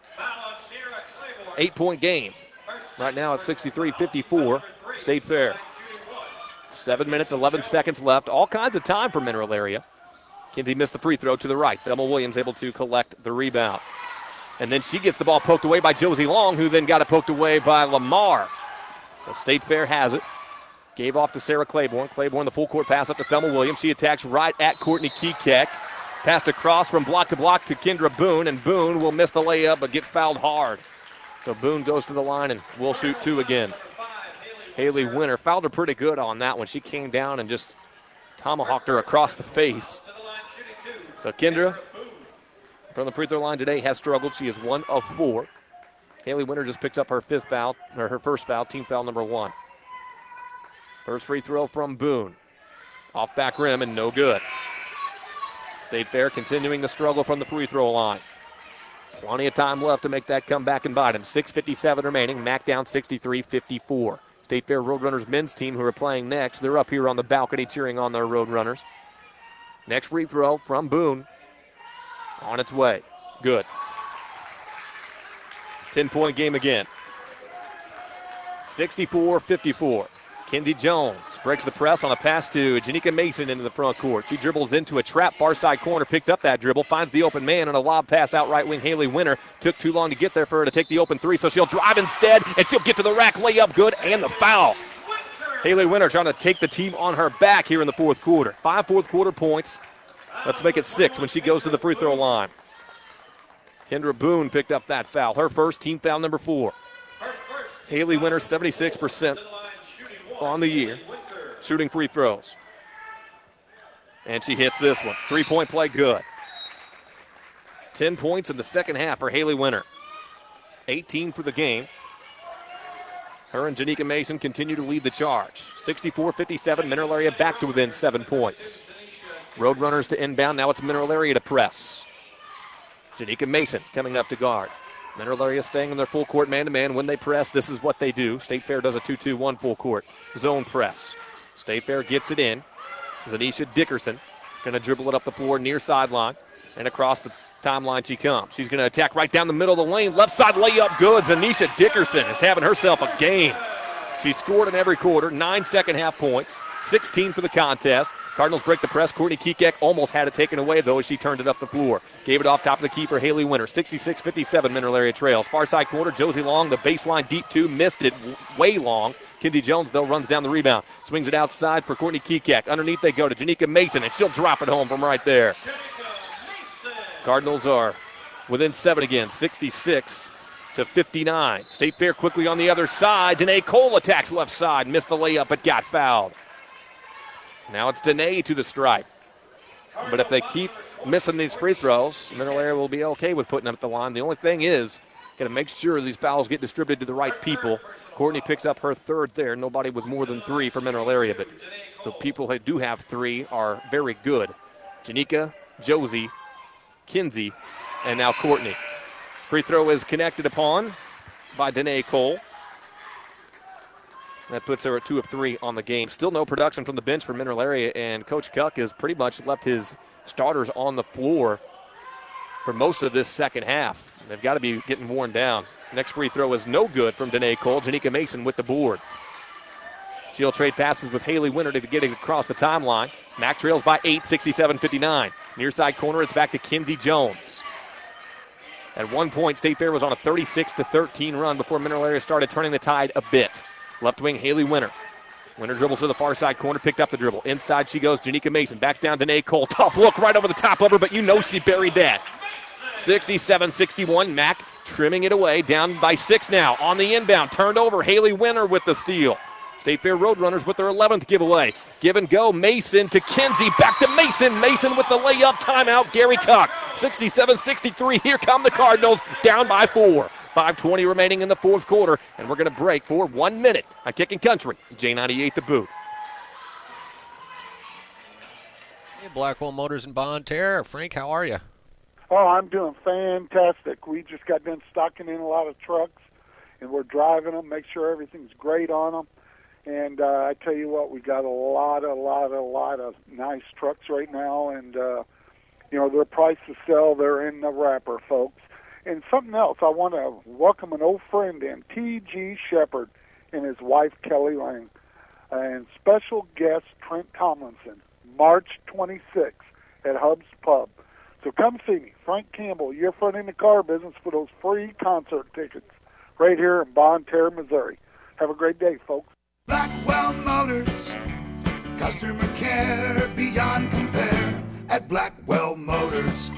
8-point game. Right now it's 63-54, State Fair. 7 minutes, 11 seconds left. All kinds of time for Mineral Area. Kinsey missed the free throw to the right. Thelma Williams able to collect the rebound. And then she gets the ball poked away by Josie Long, who then got it poked away by Lamar. So State Fair has it. Gave off to Sarah Claiborne. Claiborne, the full court pass up to Thelma Williams. She attacks right at Courtney Kekat. Passed across from block to block to Kendra Boone, and Boone will miss the layup but get fouled hard. So Boone goes to the line and will shoot 2 again. Haley Winter fouled her pretty good on that one. She came down and just tomahawked her across the face. So Kendra, from the free throw line today, has struggled. She is 1 of 4. Haley Winter just picked up her first foul, team foul number 1. First free throw from Boone. Off back rim and no good. State Fair continuing the struggle from the free throw line. Plenty of time left to make that come back and bite him. 6:57 remaining. Mac down 63-54. State Fair Roadrunners men's team, who are playing next, they're up here on the balcony cheering on their Roadrunners. Next free throw from Boone. On its way. Good. 10-point game again. 64-54. Kinsey Jones breaks the press on a pass to Janika Mason into the front court. She dribbles into a trap, far side corner, picks up that dribble, finds the open man, and a lob pass out right wing. Haley Winter took too long to get there for her to take the open three, so she'll drive instead, and she'll get to the rack, layup good, and the foul. Haley Winter trying to take the team on her back here in the fourth quarter. 5 fourth quarter points. Let's make it 6 when she goes to the free throw line. Kendra Boone picked up that foul. Her first, team foul number 4. Haley Winter, 76% on the year, shooting free throws. And she hits this one. 3-point play, good. 10 points in the second half for Haley Winter. 18 for the game. Her and Janika Mason continue to lead the charge. 64-57, Mineral Area back to within 7 points. Roadrunners to inbound, now it's Mineral Area to press. Janika Mason coming up to guard. Mineral Area staying in their full court man-to-man. When they press, this is what they do. State Fair does a 2-2-1 full court zone press. State Fair gets it in. Zanisha Dickerson going to dribble it up the floor near sideline. And across the timeline she comes. She's going to attack right down the middle of the lane. Left side layup good. Zanisha Dickerson is having herself a game. She scored in every quarter. 9 second-half points. 16 for the contest. Cardinals break the press. Courtney Kekek almost had it taken away, though, as she turned it up the floor. Gave it off top of the keeper, Haley Winter. 66-57, Mineral Area trails. Far side corner, Josie Long, the baseline deep two, missed it way long. Kinsey Jones, though, runs down the rebound. Swings it outside for Courtney Kekek. Underneath they go to Janika Mason, and she'll drop it home from right there. Cardinals are within 7 again, 66-59. State Fair quickly on the other side. Danae Cole attacks left side. Missed the layup, but got fouled. Now it's Danae to the stripe. But if they keep missing these free throws, Mineral Area will be okay with putting them at the line. The only thing is, got to make sure these fouls get distributed to the right people. Courtney picks up her third there. Nobody with more than 3 for Mineral Area, but the people who do have 3 are very good. Janika, Josie, Kinsey, and now Courtney. Free throw is connected upon by Danae Cole. That puts her at 2 of 3 on the game. Still no production from the bench for Mineral Area, and Coach Cuck has pretty much left his starters on the floor for most of this second half. They've got to be getting worn down. Next free throw is no good from Danae Cole. Janika Mason with the board. She'll trade passes with Haley Winter to get it across the timeline. Mac trails by 8, 67-59. Near side corner, it's back to Kinsey Jones. At one point, State Fair was on a 36-13 run before Mineral Area started turning the tide a bit. Left wing, Haley Winter. Winter dribbles to the far side corner, picked up the dribble. Inside she goes, Janika Mason. Backs down Danae Cole. Tough look right over the top of her, but you know she buried that. 67-61. Mac trimming it away. Down by 6 now. On the inbound. Turned over. Haley Winter with the steal. State Fair Roadrunners with their 11th giveaway. Give and go. Mason to Kinsey. Back to Mason. Mason with the layup. Timeout. Gary Cuck. 67-63. Here come the Cardinals. Down by 4. 5:20 remaining in the fourth quarter, and we're going to break for 1 minute on Kicking Country. J98 The Boot. Hey, Blackwell Motors in Bonne Terre. Frank, how are you? Oh, I'm doing fantastic. We just got done stocking in a lot of trucks, and we're driving them, make sure everything's great on them. And I tell you what, we got a lot of nice trucks right now, and they're priced to sell. They're in the wrapper, folks. And something else, I want to welcome an old friend in, T.G. Shepard and his wife, Kelly Lang, and special guest, Trent Tomlinson, March 26th at Hub's Pub. So come see me, Frank Campbell, your friend in the car business, for those free concert tickets right here in Bonne Terre, Missouri. Have a great day, folks. Blackwell Motors, customer care beyond compare at Blackwell Motors.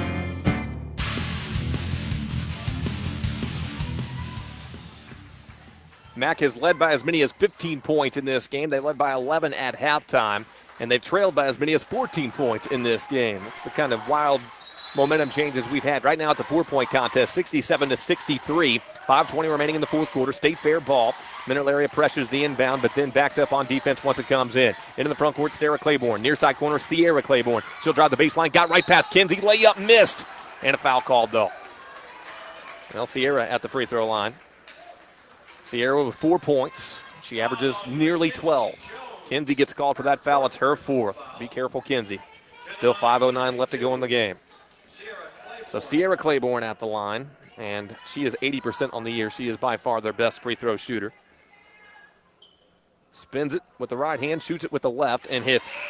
Mac has led by as many as 15 points in this game. They led by 11 at halftime, and they've trailed by as many as 14 points in this game. It's the kind of wild momentum changes we've had. Right now it's a 4-point contest, 67-63. 5:20 remaining in the fourth quarter. State Fair ball. Mineral Area pressures the inbound, but then backs up on defense once it comes in. Into the front court, Sarah Claiborne. Near side corner, Sierra Claiborne. She'll drive the baseline. Got right past Kinsey. Layup missed. And a foul called, though. Well, Sierra at the free throw line. Sierra with 4 points. She averages nearly 12. Kinsey gets called for that foul. It's her 4th. Be careful, Kinsey. Still 5:09 left to go in the game. So Sierra Claiborne at the line, and she is 80% on the year. She is by far their best free throw shooter. Spins it with the right hand, shoots it with the left, and hits.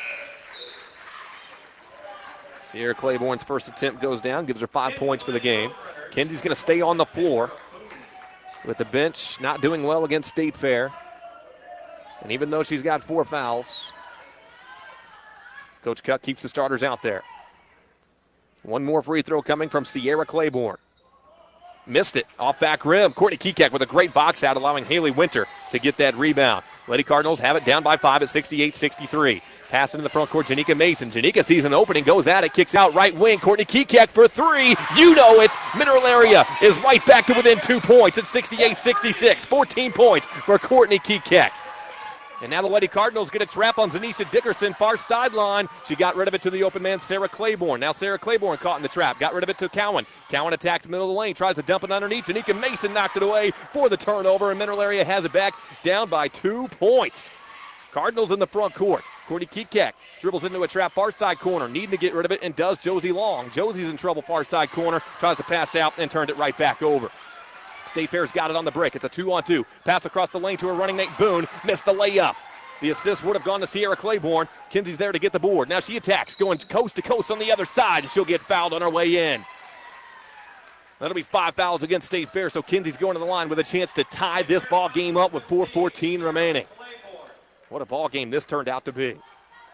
Sierra Claiborne's first attempt goes down, gives her 5 points for the game. Kinsey's going to stay on the floor with the bench not doing well against State Fair. And even though she's got 4 fouls, Coach Cuck keeps the starters out there. One more free throw coming from Sierra Claiborne. Missed it off back rim. Courtney Kekak with a great box out, allowing Haley Winter to get that rebound. Lady Cardinals have it down by 5 at 68-63. Pass into the front court, Janika Mason. Janika sees an opening, goes at it, kicks out right wing. Courtney Kekak for 3. You know it. Mineral Area is right back to within 2 points at 68-66. 14 points for Courtney Kekak. And now the Lady Cardinals get a trap on Zanisha Dickerson, far sideline. She got rid of it to the open man, Sarah Claiborne. Now Sarah Claiborne caught in the trap. Got rid of it to Cowan. Cowan attacks middle of the lane, tries to dump it underneath. Janika Mason knocked it away for the turnover, and Mineral Area has it back, down by 2 points. Cardinals in the front court. Courtney Kekak dribbles into a trap, far side corner, needing to get rid of it, and does Josie Long. Josie's in trouble, far side corner, tries to pass out and turned it right back over. State Fair's got it on the break. It's a 2-on-2. Pass across the lane to a running Nate Boone. Missed the layup. The assist would have gone to Sierra Claiborne. Kinsey's there to get the board. Now she attacks, going coast to coast on the other side, and she'll get fouled on her way in. That'll be 5 fouls against State Fair, so Kinsey's going to the line with a chance to tie this ball game up with 4:14 remaining. What a ball game this turned out to be.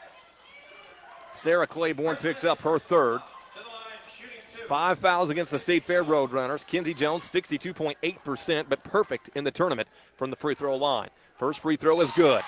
Sarah Claiborne picks up her third. 5 fouls against the State Fair Roadrunners. Kinsey Jones, 62.8%, but perfect in the tournament from the free throw line. First free throw is good.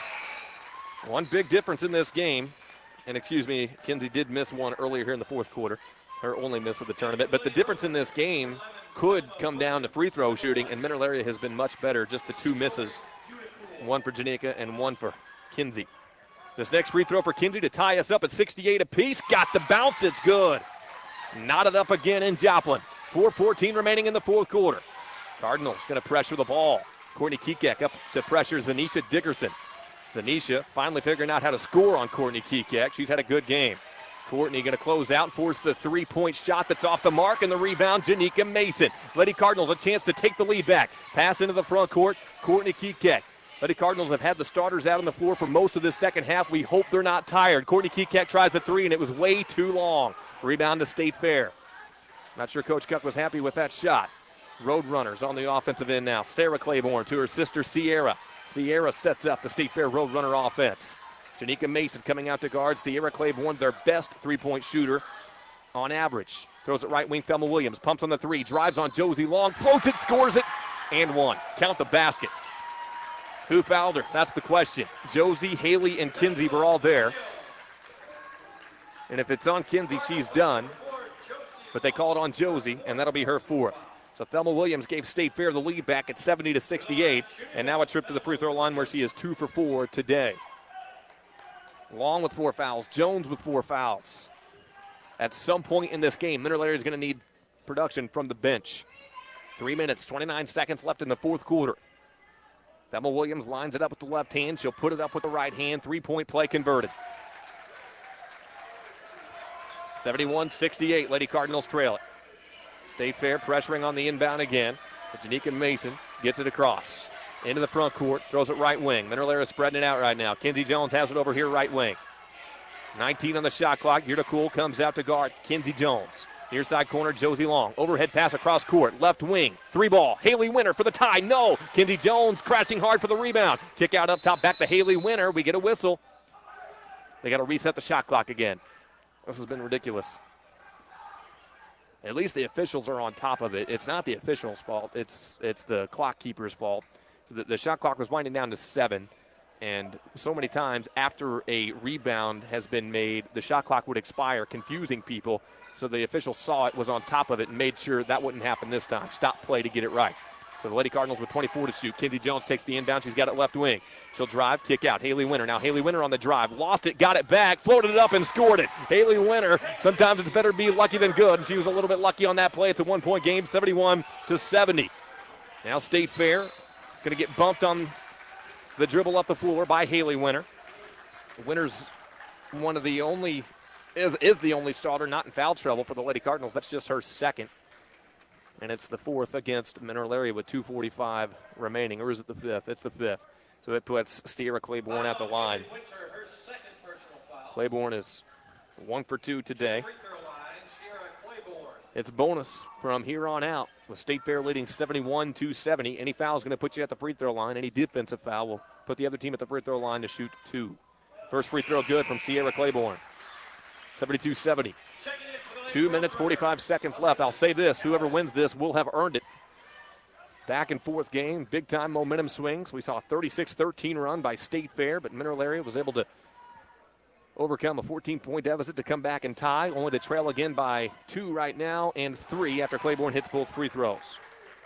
One big difference in this game, and Kinsey did miss one earlier here in the fourth quarter, her only miss of the tournament, but the difference in this game could come down to free throw shooting, and Mineral Area has been much better, just the 2 misses, one for Janika and one for Kinsey. This next free throw for Kinsey to tie us up at 68 apiece, got the bounce, it's good. Knotted up again in Joplin. 4:14 remaining in the fourth quarter. Cardinals going to pressure the ball. Courtney Kekak up to pressure Zanisha Dickerson. Zanisha finally figuring out how to score on Courtney Kekak. She's had a good game. Courtney going to close out and force the 3-point shot that's off the mark, and the rebound, Janika Mason. Lady Cardinals a chance to take the lead back. Pass into the front court, Courtney Kekak. Lady Cardinals have had the starters out on the floor for most of this second half. We hope they're not tired. Courtney Kekak tries a 3, and it was way too long. Rebound to State Fair. Not sure Coach Cuck was happy with that shot. Roadrunners on the offensive end now. Sarah Claiborne to her sister Sierra. Sierra sets up the State Fair Roadrunner offense. Janika Mason coming out to guard. Sierra Claiborne, their best 3-point shooter on average. Throws it right wing, Thelma Williams. Pumps on the 3, drives on Josie Long, floats it, scores it, and one. Count the basket. Who fouled her? That's the question. Josie, Haley, and Kinsey were all there. And if it's on Kinsey, she's done. But they call it on Josie, and that'll be her 4th. So Thelma Williams gave State Fair the lead back at 70-68, and now a trip to the free throw line where she is 2 for 4 today. Long with 4 fouls, Jones with 4 fouls. At some point in this game, Mineral Area is going to need production from the bench. 3 minutes, 29 seconds left in the fourth quarter. Thelma Williams lines it up with the left hand. She'll put it up with the right hand. 3-point play converted. 71-68, Lady Cardinals trail it. State Fair pressuring on the inbound again. But Janika Mason gets it across. Into the front court, throws it right wing. Mineral Area spreading it out right now. Kinsey Jones has it over here right wing. 19 on the shot clock. Yurda Cool comes out to guard Kinsey Jones. Near side corner, Josie Long. Overhead pass across court. Left wing. 3-ball. Haley Winter for the tie. No. Kinsey Jones crashing hard for the rebound. Kick out up top. Back to Haley Winter. We get a whistle. They got to reset the shot clock again. This has been ridiculous. At least the officials are on top of it. It's not the officials' fault. It's the clock keeper's fault. So the shot clock was winding down to 7. And so many times after a rebound has been made, the shot clock would expire, confusing people. So the officials saw it, was on top of it, and made sure that wouldn't happen this time. Stop play to get it right. So the Lady Cardinals with 24 to shoot. Kinsey Jones takes the inbound. She's got it left wing. She'll drive, kick out. Haley Winter. Now Haley Winter on the drive. Lost it, got it back, floated it up, and scored it. Haley Winter, sometimes it's better to be lucky than good. And she was a little bit lucky on that play. It's a 1-point game, 71-70. Now State Fair going to get bumped on the dribble up the floor by Haley Winter. Winter's one of the only is the only starter not in foul trouble for the Lady Cardinals. That's just her second. And it's the fourth against Mineral Area with 2:45 remaining. Or is it the fifth? It's the fifth. So it puts Sierra Claiborne at the line. Claiborne is 1 for 2 today. It's bonus from here on out, with State Fair leading 71-70. Any foul is going to put you at the free throw line. Any defensive foul will put the other team at the free throw line to shoot 2. First free throw good from Sierra Claiborne. 72-70. 2 minutes, 45 seconds left. I'll say this, whoever wins this will have earned it. Back and forth game, big-time momentum swings. We saw a 36-13 run by State Fair, but Mineral Area was able to overcome a 14-point deficit to come back and tie, only to trail again by 2 right now and 3 after Claiborne hits both free throws.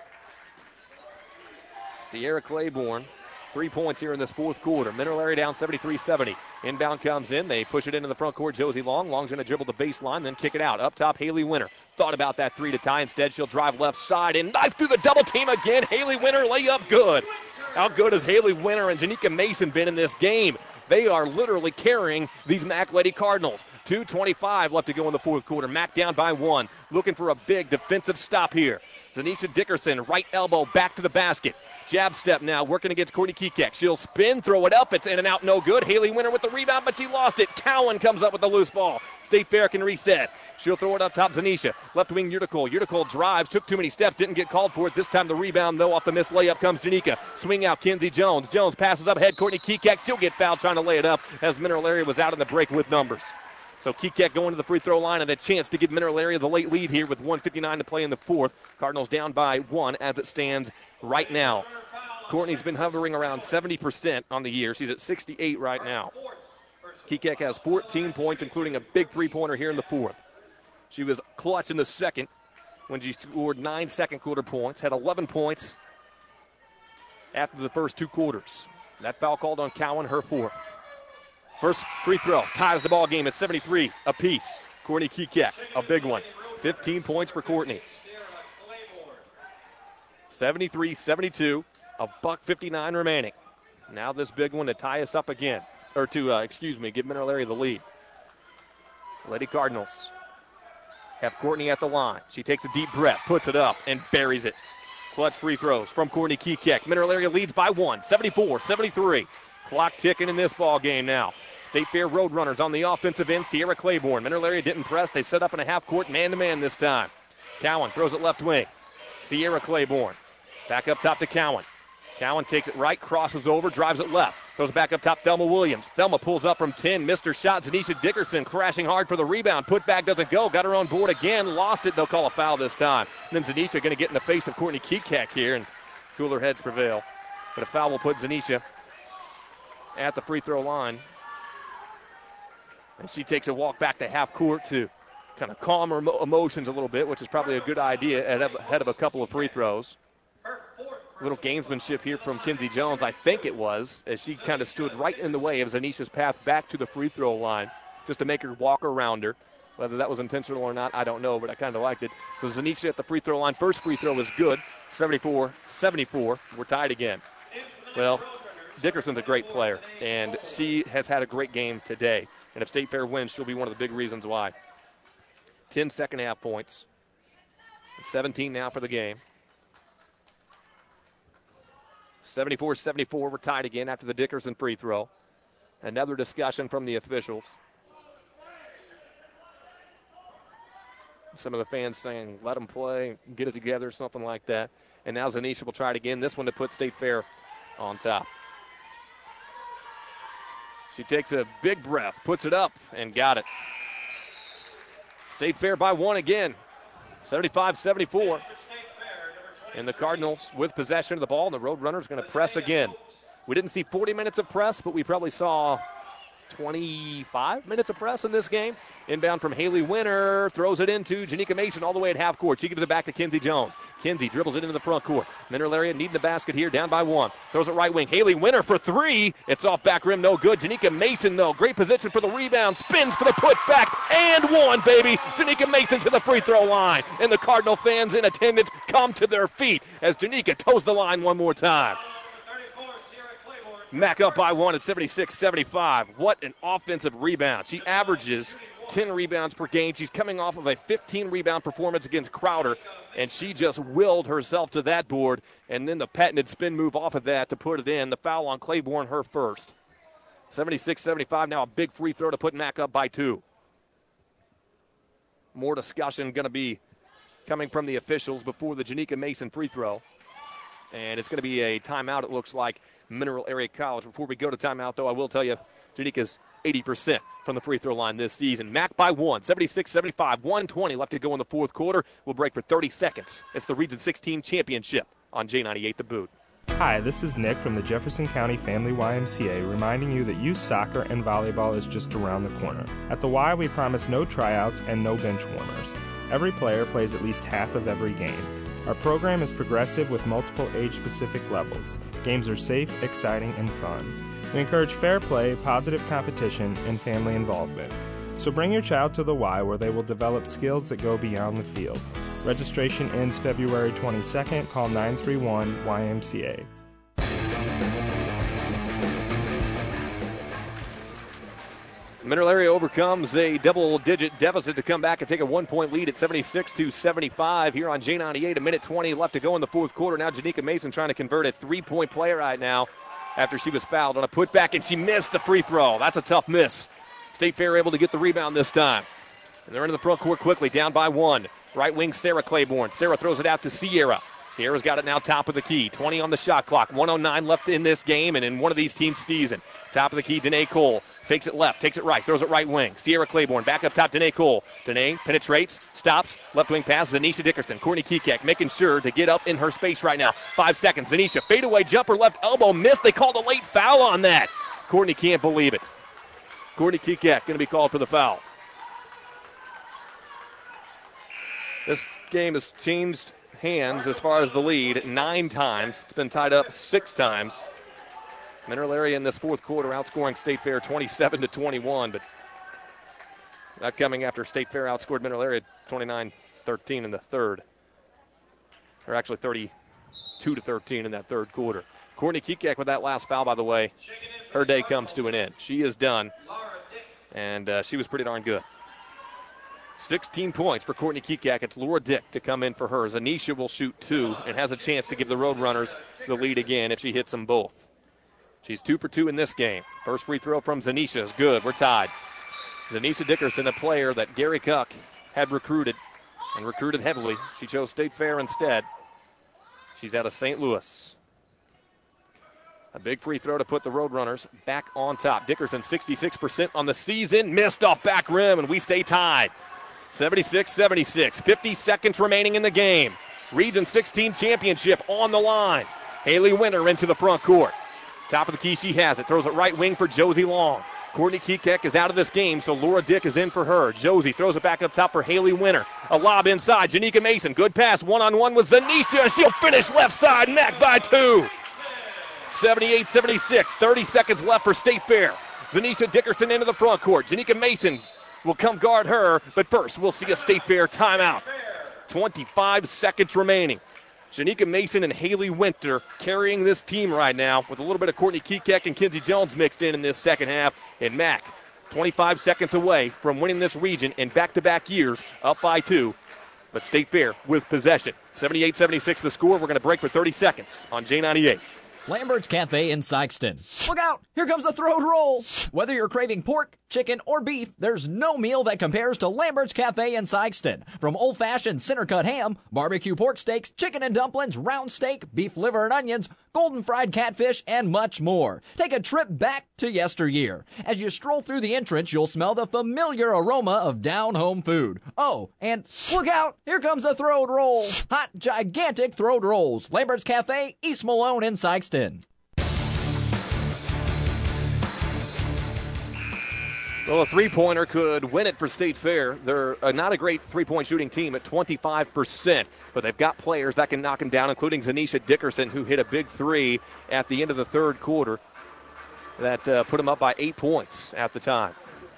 Sierra Claiborne, 3 points here in this fourth quarter. Mineral Area down 73-70. Inbound comes in. They push it into the front court. Josie Long. Long's going to dribble the baseline, then kick it out. Up top, Haley Winter. Thought about that 3 to tie. Instead, she'll drive left side and knife through the double team again. Haley Winter layup good. How good has Haley Winter and Janika Mason been in this game? They are literally carrying these Mac Lady Cardinals. 2:25 left to go in the fourth quarter. Mac down by 1. Looking for a big defensive stop here. Zanisha Dickerson, right elbow, back to the basket. Jab step now, working against Courtney Kekek. She'll spin, throw it up. It's in and out, no good. Haley Winter with the rebound, but she lost it. Cowan comes up with the loose ball. State Fair can reset. She'll throw it up top, Zanisha. Left wing, Yurticole. Yurticole drives, took too many steps, didn't get called for it. This time the rebound, though, off the missed layup comes Janika. Swing out, Kinsey Jones. Jones passes up ahead, Courtney Kekek. She'll get fouled trying to lay it up as Mineral Area was out in the break with numbers. So Kekek going to the free throw line and a chance to give Mineral Area the late lead here with 1:59 to play in the fourth. Cardinals down by 1 as it stands right now. Courtney's been hovering around 70% on the year. She's at 68 right now. Kekek has 14 points, including a big three-pointer here in the fourth. She was clutch in the second when she scored 9 second-quarter points, had 11 points after the first 2 quarters. That foul called on Cowan, her fourth. First free throw ties the ball game at 73 apiece. Courtney Kekek, a big one. 15 points for Courtney. 73-72, a $1:59 remaining. Now this big one to tie us up again, or to, give Mineral Area the lead. Lady Cardinals have Courtney at the line. She takes a deep breath, puts it up, and buries it. Clutch free throws from Courtney Kekek. Mineral Area leads by 1, 74-73. Clock ticking in this ball game now. State Fair Roadrunners on the offensive end. Sierra Claiborne. Mineral Area didn't press. They set up in a half-court man-to-man this time. Cowan throws it left wing. Sierra Claiborne. Back up top to Cowan. Cowan takes it right, crosses over, drives it left. Throws back up top, Thelma Williams. Thelma pulls up from 10, missed her shot. Zanisha Dickerson crashing hard for the rebound. Put back doesn't go. Got her on board again. Lost it. They'll call a foul this time. And then Zanisha going to get in the face of Courtney Kekek here, and cooler heads prevail. But a foul will put Zanisha at the free throw line. And she takes a walk back to half court to kind of calm her emotions a little bit, which is probably a good idea ahead of a couple of free throws. A little gamesmanship here from Kinsey Jones, I think it was, as she kind of stood right in the way of Zanisha's path back to the free throw line just to make her walk around her. Whether that was intentional or not, I don't know, but I kind of liked it. So Zanisha at the free throw line. First free throw is good, 74-74. We're tied again. Well, Dickerson's a great player, and she has had a great game today. And if State Fair wins, she'll be one of the big reasons why. 10 second-half points. 17 now for the game. 74-74, we're tied again after the Dickerson free throw. Another discussion from the officials. Some of the fans saying, let them play, get it together, something like that. And now Zanisha will try it again, this one to put State Fair on top. She takes a big breath, puts it up, and got it. State Fair by 1 again, 75-74. And the Cardinals with possession of the ball, and the Roadrunners going to press again. We didn't see 40 minutes of press, but we probably saw 25 minutes of press in this game. Inbound from Haley Winter, throws it into Janika Mason all the way at half court. She gives it back to Kinsey Jones. Kinsey dribbles it into the front court. Mineral Area needing the basket here, down by 1. Throws it right wing. Haley Winter for 3. It's off back rim, no good. Janika Mason, though, great position for the rebound. Spins for the putback, and 1, baby. Janika Mason to the free throw line. And the Cardinal fans in attendance come to their feet as Janika toes the line one more time. Mac up by 1 at 76-75. What an offensive rebound. She averages 10 rebounds per game. She's coming off of a 15-rebound performance against Crowder, and she just willed herself to that board, and then the patented spin move off of that to put it in. The foul on Claiborne, her first. 76-75, now a big free throw to put Mac up by 2. More discussion going to be coming from the officials before the Janika Mason free throw. And it's going to be a timeout, it looks like, Mineral Area College. Before we go to timeout, though, I will tell you, Janika's 80% from the free throw line this season. Mac by 1, 76-75, 1:20 left to go in the fourth quarter. We'll break for 30 seconds. It's the Region 16 championship on J98 The Boot. Hi, this is Nick from the Jefferson County Family YMCA, reminding you that youth soccer and volleyball is just around the corner. At the Y, we promise no tryouts and no bench warmers. Every player plays at least half of every game. Our program is progressive with multiple age-specific levels. Games are safe, exciting, and fun. We encourage fair play, positive competition, and family involvement. So bring your child to the Y, where they will develop skills that go beyond the field. Registration ends February 22nd. Call 931-YMCA. Mineral Area overcomes a double-digit deficit to come back and take a 1-point lead at 76-75 here on J98. A minute 20 left to go in the fourth quarter. Now Janika Mason trying to convert a 3-point play right now after she was fouled on a putback, and she missed the free throw. That's a tough miss. State Fair able to get the rebound this time. And they're into the front court quickly, down by 1. Right wing, Sarah Claiborne. Sarah throws it out to Sierra. Sierra's got it now top of the key. 20 on the shot clock. 1:09 left in this game and in one of these teams' season. Top of the key, Danae Cole. Fakes it left, takes it right, throws it right wing. Sierra Claiborne back up top, Danae Cole. Danae penetrates, stops, left wing pass, Zanisha Dickerson. Courtney Kekak making sure to get up in her space right now. 5 seconds, Zanisha, fadeaway jumper, left elbow, missed. They called a late foul on that. Courtney can't believe it. Courtney Kekak going to be called for the foul. This game has changed hands as far as the lead 9 times. It's been tied up 6 times. Mineral Area in this fourth quarter outscoring State Fair 27-21, but that coming after State Fair outscored Mineral Area 29-13 in the third. Or actually 32-13 in that third quarter. Courtney Kekak with that last foul, by the way. Her day comes to an end. She is done, and she was pretty darn good. 16 points for Courtney Kekak. It's Laura Dick to come in for her. Zanisha will shoot 2 and has a chance to give the Roadrunners the lead again if she hits them both. She's 2 for 2 in this game. First free throw from Zanisha is good. We're tied. Zanisha Dickerson, a player that Gary Kuck had recruited and recruited heavily. She chose State Fair instead. She's out of St. Louis. A big free throw to put the Roadrunners back on top. Dickerson 66% on the season. Missed off back rim, and we stay tied. 76-76. 50 seconds remaining in the game. Region 16 championship on the line. Haley Winter into the front court. Top of the key, she has it. Throws it right wing for Josie Long. Courtney Kekak is out of this game, so Laura Dick is in for her. Josie throws it back up top for Haley Winter. A lob inside. Janika Mason. Good pass. One-on-one with Zanisha. She'll finish left side. Mac by 2. 78-76. 30 seconds left for State Fair. Zanisha Dickerson into the front court. Janika Mason will come guard her, but first we'll see a State Fair timeout. 25 seconds remaining. Janika Mason and Haley Winter carrying this team right now with a little bit of Courtney Kekak and Kinsey Jones mixed in this second half. And Mac, 25 seconds away from winning this region in back-to-back years, up by 2. But State Fair with possession. 78-76 the score. We're going to break for 30 seconds on J98. Lambert's Cafe in Sykeston. Look out! Here comes the throat roll! Whether you're craving pork, chicken, or beef, there's no meal that compares to Lambert's Cafe in Sykeston. From old-fashioned center-cut ham, barbecue pork steaks, chicken and dumplings, round steak, beef liver and onions, golden fried catfish, and much more. Take a trip back to yesteryear. As you stroll through the entrance, you'll smell the familiar aroma of down-home food. Oh, and look out! Here comes the throat roll! Hot, gigantic throat rolls. Lambert's Cafe, East Malone in Sykeston. Well, a three-pointer could win it for State Fair. They're not a great three-point shooting team at 25%, but they've got players that can knock them down, including Zanisha Dickerson, who hit a big 3 at the end of the third quarter that put them up by 8 points at the time.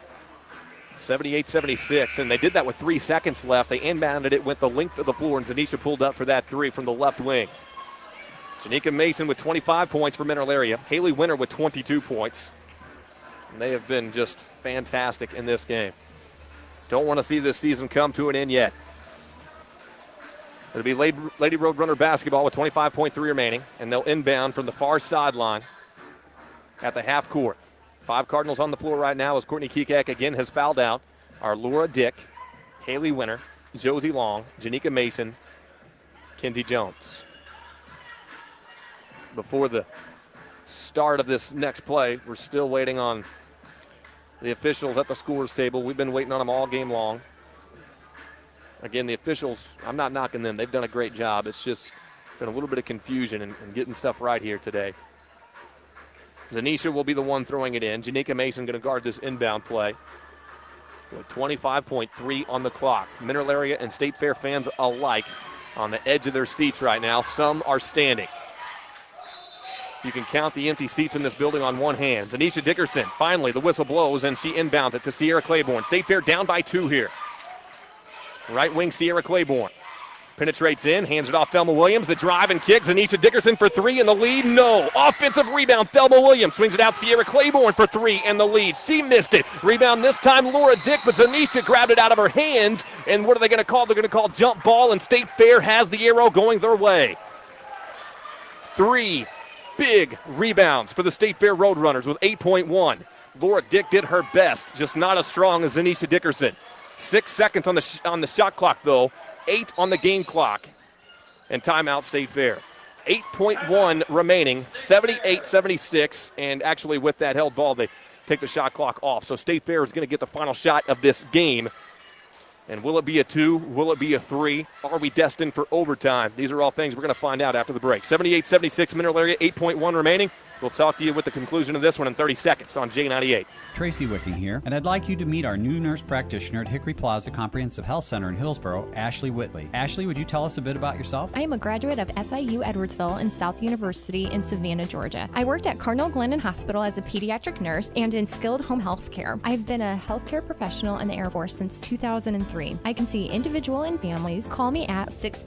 78-76, and they did that with 3 seconds left. They inbounded it, went the length of the floor, and Zanisha pulled up for that 3 from the left wing. Janika Mason with 25 points for Mineral Area. Haley Winter with 22 points. And they have been just fantastic in this game. Don't want to see this season come to an end yet. It'll be Lady Roadrunner basketball with 25.3 remaining, and they'll inbound from the far sideline at the half court. 5 Cardinals on the floor right now as Courtney Kekak again has fouled out. Are Laura Dick, Haley Winter, Josie Long, Janika Mason, Kinsey Jones. Before the start of this next play, we're still waiting on the officials at the scores table. We've been waiting on them all game long. Again, the officials, I'm not knocking them. They've done a great job. It's just been a little bit of confusion in getting stuff right here today. Zanisha will be the one throwing it in. Janika Mason going to guard this inbound play. With 25.3 on the clock. Mineral Area and State Fair fans alike on the edge of their seats right now. Some are standing. You can count the empty seats in this building on one hand. Zanisha Dickerson, finally the whistle blows and she inbounds it to Sierra Claiborne. State Fair down by 2 here. Right wing Sierra Claiborne. Penetrates in, hands it off Thelma Williams. The drive and kick. Zanisha Dickerson for 3 and the lead. No. Offensive rebound. Thelma Williams swings it out. Sierra Claiborne for 3 and the lead. She missed it. Rebound this time Laura Dick, but Zanisha grabbed it out of her hands. And what are they going to call? They're going to call jump ball, and State Fair has the arrow going their way. 3 big rebounds for the State Fair Roadrunners with 8.1. Laura Dick did her best, just not as strong as Zanisha Dickerson. 6 seconds on the shot clock, though. 8 on the game clock. And timeout State Fair. 8.1 remaining, 78-76. And actually with that held ball, they take the shot clock off. So State Fair is going to get the final shot of this game. And will it be a 2? Will it be a 3? Are we destined for overtime? These are all things we're going to find out after the break. 78-76 Mineral Area, 8.1 remaining. We'll talk to you with the conclusion of this one in 30 seconds on J98. Tracy Wicking here, and I'd like you to meet our new nurse practitioner at Hickory Plaza Comprehensive Health Center in Hillsboro, Ashley Whitley. Ashley, would you tell us a bit about yourself? I am a graduate of SIU Edwardsville and South University in Savannah, Georgia. I worked at Cardinal Glennon Hospital as a pediatric nurse and in skilled home health care. I've been a healthcare professional in the Air Force since 2003. I can see individual and families. Call me at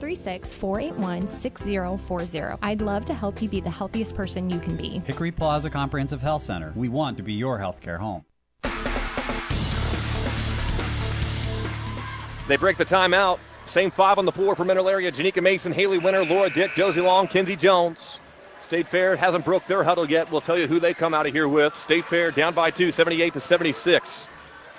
636-481-6040. I'd love to help you be the healthiest person you can be. Hickory Plaza Comprehensive Health Center. We want to be your healthcare home. They break the timeout. Same 5 on the floor for Mineral Area. Janika Mason, Haley Winter, Laura Dick, Josie Long, Kinsey Jones. State Fair hasn't broke their huddle yet. We'll tell you who they come out of here with. State Fair down by 2, 78-76.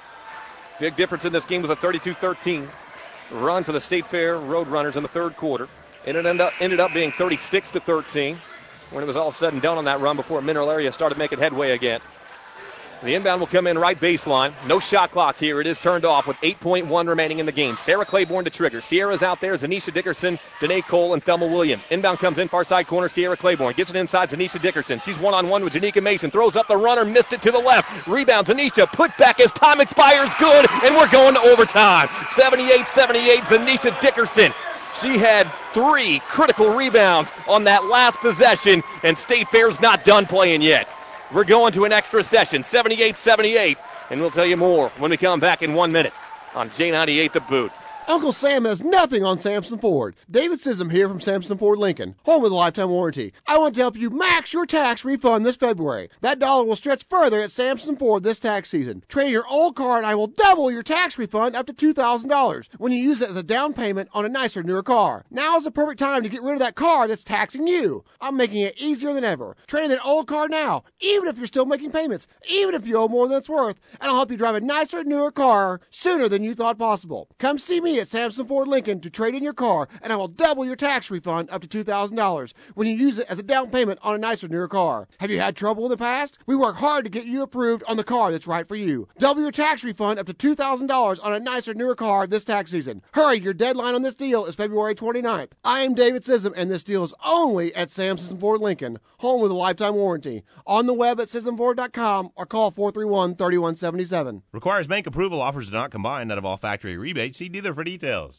Big difference in this game was a 32-13 run for the State Fair Roadrunners in the third quarter. And it ended up being 36-13 when it was all said and done on that run before Mineral Area started making headway again. The inbound will come in right baseline. No shot clock here. It is turned off with 8.1 remaining in the game. Sarah Claiborne to trigger. Sierra's out there. Zanisha Dickerson, Danae Cole, and Thelma Williams. Inbound comes in far side corner. Sierra Claiborne gets it inside Zanisha Dickerson. She's one-on-one with Janika Mason. Throws up the runner. Missed it to the left. Rebound. Zanisha put back as time expires. Good. And we're going to overtime. 78-78. Zanisha Dickerson. She had 3 critical rebounds on that last possession, and State Fair's not done playing yet. We're going to an extra session, 78-78, and we'll tell you more when we come back in 1 minute on J98 The Boot. Uncle Sam has nothing on Sampson Ford. David Sissom here from Sampson Ford Lincoln, home with a lifetime warranty. I want to help you max your tax refund this February. That dollar will stretch further at Sampson Ford this tax season. Trade your old car and I will double your tax refund up to $2,000 when you use it as a down payment on a nicer, newer car. Now is the perfect time to get rid of that car that's taxing you. I'm making it easier than ever. Trade that old car now, even if you're still making payments, even if you owe more than it's worth, and I'll help you drive a nicer, newer car sooner than you thought possible. Come see me at Sampson Ford Lincoln to trade in your car, and I will double your tax refund up to $2,000 when you use it as a down payment on a nicer, newer car. Have you had trouble in the past? We work hard to get you approved on the car that's right for you. Double your tax refund up to $2,000 on a nicer, newer car this tax season. Hurry, your deadline on this deal is February 29th. I am David Sissom, and this deal is only at Sampson Ford Lincoln, home with a lifetime warranty. On the web at SissomFord.com or call 431-3177. Requires bank approval. Offers do not combine. Net of all factory rebates. See dealer for details.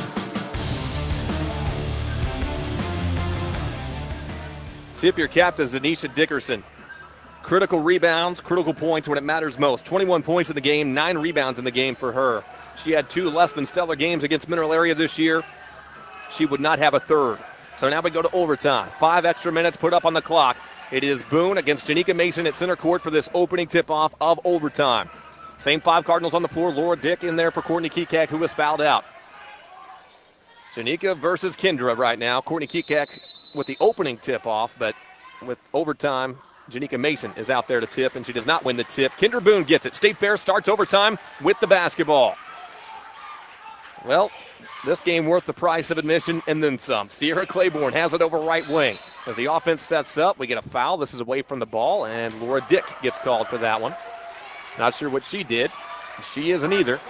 Tip your cap to Zanisha Dickerson. Critical rebounds, critical points when it matters most. 21 points in the game, 9 rebounds in the game for her. She had 2 less than stellar games against Mineral Area this year. She would not have a third. So now we go to overtime. 5 extra minutes put up on the clock. It is Boone against Janika Mason at center court for this opening tip-off of overtime. Same 5 Cardinals on the floor. Laura Dick in there for Courtney Kekak, who was fouled out. Janika versus Kendra right now. Courtney Kekak with the opening tip-off, but with overtime, Janika Mason is out there to tip, and she does not win the tip. Kendra Boone gets it. State Fair starts overtime with the basketball. Well, this game worth the price of admission and then some. Sierra Claiborne has it over right wing. As the offense sets up, we get a foul. This is away from the ball, and Laura Dick gets called for that one. Not sure what she did. She isn't either.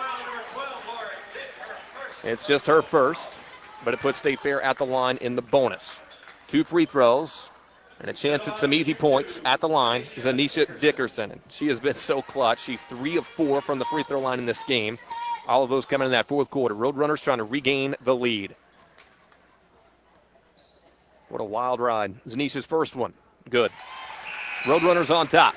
It's just her first, but it puts State Fair at the line in the bonus. 2 free throws and a chance at some easy points at the line is Anisha Dickerson. And she has been so clutch. She's 3 of 4 from the free throw line in this game. All of those coming in that fourth quarter. Roadrunners trying to regain the lead. What a wild ride. Zanisha's first one. Good. Roadrunners on top.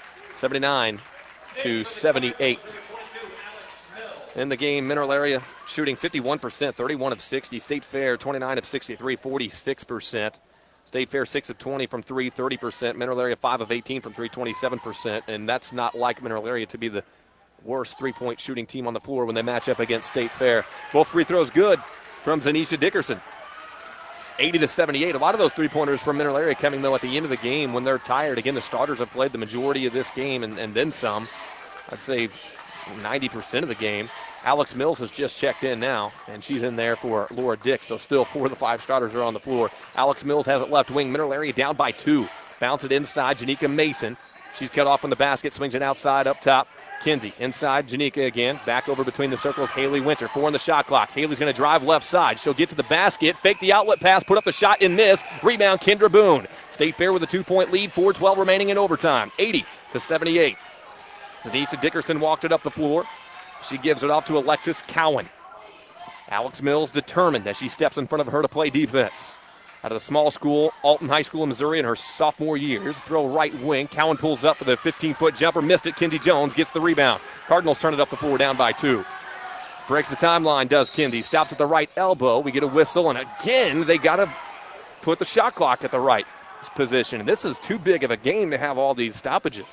79-78. In the game, Mineral Area shooting 51%, 31 of 60. State Fair, 29 of 63, 46%. State Fair, 6 of 20 from 3, 30%. Mineral Area, 5 of 18 from 3, 27%. And that's not like Mineral Area to be the worst three-point shooting team on the floor when they match up against State Fair. Both free throws good from Zanisha Dickerson. 80-78. A lot of those three-pointers from Mineral Area coming, though, at the end of the game when they're tired. Again, the starters have played the majority of this game and then some. I'd say 90% of the game. Alex Mills has just checked in now, and she's in there for Laura Dick, so still 4 of the 5 starters are on the floor. Alex Mills has it left wing. Mineral Area down by 2. Bounce it inside. Janika Mason. She's cut off from the basket, swings it outside up top. Kinsey inside, Janika again. Back over between the circles, Haley Winter. 4 on the shot clock. Haley's going to drive left side. She'll get to the basket, fake the outlet pass, put up the shot and miss. Rebound, Kendra Boone. State Fair with a 2-point lead, 4:12 remaining in overtime. 80-78. Zanisha Dickerson walked it up the floor. She gives it off to Alexis Cowan. Alex Mills determined as she steps in front of her to play defense. Out of the small school, Alton High School in Missouri in her sophomore year. Here's the throw right wing. Cowan pulls up with a 15-foot jumper. Missed it. Kinsey Jones gets the rebound. Cardinals turn it up the floor down by 2. Breaks the timeline, does Kinsey. Stops at the right elbow. We get a whistle, and again, they got to put the shot clock at the right position. This is too big of a game to have all these stoppages.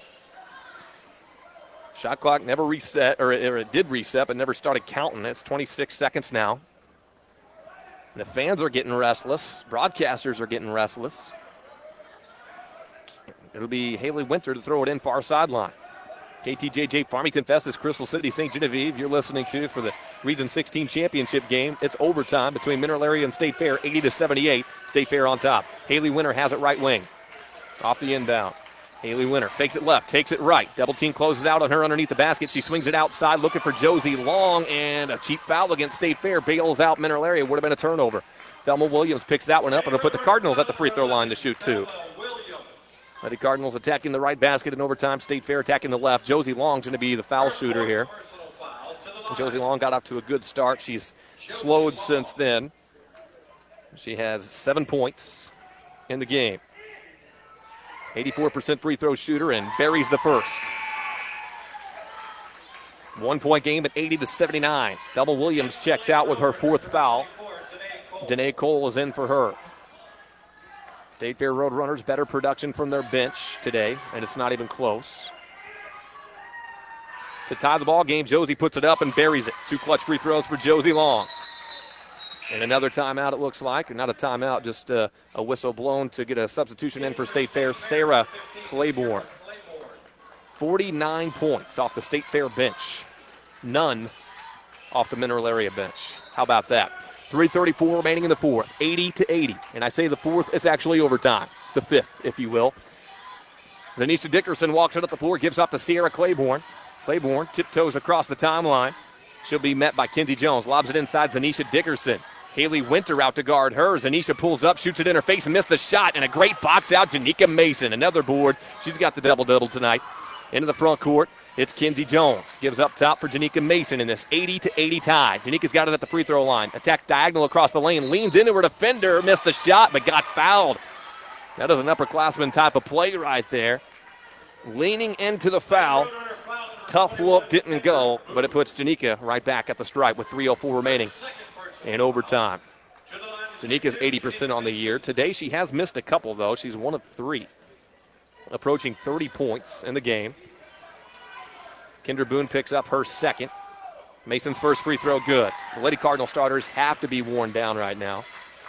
Shot clock never reset, or it did reset, but never started counting. It's 26 seconds now. The fans are getting restless. Broadcasters are getting restless. It'll be Haley Winter to throw it in far sideline. KTJJ Farmington Festus, Crystal City, St. Genevieve. You're listening to for the Region 16 championship game. It's overtime between Mineral Area and State Fair, 80-78. State Fair on top. Haley Winter has it right wing. Off the inbound. Haley Winter fakes it left, takes it right. Double team closes out on her underneath the basket. She swings it outside, looking for Josie Long, and a cheap foul against State Fair. Bails out Mineral Area. Would have been a turnover. Thelma Williams picks that one up, and it'll put the Cardinals at the free throw line to shoot 2. The Cardinals attacking the right basket in overtime. State Fair attacking the left. Josie Long's going to be the foul shooter here. Josie Long got off to a good start. She's slowed since then. She has 7 points in the game. 84% free throw shooter and buries the first. 1-point game at 80-79. Thelma Williams checks out with her 4th foul. Danae Cole is in for her. State Fair Roadrunners better production from their bench today, and it's not even close. To tie the ball game, Josie puts it up and buries it. 2 clutch free throws for Josie Long. And another timeout, it looks like. Not a timeout, just a whistle blown to get a substitution in for State Fair, Sarah Claiborne. 49 points off the State Fair bench. None off the Mineral Area bench. How about that? 3:34 remaining in the 4th, 80-80. And I say the 4th, it's actually overtime. The 5th, if you will. Zanisha Dickerson walks it up the floor, gives off to Sierra Claiborne. Claiborne tiptoes across the timeline. She'll be met by Kinsey Jones. Lobs it inside Zanisha Dickerson. Haley Winter out to guard her. Zanisha pulls up, shoots it in her face, and missed the shot. And a great box out, Janika Mason. Another board. She's got the double-double tonight. Into the front court, it's Kinsey Jones. Gives up top for Janika Mason in this 80-80 tie. Janika's got it at the free throw line. Attacks diagonal across the lane. Leans into her defender. Missed the shot, but got fouled. That is an upperclassman type of play right there. Leaning into the foul. Tough look, didn't go, but it puts Janika right back at the stripe with 3:04 remaining in overtime. Zanika's 80% on the year. Today she has missed a couple, though. She's 1 of 3. Approaching 30 points in the game. Kendra Boone picks up her second. Mason's first free throw good. The Lady Cardinal starters have to be worn down right now.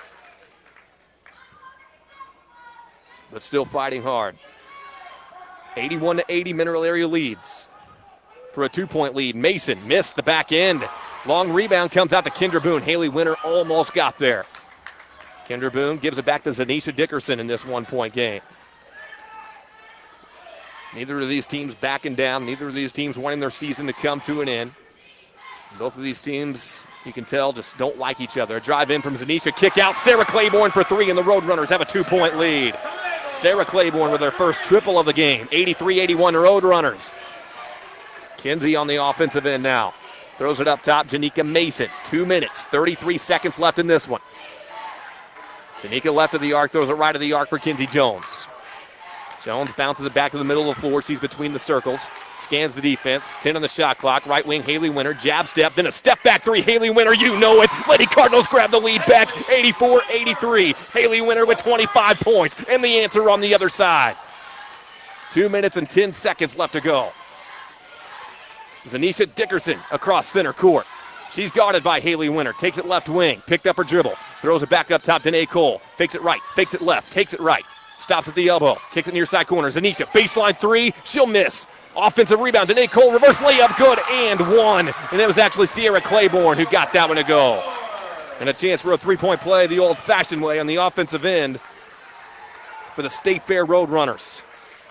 But still fighting hard. 81-80, Mineral Area leads. For a 2-point lead, Mason missed the back end. Long rebound comes out to Kendra Boone. Haley Winter almost got there. Kendra Boone gives it back to Zanisha Dickerson in this 1-point game. Neither of these teams backing down. Neither of these teams wanting their season to come to an end. Both of these teams, you can tell, just don't like each other. A drive in from Zanisha, kick out. Sarah Claiborne for 3, and the Roadrunners have a 2-point lead. Sarah Claiborne with her first triple of the game. 83-81 Roadrunners. Kinsey on the offensive end now. Throws it up top, Janika Mason. 2 minutes, 33 seconds left in this one. Janika left of the arc, throws it right of the arc for Kinsey Jones. Jones bounces it back to the middle of the floor. She's between the circles. Scans the defense. 10 on the shot clock. Right wing, Haley Winter. Jab step, then a step back three. Haley Winter, you know it. Lady Cardinals grab the lead back. 84-83. Haley Winter with 25 points. And the answer on the other side. 2 minutes and 10 seconds left to go. Zanisha Dickerson across center court. She's guarded by Haley Winter. Takes it left wing. Picked up her dribble. Throws it back up top. Danae Cole. Fakes it right. Fakes it left. Takes it right. Stops at the elbow. Kicks it near side corner. Zanisha, baseline three. She'll miss. Offensive rebound. Danae Cole, reverse layup. Good. And one. And it was actually Sierra Claiborne who got that one to go. And a chance for a three-point play the old-fashioned way on the offensive end for the State Fair Roadrunners.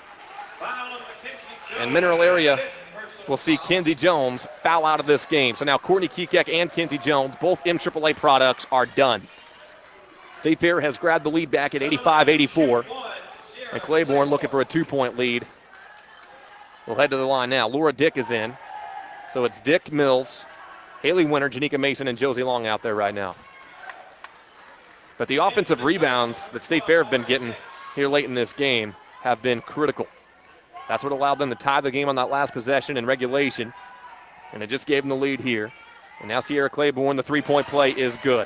And Mineral Area will see Kinsey Jones foul out of this game. So now Courtney Kekek and Kinsey Jones, both MAAA products, are done. State Fair has grabbed the lead back at 85-84. And Claiborne looking for a 2-point lead. We'll head to the line now. Laura Dick is in. So it's Dick, Mills, Haley Winter, Janika Mason, and Josie Long out there right now. But the offensive rebounds that State Fair have been getting here late in this game have been critical. That's what allowed them to tie the game on that last possession in regulation. And it just gave them the lead here. And now Sierra Claiborne, the three-point play is good.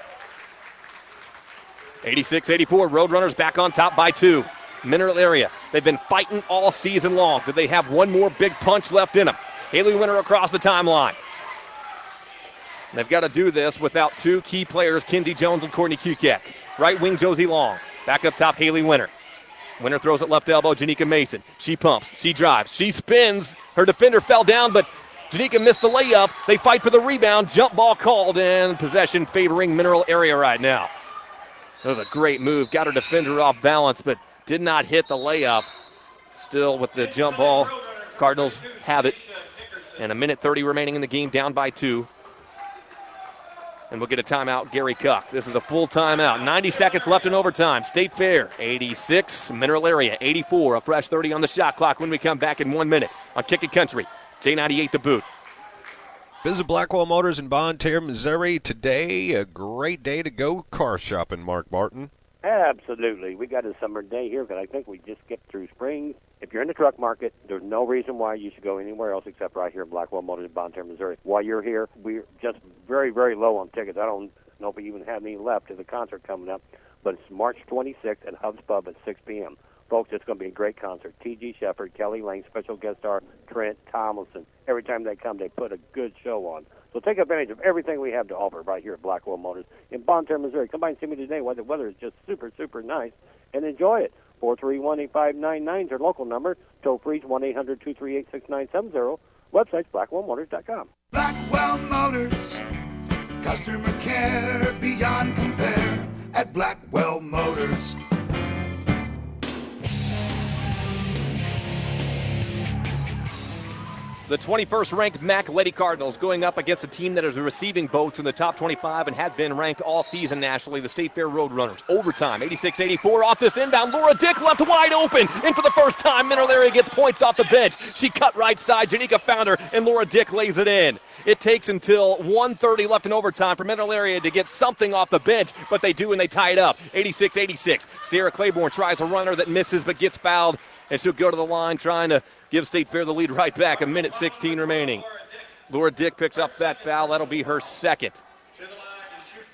86-84, Roadrunners back on top by 2. Mineral Area, they've been fighting all season long. Do they have one more big punch left in them? Haley Winter across the timeline. They've got to do this without two key players, Kinsey Jones and Courtney Kekek. Right wing, Josie Long. Back up top, Haley Winter. Winter throws it left elbow, Janika Mason. She pumps, she drives, she spins. Her defender fell down, but Janika missed the layup. They fight for the rebound. Jump ball called, and possession favoring Mineral Area right now. That was a great move. Got her defender off balance, but did not hit the layup. Still with the jump ball, Cardinals have it. And a minute 30 remaining in the game, down by 2. And we'll get a timeout, Gary Cuck. This is a full timeout. 90 seconds left in overtime. State Fair, 86. Mineral Area, 84. A fresh 30 on the shot clock when we come back in 1 minute on Kicking Country. J98 The Boot. Visit Blackwell Motors in Bonne Terre, Missouri. Today, a great day to go car shopping, Mark Barton. Absolutely. We got a summer day here, but I think we just skipped through spring. If you're in the truck market, there's no reason why you should go anywhere else except right here in Blackwell Motors in Bonne Terre, Missouri. While you're here, we're just very, very low on tickets. I don't know if we even have any left to the concert coming up, but it's March 26th at Hub's Pub at 6 p.m. Folks, it's going to be a great concert. T.G. Shepard, Kelly Lane, special guest star Trent Tomlinson. Every time they come, they put a good show on. So take advantage of everything we have to offer right here at Blackwell Motors in Bonne Terre, Missouri. Come by and see me today while the weather is just super, super nice, and enjoy it. 431-8599 is our local number. Toll free is 1-800-238-6970. Website's blackwellmotors.com. Blackwell Motors. Customer care beyond compare at Blackwell Motors. The 21st ranked MAC Lady Cardinals going up against a team that is receiving votes in the top 25 and had been ranked all season nationally, the State Fair Roadrunners. Overtime, 86-84 off this inbound. Laura Dick left wide open. And for the first time, Mineral Area gets points off the bench. She cut right side. Janika found her, and Laura Dick lays it in. It takes until 1:30 left in overtime for Mineral Area to get something off the bench, but they do, and they tie it up. 86-86. Sierra Claiborne tries a runner that misses but gets fouled, and she'll go to the line trying to give State Fair the lead right back. A minute 16 remaining. Laura Dick picks up that foul. That'll be her second.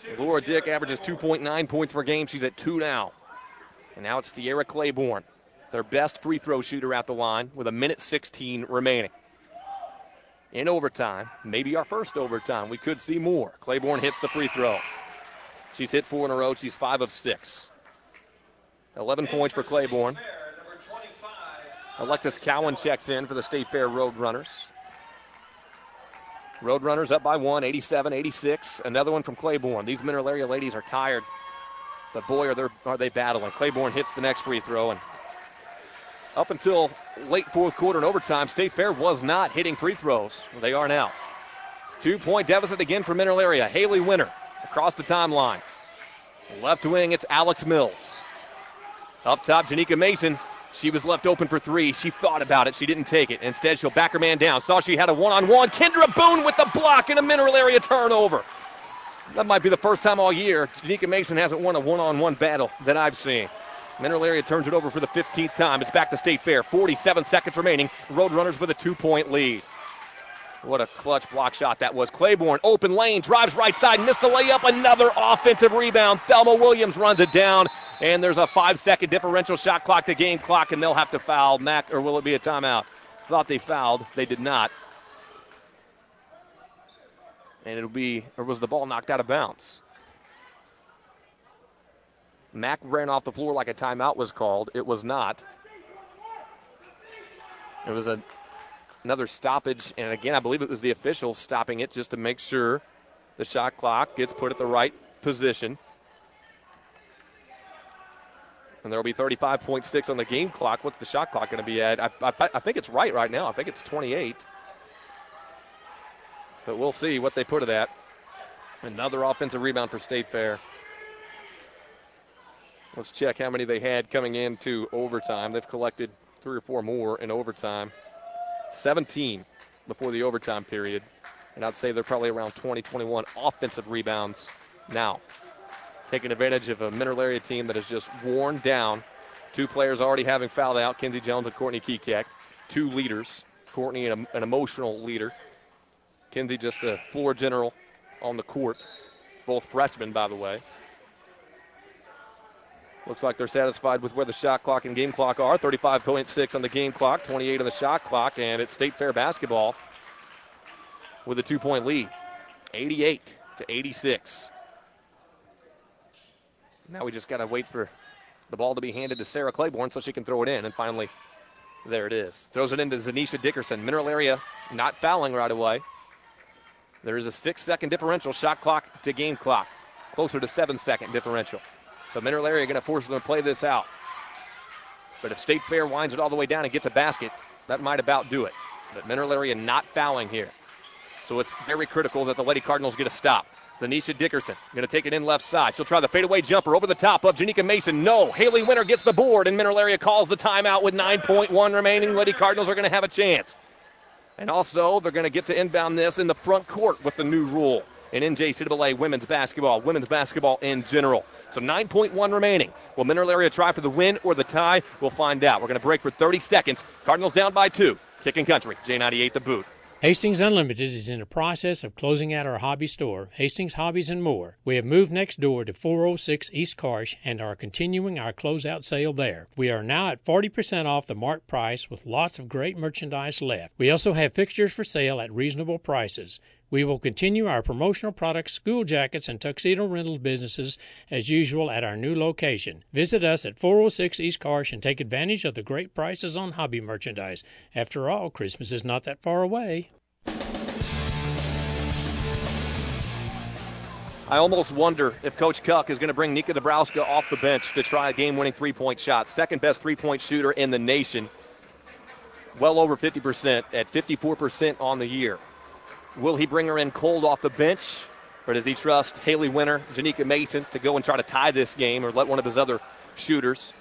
Laura Dick averages 2.9 points per game. She's at 2 now. And now it's Sierra Claiborne, their best free throw shooter at the line with 1:16 remaining. In overtime, maybe our first overtime, we could see more. Claiborne hits the free throw. She's hit 4 in a row. She's 5 of 6. 11 points for Claiborne. Alexis Cowan checks in for the State Fair Roadrunners. Roadrunners up by 1, 87-86. Another one from Claiborne. These Mineral Area ladies are tired, but boy, are they battling. Claiborne hits the next free throw, and up until late fourth quarter and overtime, State Fair was not hitting free throws. They are now. 2-point deficit again for Mineral Area. Haley Winter across the timeline. Left wing, it's Alex Mills. Up top, Janika Mason. She was left open for 3. She thought about it. She didn't take it. Instead, she'll back her man down. Saw she had a one-on-one. Kendra Boone with the block and a Mineral Area turnover. That might be the first time all year Janika Mason hasn't won a one-on-one battle that I've seen. Mineral Area turns it over for the 15th time. It's back to State Fair. 47 seconds remaining. Roadrunners with a 2-point lead. What a clutch block shot that was. Claiborne, open lane, drives right side, missed the layup. Another offensive rebound. Thelma Williams runs it down, and there's a 5-second differential shot clock to game clock, and they'll have to foul. Mac, or will it be a timeout? Thought they fouled. They did not. And it'll be, or was the ball knocked out of bounds? Mac ran off the floor like a timeout was called. It was not. It was another stoppage, and again, I believe it was the officials stopping it just to make sure the shot clock gets put at the right position. And there will be 35.6 on the game clock. What's the shot clock going to be at? I think it's right now. I think it's 28. But we'll see what they put it at. Another offensive rebound for State Fair. Let's check how many they had coming into overtime. They've collected 3 or 4 more in overtime. 17 before the overtime period. And I'd say they're probably around 20, 21 offensive rebounds now. Taking advantage of a Mineral Area team that is just worn down. 2 players already having fouled out, Kinsey Jones and Courtney Kekek. 2 leaders, Courtney an emotional leader. Kinsey just a floor general on the court. Both freshmen, by the way. Looks like they're satisfied with where the shot clock and game clock are. 35.6 on the game clock, 28 on the shot clock, and it's State Fair basketball with a 2-point lead, 88-86. Now we just got to wait for the ball to be handed to Sarah Claiborne so she can throw it in, and finally, there it is. Throws it into Zanisha Dickerson. Mineral Area not fouling right away. There is a 6-second differential, shot clock to game clock, closer to 7-second differential. So Mineral Area going to force them to play this out. But if State Fair winds it all the way down and gets a basket, that might about do it. But Mineral Area not fouling here. So it's very critical that the Lady Cardinals get a stop. Zanisha Dickerson going to take it in left side. She'll try the fadeaway jumper over the top of Janika Mason. No. Haley Winter gets the board, and Mineral Area calls the timeout with 9.1 remaining. Lady Cardinals are going to have a chance. And also, they're going to get to inbound this in the front court with the new rule in NJCAA women's basketball in general. So 9.1 remaining. Will Mineral Area try for the win or the tie? We'll find out. We're going to break for 30 seconds. Cardinals down by 2. Kicking Country, J98 The Boot. Hastings Unlimited is in the process of closing out our hobby store, Hastings Hobbies and More. We have moved next door to 406 East Karsh and are continuing our closeout sale there. We are now at 40% off the marked price with lots of great merchandise left. We also have fixtures for sale at reasonable prices. We will continue our promotional products, school jackets, and tuxedo rental businesses as usual at our new location. Visit us at 406 East Karsh and take advantage of the great prices on hobby merchandise. After all, Christmas is not that far away. I almost wonder if Coach Cuck is going to bring Nika Dabrowska off the bench to try a game-winning three-point shot. Second best three-point shooter in the nation. Well over 50% at 54% on the year. Will he bring her in cold off the bench, or does he trust Haley Winter, Janika Mason to go and try to tie this game, or let one of his other shooters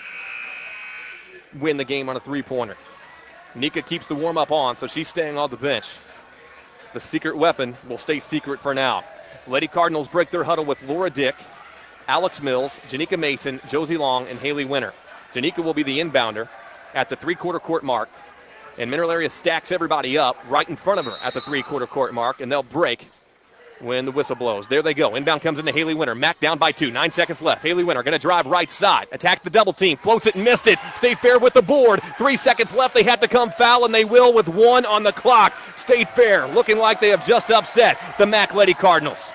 win the game on a three-pointer? Nika keeps the warm-up on, so she's staying on the bench. The secret weapon will stay secret for now. Lady Cardinals break their huddle with Laura Dick, Alex Mills, Janika Mason, Josie Long, and Haley Winter. Janika will be the inbounder at the three-quarter court mark. And Mineral Area stacks everybody up right in front of her at the three-quarter court mark, and they'll break when the whistle blows. There they go. Inbound comes into Haley Winter. Mac down by 2. 9 seconds left. Haley Winter going to drive right side. Attack the double team. Floats it and missed it. State Fair with the board. 3 seconds left. They have to come foul, and they will with 1 on the clock. State Fair looking like they have just upset the Mac Lady Cardinals.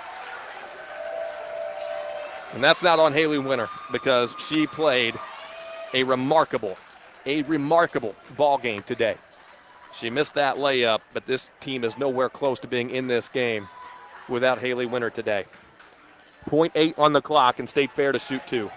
And that's not on Haley Winter because she played a remarkable ball game today. She missed that layup, but this team is nowhere close to being in this game without Haley Winter today. 0.8 on the clock and State Fair to shoot 2.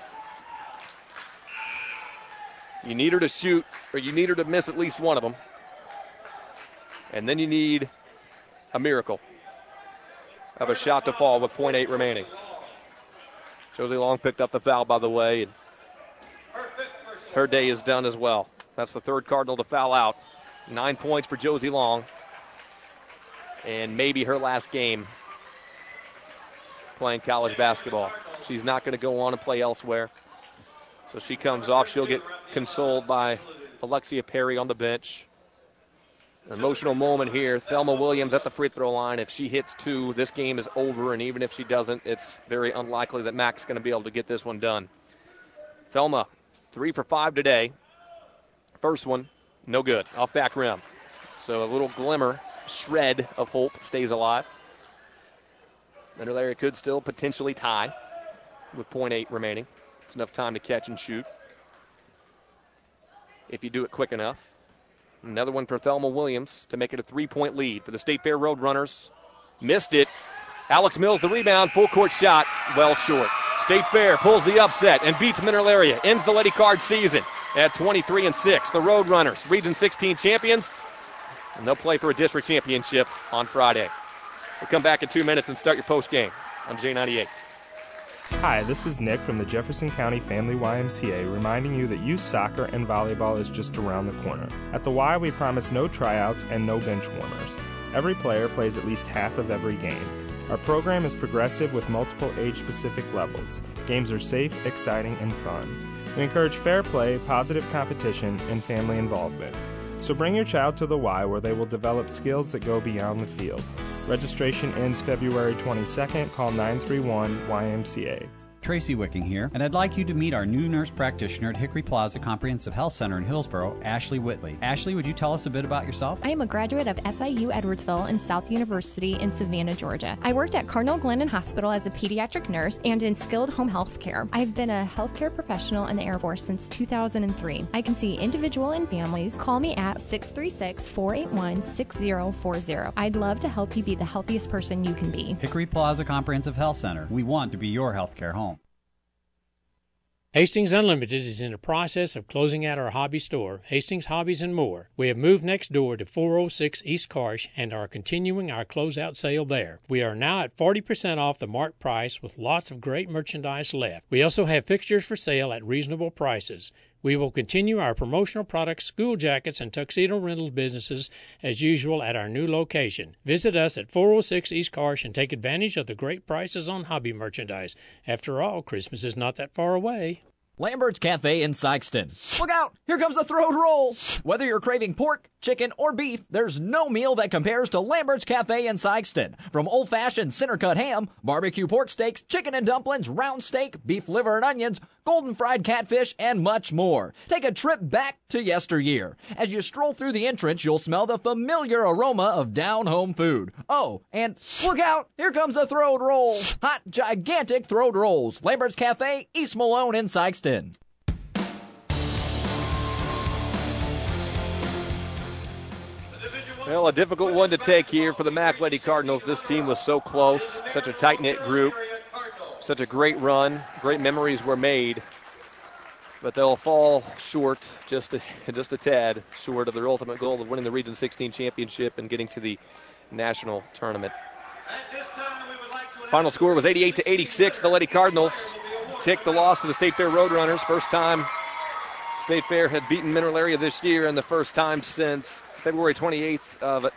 You need her to shoot, or you need her to miss at least one of them. And then you need a miracle of a shot to fall with 0.8 remaining. Josie Long picked up the foul, by the way, and her day is done as well. That's the third Cardinal to foul out. 9 points for Josie Long. And maybe her last game playing college basketball. She's not going to go on and play elsewhere. So she comes off. She'll get consoled by Alexia Perry on the bench. An emotional moment here. Thelma Williams at the free throw line. If she hits 2, this game is over. And even if she doesn't, it's very unlikely that Mac's going to be able to get this one done. Thelma, 3 for 5 today. First one, no good. Off back rim. So a little glimmer, shred of hope stays alive. Mineral could still potentially tie with 0.8 remaining. It's enough time to catch and shoot if you do it quick enough. Another one for Thelma Williams to make it a 3-point lead for the State Fair Roadrunners. Missed it. Alex Mills the rebound, full court shot, well short. State Fair pulls the upset and beats Mineral Area. Ends the Lady Card season at 23-6. The Roadrunners, Region 16 champions, and they'll play for a district championship on Friday. We'll come back in 2 minutes and start your post game on J98. Hi, this is Nick from the Jefferson County Family YMCA reminding you that youth soccer and volleyball is just around the corner. At the Y, we promise no tryouts and no bench warmers. Every player plays at least half of every game. Our program is progressive with multiple age-specific levels. Games are safe, exciting, and fun. We encourage fair play, positive competition, and family involvement. So bring your child to the Y where they will develop skills that go beyond the field. Registration ends February 22nd. Call 931-YMCA. Tracy Wicking here, and I'd like you to meet our new nurse practitioner at Hickory Plaza Comprehensive Health Center in Hillsboro, Ashley Whitley. Ashley, would you tell us a bit about yourself? I am a graduate of SIU Edwardsville and South University in Savannah, Georgia. I worked at Cardinal Glennon Hospital as a pediatric nurse and in skilled home health care. I've been a healthcare professional in the Air Force since 2003. I can see individual and families. Call me at 636-481-6040. I'd love to help you be the healthiest person you can be. Hickory Plaza Comprehensive Health Center. We want to be your healthcare home. Hastings Unlimited is in the process of closing out our hobby store, Hastings Hobbies and More. We have moved next door to 406 East Karsh and are continuing our closeout sale there. We are now at 40% off the marked price with lots of great merchandise left. We also have fixtures for sale at reasonable prices. We will continue our promotional products, school jackets, and tuxedo rental businesses as usual at our new location. Visit us at 406 East Karsh and take advantage of the great prices on hobby merchandise. After all, Christmas is not that far away. Lambert's Cafe in Sikeston. Look out! Here comes the throat roll! Whether you're craving pork, chicken, or beef, there's no meal that compares to Lambert's Cafe in Sikeston. From old-fashioned center-cut ham, barbecue pork steaks, chicken and dumplings, round steak, beef liver and onions, golden fried catfish, and much more. Take a trip back to yesteryear. As you stroll through the entrance, you'll smell the familiar aroma of down-home food. Oh, and look out! Here comes the throat roll! Hot, gigantic throat rolls. Lambert's Cafe, East Malone in Sikeston. Well, a difficult one to take here for the Mac Lady Cardinals. This team was so close, such a tight-knit group, such a great run. Great memories were made, but they'll fall short, just a tad short of their ultimate goal of winning the Region 16 championship and getting to the national tournament. Final score was 88-86. The Lady Cardinals take the loss to the State Fair Roadrunners. First time State Fair had beaten Mineral Area this year, and the first time since February 21st of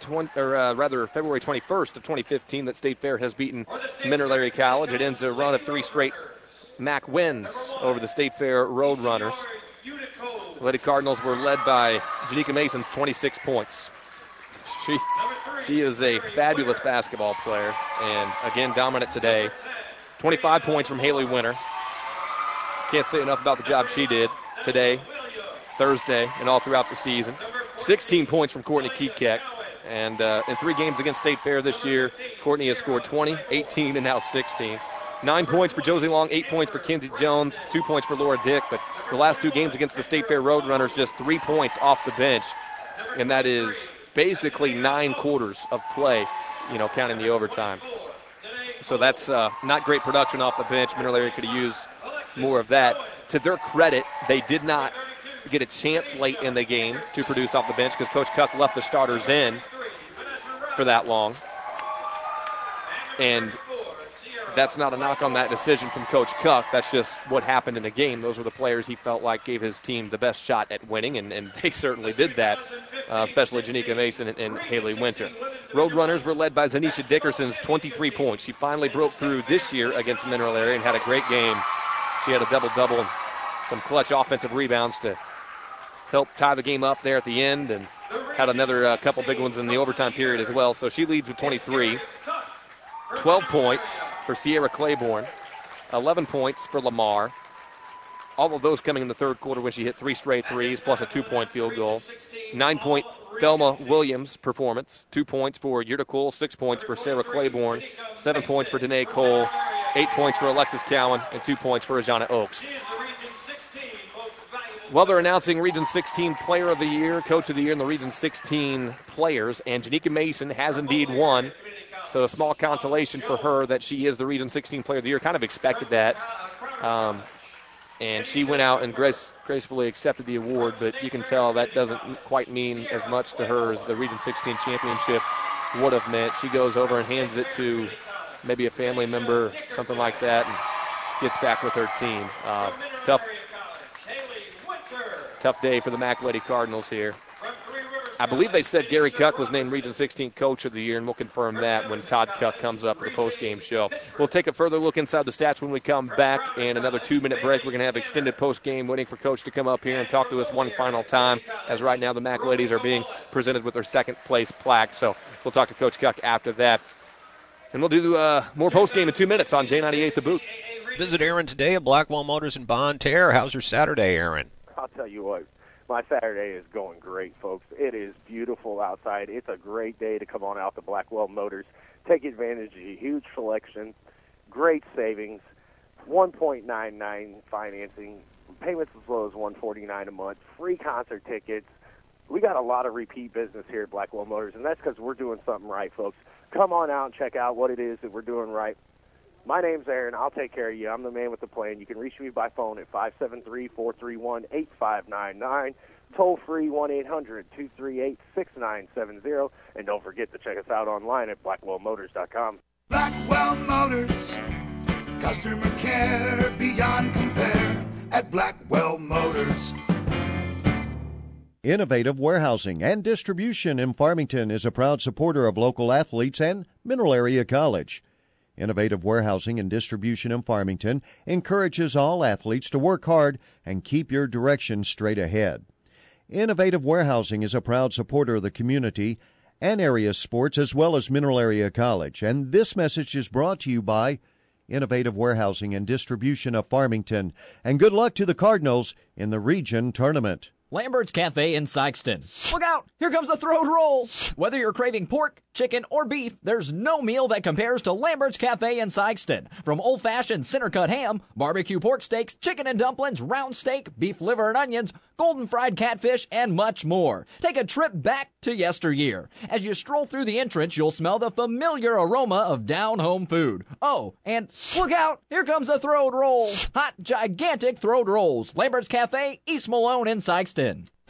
2015 that State Fair has beaten Mineral Area College. It ends a run of 3 straight MAC wins over the State Fair Roadrunners. The Lady Cardinals were led by Janika Mason's 26 points. She is a fabulous basketball player, and again, dominant today. 25 points from Haley Winter. Can't say enough about the job she did today, Thursday, and all throughout the season. 16 points from Courtney Keekek. And in 3 games against State Fair this year, Courtney has scored 20, 18, and now 16. 9 points for Josie Long, 8 points for Kinsey Jones, 2 points for Laura Dick. But the last 2 games against the State Fair Roadrunners, just 3 points off the bench. And that is basically 9 quarters of play, counting the overtime. So that's not great production off the bench. Mineral Area could have used more of that. To their credit, they did not get a chance late in the game to produce off the bench because Coach Cuck left the starters in for that long. And that's not a knock on that decision from Coach Cuck. That's just what happened in the game. Those were the players he felt like gave his team the best shot at winning, and they certainly did that, especially Janika Mason and Haley Winter. Roadrunners were led by Zanisha Dickerson's 23 points. She finally broke through this year against Mineral Area and had a great game. She had a double-double and some clutch offensive rebounds to help tie the game up there at the end, and had another couple big ones in the overtime period as well. So she leads with 23. 12 points for Sierra Claiborne, 11 points for Lamar. All of those coming in the third quarter when she hit 3 straight threes plus a 2-point field goal. 9-point Thelma Williams performance, 2 points for Yurta Cole, 6 points for Sarah Claiborne, 7 points for Danae Cole, 8 points for Alexis Cowan, and 2 points for Ajana Oaks. Well, they're announcing Region 16 Player of the Year, Coach of the Year, and the Region 16 players, and Janika Mason has indeed won. So a small consolation for her that she is the Region 16 Player of the Year. Kind of expected that. And she went out and gracefully accepted the award, but you can tell that doesn't quite mean as much to her as the Region 16 championship would have meant. She goes over and hands it to maybe a family member, something like that, and gets back with her team. Tough day for the Mac Lady Cardinals here. I believe they said Gary Cuck was named Region 16 Coach of the Year, and we'll confirm that when Todd Cuck comes up for the postgame show. We'll take a further look inside the stats when we come back, and another 2-minute break. We're going to have extended postgame, waiting for Coach to come up here and talk to us one final time, as right now the Mac Ladies are being presented with their second-place plaque. So we'll talk to Coach Cuck after that. And we'll do more postgame in 2 minutes on J98 The Boot. Visit Aaron today at Blackwell Motors in Bonne Terre. How's your Saturday, Aaron? I'll tell you what. My Saturday is going great, folks. It is beautiful outside. It's a great day to come on out to Blackwell Motors. Take advantage of a huge selection, great savings, 1.99 financing, payments as low as $149 a month, free concert tickets. We got a lot of repeat business here at Blackwell Motors, and that's because we're doing something right, folks. Come on out and check out what it is that we're doing right. My name's Aaron. I'll take care of you. I'm the man with the plan. You can reach me by phone at 573-431-8599. Toll free 1-800-238-6970. And don't forget to check us out online at blackwellmotors.com. Blackwell Motors. Customer care beyond compare at Blackwell Motors. Innovative Warehousing and Distribution in Farmington is a proud supporter of local athletes and Mineral Area College. Innovative Warehousing and Distribution in Farmington encourages all athletes to work hard and keep your direction straight ahead. Innovative Warehousing is a proud supporter of the community and area sports as well as Mineral Area College. And this message is brought to you by Innovative Warehousing and Distribution of Farmington. And good luck to the Cardinals in the region tournament. Lambert's Cafe in Sikeston. Look out! Here comes the throat roll! Whether you're craving pork, chicken, or beef, there's no meal that compares to Lambert's Cafe in Sikeston. From old-fashioned center-cut ham, barbecue pork steaks, chicken and dumplings, round steak, beef liver and onions, golden fried catfish, and much more. Take a trip back to yesteryear. As you stroll through the entrance, you'll smell the familiar aroma of down-home food. Oh, and look out! Here comes the throat roll! Hot, gigantic throat rolls. Lambert's Cafe, East Malone in Sikeston.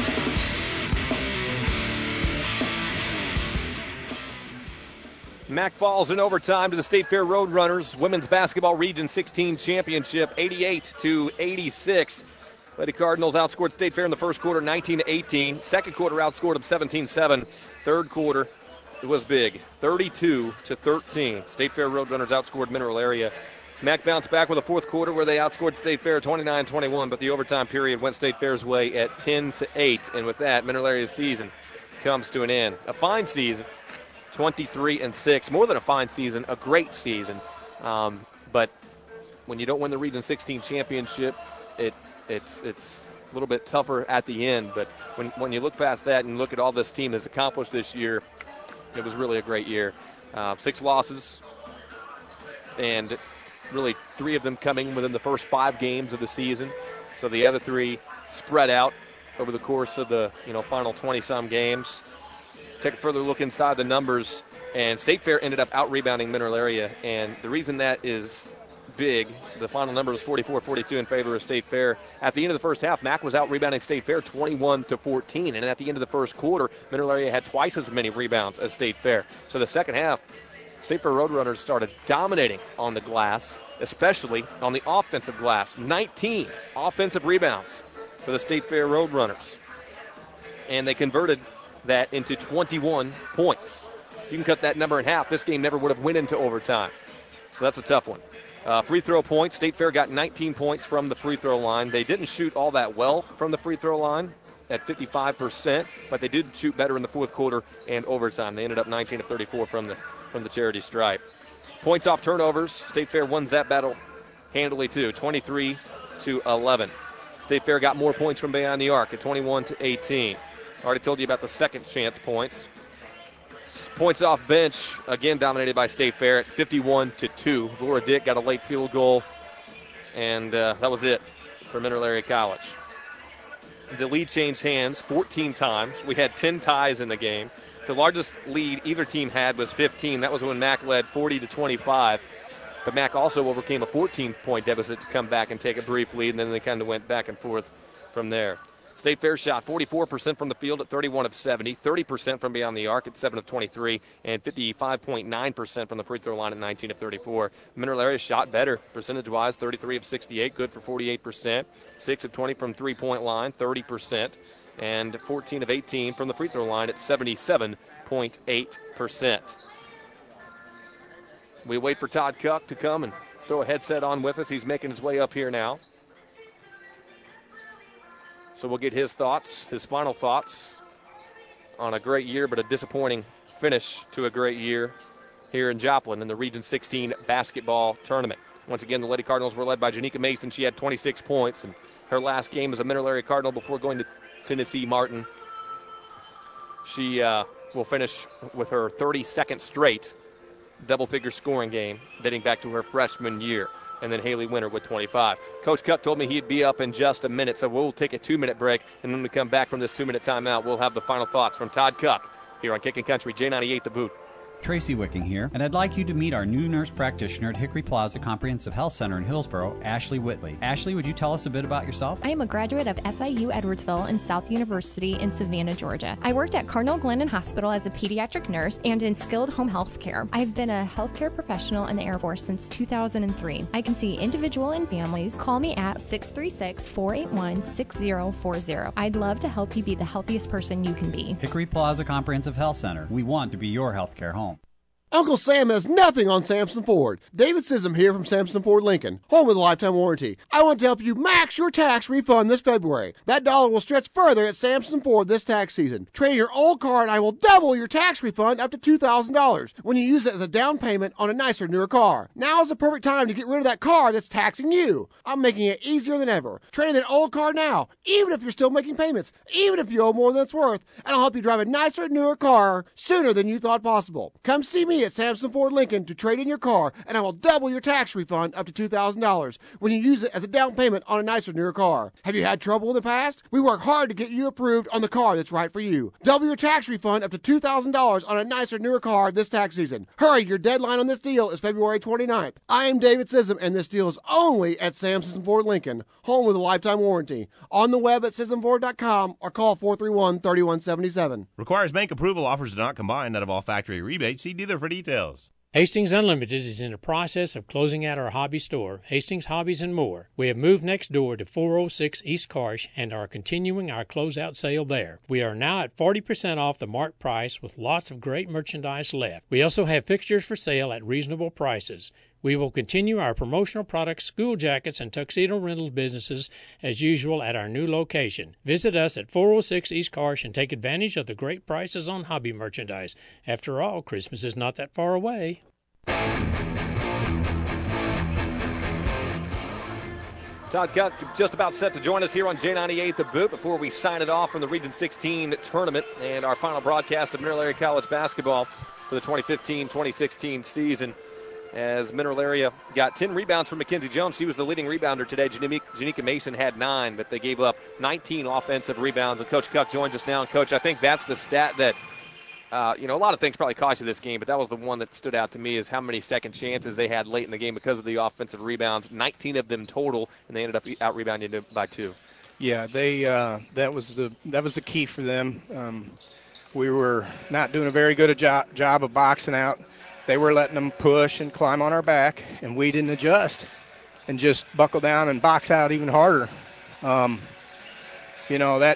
Mac falls in overtime to the State Fair Roadrunners Women's Basketball Region 16 Championship, 88-86. Lady Cardinals outscored State Fair in the first quarter, 19-18. Second quarter outscored them 17-7. Third quarter, it was big, 32-13. State Fair Roadrunners outscored Mineral Area. Mac bounced back with a fourth quarter where they outscored State Fair 29-21, but the overtime period went State Fair's way at 10-8. And with that, Mineral Area's season comes to an end. A fine season, 23-6. More than a fine season, a great season. But when you don't win the Region 16 championship, it's a little bit tougher at the end. But when you look past that and look at all this team has accomplished this year, it was really a great year. 6 losses, and really 3 of them coming within the first 5 games of the season. So the other 3 spread out over the course of the final 20-some games. Take a further look inside the numbers, and State Fair ended up out-rebounding Mineral Area, and the reason that is big, the final number was 44-42 in favor of State Fair. At the end of the first half, Mac was out-rebounding State Fair 21-14, and at the end of the first quarter, Mineral Area had twice as many rebounds as State Fair. So the second half, State Fair Roadrunners started dominating on the glass, especially on the offensive glass. 19 offensive rebounds for the State Fair Roadrunners. And they converted that into 21 points. If you can cut that number in half, this game never would have went into overtime. So that's a tough one. Free throw points, State Fair got 19 points from the free throw line. They didn't shoot all that well from the free throw line at 55%, but they did shoot better in the fourth quarter and overtime. They ended up 19 of 34 from the charity stripe. Points off turnovers, State Fair wins that battle handily too, 23-11. State Fair got more points from beyond the arc at 21-18. Already told you about the second chance points. Points off bench, again dominated by State Fair at 51-2. Laura Dick got a late field goal, and that was it for Mineral Area College. The lead changed hands 14 times. We had 10 ties in the game. The largest lead either team had was 15. That was when Mac led 40-25. But Mac also overcame a 14-point deficit to come back and take a brief lead, and then they kind of went back and forth from there. State Fair shot 44% from the field at 31 of 70, 30% from beyond the arc at 7 of 23, and 55.9% from the free throw line at 19 of 34. Mineral Area shot better percentage-wise, 33 of 68, good for 48%, 6 of 20 from three-point line, 30%, and 14 of 18 from the free throw line at 77.8%. We wait for Todd Cuck to come and throw a headset on with us. He's making his way up here now. So we'll get his thoughts, his final thoughts on a great year, but a disappointing finish to a great year here in Joplin in the Region 16 basketball tournament. Once again, the Lady Cardinals were led by Janika Mason. She had 26 points, and her last game as a Mineral Area Cardinal before going to Tennessee Martin. She will finish with her 32nd straight double-figure scoring game dating back to her freshman year. And then Haley Winter with 25. Coach Cuck told me he'd be up in just a minute, so we'll take a 2-minute break. And when we come back from this 2-minute timeout, we'll have the final thoughts from Todd Cuck here on Kicking Country, J98 The Boot. Tracy Wicking here, and I'd like you to meet our new nurse practitioner at Hickory Plaza Comprehensive Health Center in Hillsboro, Ashley Whitley. Ashley, would you tell us a bit about yourself? I am a graduate of SIU Edwardsville and South University in Savannah, Georgia. I worked at Cardinal Glennon Hospital as a pediatric nurse and in skilled home health care. I've been a healthcare professional in the Air Force since 2003. I can see individual and families. Call me at 636-481-6040. I'd love to help you be the healthiest person you can be. Hickory Plaza Comprehensive Health Center. We want to be your healthcare home. Uncle Sam has nothing on Sampson Ford. David Sissom here from Sampson Ford Lincoln, home with a lifetime warranty. I want to help you max your tax refund this February. That dollar will stretch further at Sampson Ford this tax season. Trade your old car and I will double your tax refund up to $2,000 when you use it as a down payment on a nicer, newer car. Now is the perfect time to get rid of that car that's taxing you. I'm making it easier than ever. Trade in that old car now, even if you're still making payments, even if you owe more than it's worth, and I'll help you drive a nicer, newer car sooner than you thought possible. Come see me at Sampson Ford Lincoln to trade in your car, and I will double your tax refund up to $2,000 when you use it as a down payment on a nicer, newer car. Have you had trouble in the past? We work hard to get you approved on the car that's right for you. Double your tax refund up to $2,000 on a nicer, newer car this tax season. Hurry, your deadline on this deal is February 29th. I am David Sissom, and this deal is only at Sampson Ford Lincoln, home with a lifetime warranty. On the web at SissomFord.com or call 431-3177. Requires bank approval. Offers do not combine. Net of all factory rebates. See dealer for details. Hastings Unlimited is in the process of closing out our hobby store, Hastings Hobbies and More. We have moved next door to 406 East Karsh and are continuing our closeout sale there. We are now at 40% off the marked price with lots of great merchandise left. We also have fixtures for sale at reasonable prices. We will continue our promotional products, school jackets, and tuxedo rental businesses as usual at our new location. Visit us at 406 East Karsh and take advantage of the great prices on hobby merchandise. After all, Christmas is not that far away. Todd Cuck just about set to join us here on J98 The Boot before we sign it off from the Region 16 tournament and our final broadcast of Mineral Area College basketball for the 2015-2016 season. As Mineral Area got 10 rebounds from Mackenzie Jones. She was the leading rebounder today. Janika Mason had 9, but they gave up 19 offensive rebounds. And Coach Cuck joins us now. And, Coach, I think that's the stat that a lot of things probably cost you this game, but that was the one that stood out to me is how many second chances they had late in the game because of the offensive rebounds. 19 of them total, and they ended up out-rebounding by 2. Yeah, they that was the key for them. We were not doing a very good job of boxing out. They were letting them push and climb on our back, and we didn't adjust and just buckle down and box out even harder. That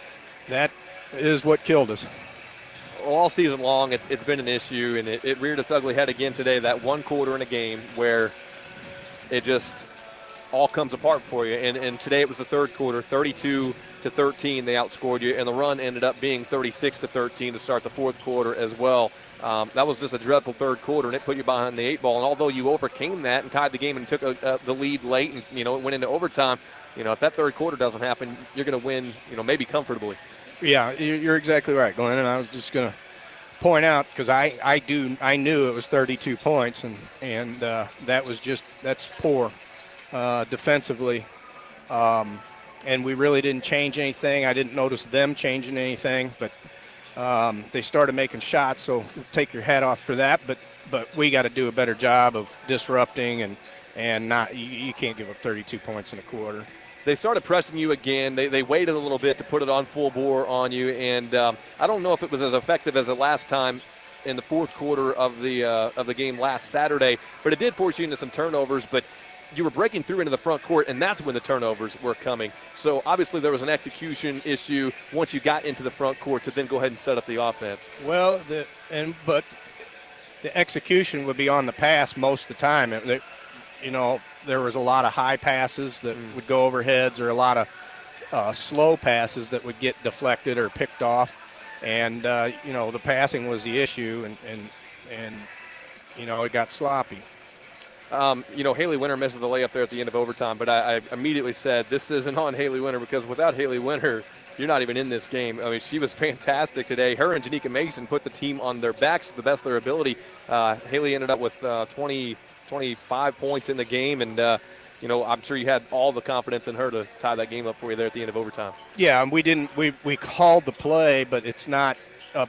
is what killed us. All season long, it's been an issue, and it reared its ugly head again today. That one quarter in a game where it just all comes apart for you. And today it was the third quarter, 32-13, they outscored you, and the run ended up being 36-13 to start the fourth quarter as well. That was just a dreadful third quarter, and it put you behind the 8 ball. And although you overcame that and tied the game and took the lead late, and it went into overtime, if that third quarter doesn't happen, you're going to win, maybe comfortably. Yeah, you're exactly right, Glenn. And I was just going to point out because I knew it was 32 points, and that's poor defensively. And we really didn't change anything. I didn't notice them changing anything, but they started making shots, so take your hat off for that. But we got to do a better job of disrupting and not. You can't give up 32 points in a quarter. They started pressing you again. They waited a little bit to put it on full bore on you, and I don't know if it was as effective as the last time in the fourth quarter of the game last Saturday, but it did force you into some turnovers. But you were breaking through into the front court, and that's when the turnovers were coming. So obviously there was an execution issue once you got into the front court to then go ahead and set up the offense. Well, but the execution would be on the pass most of the time. There was a lot of high passes that would go over heads, or a lot of slow passes that would get deflected or picked off, and the passing was the issue, and it got sloppy. Haley Winter misses the layup there at the end of overtime, but I immediately said this isn't on Haley Winter, because without Haley Winter, you're not even in this game. I mean, she was fantastic today. Her and Janika Mason put the team on their backs to the best of their ability. Haley ended up with 25 points in the game, and I'm sure you had all the confidence in her to tie that game up for you there at the end of overtime. Yeah, and we called the play, but it's not a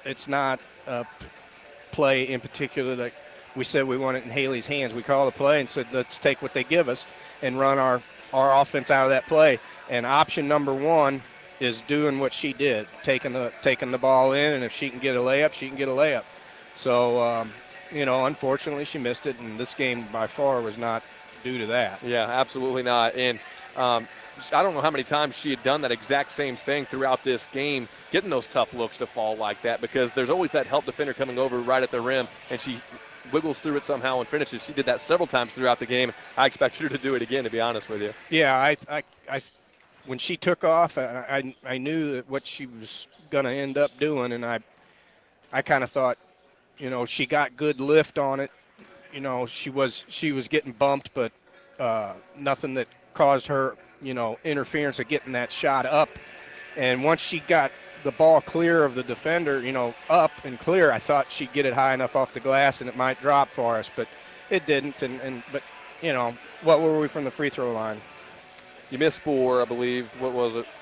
play in particular that we said we want it in Haley's hands. We called the play and said let's take what they give us and run our offense out of that play. And option number one is doing what she did, taking the ball in, and if she can get a layup, she can get a layup. So unfortunately she missed it, and this game by far was not due to that. Yeah, absolutely not. And I don't know how many times she had done that exact same thing throughout this game, getting those tough looks to fall like that, because there's always that help defender coming over right at the rim, and she wiggles through it somehow and finishes. She did that several times throughout the game. I expect her to do it again, to be honest with you. Yeah, I when she took off, I knew that what she was going to end up doing, and I kind of thought, she got good lift on it. She was getting bumped, but nothing that caused her, interference of getting that shot up. And once she got the ball clear of the defender, up and clear, I thought she'd get it high enough off the glass and it might drop for us, but it didn't. But what were we from the free throw line? You missed 4, I believe. What was it?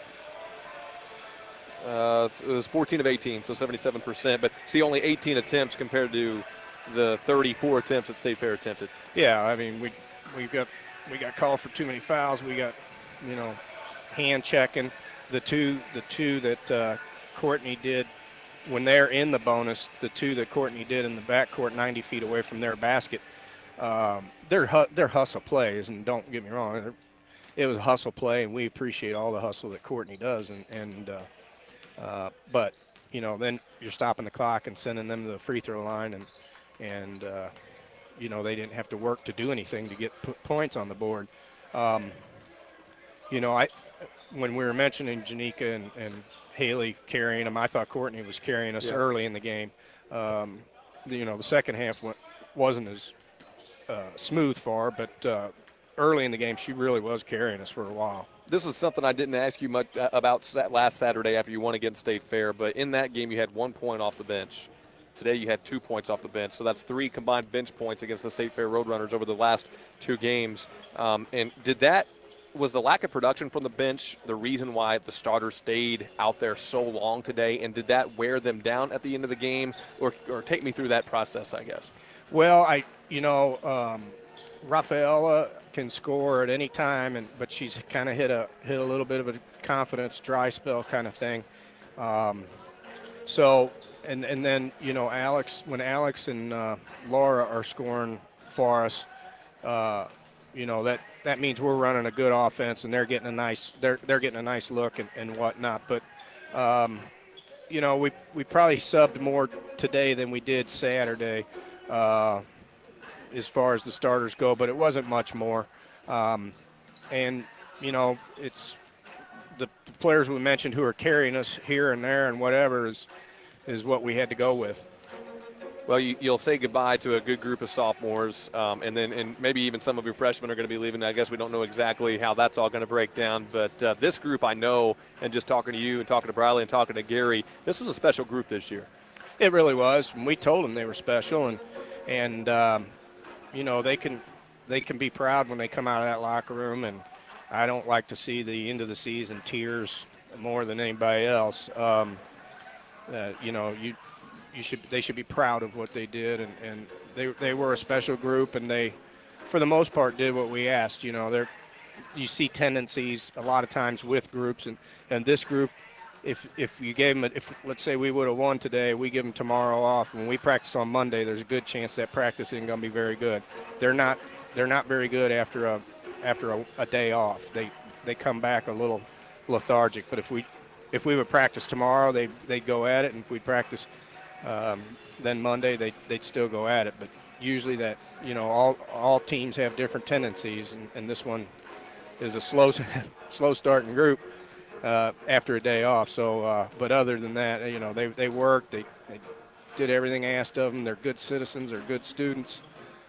It was 14 of 18, so 77%. But see, only 18 attempts compared to the 34 attempts that State Fair attempted. Yeah, I mean, we got called for too many fouls. We got, hand checking. The two that Courtney did when they're in the bonus, the 2 that Courtney did in the backcourt 90 feet away from their basket, they're hustle plays, and don't get me wrong, it was a hustle play, and we appreciate all the hustle that Courtney does, but then you're stopping the clock and sending them to the free throw line, and you know, they didn't have to work to do anything to get points on the board. You know, when we were mentioning Janika and Haley carrying them, I thought Courtney was carrying us early in the game. You know, the second half wasn't as smooth for her, but early in the game she really was carrying us for a while. This is something I didn't ask you much about last Saturday after you won against State Fair, but in that game you had 1 point off the bench. Today you had 2 points off the bench, so that's 3 combined bench points against the State Fair Roadrunners over the last 2 games. And was the lack of production from the bench the reason why the starters stayed out there so long today, and did that wear them down at the end of the game, or take me through that process, I guess? Well, Rafaela can score at any time, but she's kind of hit a little bit of a confidence dry spell kind of thing. So, and then, you know, when Alex and Laura are scoring for us, you know, that means we're running a good offense, and they're getting a nice look and whatnot. But you know, we probably subbed more today than we did Saturday, as far as the starters go, but it wasn't much more. And you know, it's the players we mentioned who are carrying us here and there and whatever is what we had to go with. Well, you'll say goodbye to a good group of sophomores, and maybe even some of your freshmen are going to be leaving. I guess we don't know exactly how that's all going to break down. But this group, I know, and just talking to you and talking to Briley and talking to Gary, this was a special group this year. It really was. And we told them they were special, and you know, they can be proud when they come out of that locker room. And I don't like to see the end of the season tears more than anybody else. You know, they should be proud of what they did, and they were a special group, and they, for the most part, did what we asked. You know, you see tendencies a lot of times with groups, and this group, if you gave them, let's say we would have won today, we give them tomorrow off. When we practice on Monday, there's a good chance that practice isn't going to be very good. They're not very good after a day off. They come back a little lethargic. But if we would practice tomorrow, they'd go at it, and if we practice then Monday they'd still go at it. But usually that, you know, all teams have different tendencies, and this one is a slow starting group after a day off. So but other than that, you know, they worked, they did everything asked of them. They're good citizens, they're good students.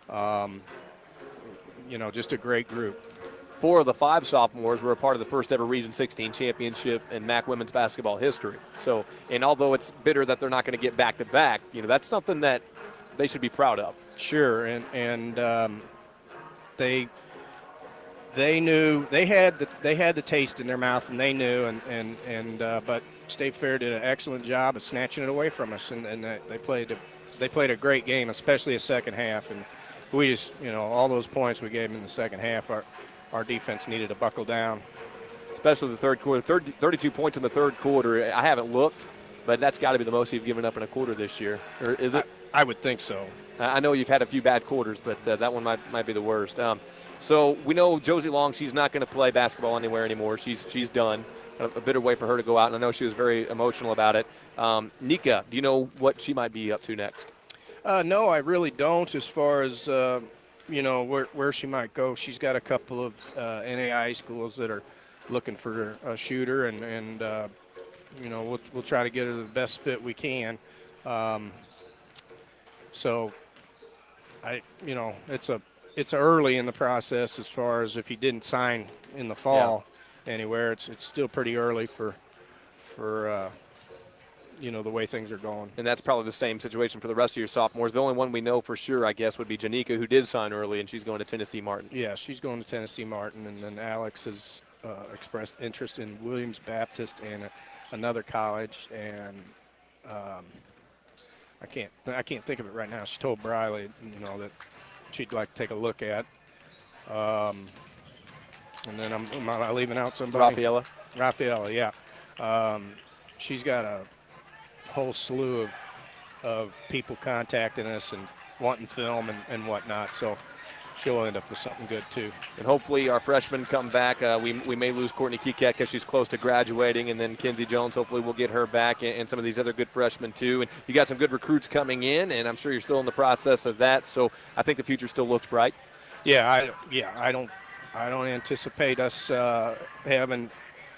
You know, just a great group. 4 of the 5 sophomores were a part of the first ever Region 16 championship in MAC women's basketball history. So, and although it's bitter that they're not going to get back-to-back, you know, that's something that they should be proud of. Sure, and they knew they had the taste in their mouth, and they knew, and but State Fair did an excellent job of snatching it away from us, and they played a great game, especially the second half, and we just, you know, all those points we gave them in the second half, our defense needed to buckle down. Especially the third quarter. 32 points in the third quarter. I haven't looked, but that's got to be the most you've given up in a quarter this year. Or is it? I would think so. I know you've had a few bad quarters, but that one might be the worst. So we know Josie Long, she's not going to play basketball anywhere anymore. She's done. A bitter way for her to go out, and I know she was very emotional about it. Nika, do you know what she might be up to next? No, I really don't, as far as you know, where she might go. She's got a couple of NAIA schools that are looking for a shooter, and you know, we'll try to get her the best fit we can. So, you know, it's early in the process as far as if he didn't sign in the fall anywhere. It's still pretty early for you know, the way things are going. And that's probably the same situation for the rest of your sophomores. The only one we know for sure, I guess, would be Janika, who did sign early, and she's going to Tennessee Martin. Yeah, she's going to Tennessee Martin, and then Alex has expressed interest in Williams Baptist and another college, and I can't think of it right now. She told Briley, you know, that she'd like to take a look at. And then am I leaving out somebody? Rafaela, yeah. She's got a whole slew of people contacting us and wanting film and whatnot. So she'll end up with something good too. And hopefully our freshmen come back. We may lose Courtney Keycat because she's close to graduating, and then Kinsey Jones, hopefully we'll get her back, and some of these other good freshmen too. And you got some good recruits coming in, and I'm sure you're still in the process of that. So I think the future still looks bright. I don't anticipate us having,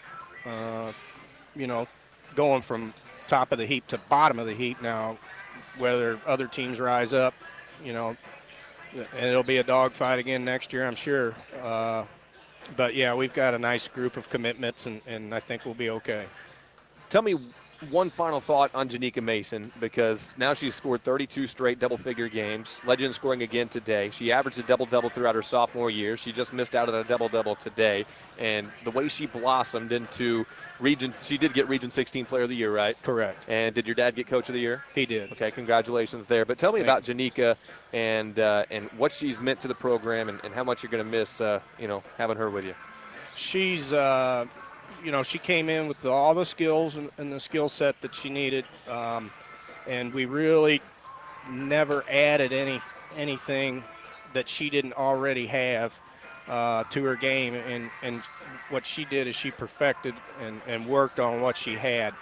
going from top of the heap to bottom of the heap now. Whether other teams rise up, and it'll be a dogfight again next year, I'm sure. But yeah, we've got a nice group of commitments, and I think we'll be okay. Tell me one final thought on Janika Mason, because now she's scored 32 straight double-figure games. Legend scoring again today. She averaged a double-double throughout her sophomore year. She just missed out on a double-double today. And the way she blossomed into Region, she did get Region 16 Player of the Year, right? Correct. And did your dad get Coach of the Year? He did. Okay, congratulations there. But tell me about Janika and what she's meant to the program, and how much you're going to miss, having her with you. She's she came in with all the skills and the skill set that she needed, and we really never added anything that she didn't already have to her game. And what she did is she perfected and worked on what she had.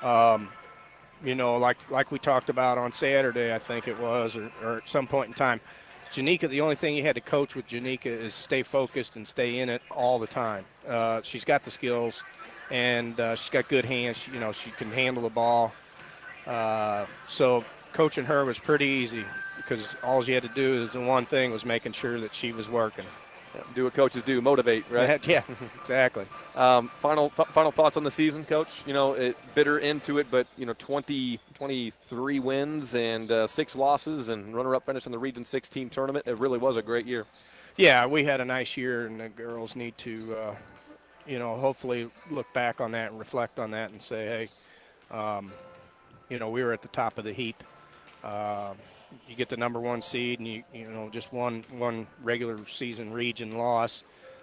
Like we talked about on Saturday, I think it was, or at some point in time. Janika, the only thing you had to coach with Janika is stay focused and stay in it all the time. She's got the skills, and she's got good hands. She can handle the ball. So coaching her was pretty easy, because all she had to do is the one thing was making sure that she was working. Do what coaches do, motivate, right? Yeah, exactly. Final thoughts on the season, Coach? Bitter into it, but 23 wins and 6 losses, and runner-up finish in the Region 16 tournament. It really was a great year. Yeah, we had a nice year, and the girls need to, hopefully look back on that and reflect on that and say, hey, we were at the top of the heap. You get the number 1 seed, and you just one regular season region loss.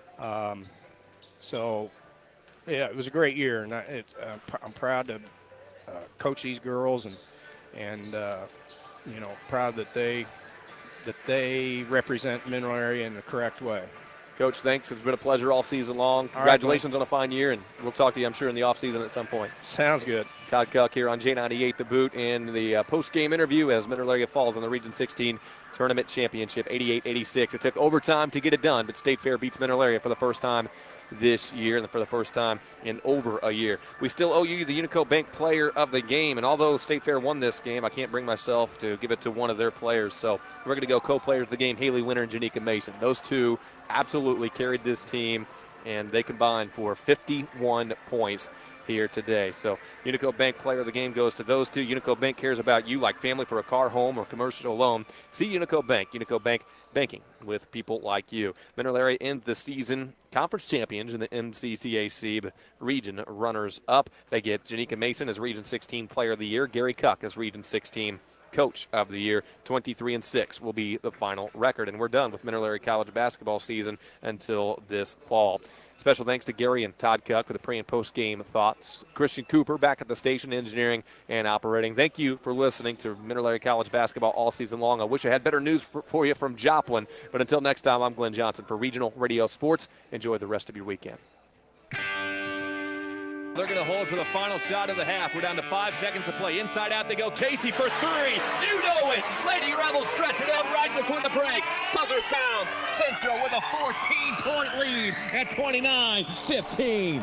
So yeah, it was a great year, and I'm proud to coach these girls, and proud that they represent Mineral Area in the correct way. Coach, thanks. It's been a pleasure all season long. Congratulations on a fine year, and we'll talk to you, I'm sure, in the offseason at some point. Sounds good. Todd Cuck here on J98 The Boot in the post-game interview as Mineral Area falls in the Region 16 Tournament Championship, 88-86. It took overtime to get it done, but State Fair beats Mineral Area for the first time this year, and for the first time in over a year. We still owe you the Unico Bank Player of the Game, and although State Fair won this game, I can't bring myself to give it to one of their players, so we're going to go co-players of the game, Haley Winter and Janika Mason. Those two absolutely carried this team, and they combined for 51 points here today. So Unico Bank Player of the Game goes to those two. Unico Bank cares about you like family for a car, home, or commercial loan. See Unico Bank. Unico Bank, banking with people like you. Mineral Area ends the season conference champions in the MCCAC, but region runners-up. They get Janika Mason as Region 16 Player of the Year, Gary Cuck as Region 16 Coach of the Year. 23-6 will be the final record, and we're done with Mineral Area College basketball season until this fall. Special thanks to Gary and Todd Cuck for the pre- and post-game thoughts. Christian Cooper back at the station, engineering and operating. Thank you for listening to Mineral Area College basketball all season long. I wish I had better news for you from Joplin, but until next time, I'm Glenn Johnson for Regional Radio Sports. Enjoy the rest of your weekend. They're going to hold for the final shot of the half. We're down to 5 seconds to play. Inside out they go. Casey for 3. You know it. Lady Rebels stretch it out right before the break. Buzzer sounds. Central with a 14-point lead at 29-15.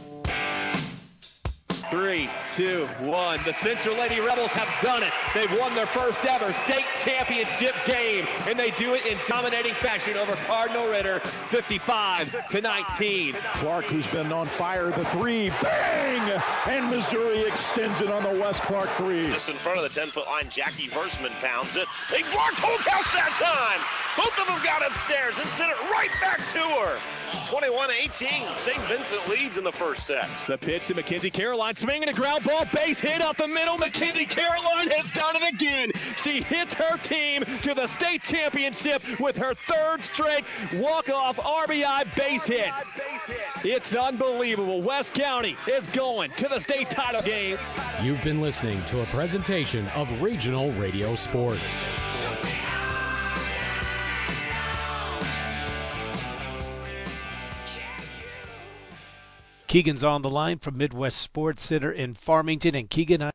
3, 2, 1. The Central Lady Rebels have done it. They've won their first ever state championship game, and they do it in dominating fashion over Cardinal Ritter, 55-19. Clark, who's been on fire, the 3, bang! And Missouri extends it on the West Clark 3. Just in front of the 10-foot line, Jackie Versman pounds it. They blocked Holthouse that time. Both of them got upstairs and sent it right back to her. 21-18, St. Vincent leads in the first set. The pitch to Mackenzie Caroline, swinging a ground ball, base hit up the middle. Mackenzie Caroline has done it again. She hits her team to the state championship with her 3rd straight walk-off RBI base hit. It's unbelievable. West County is going to the state title game. You've been listening to a presentation of Regional Radio Sports. Keegan's on the line from Midwest Sports Center in Farmington. And Keegan,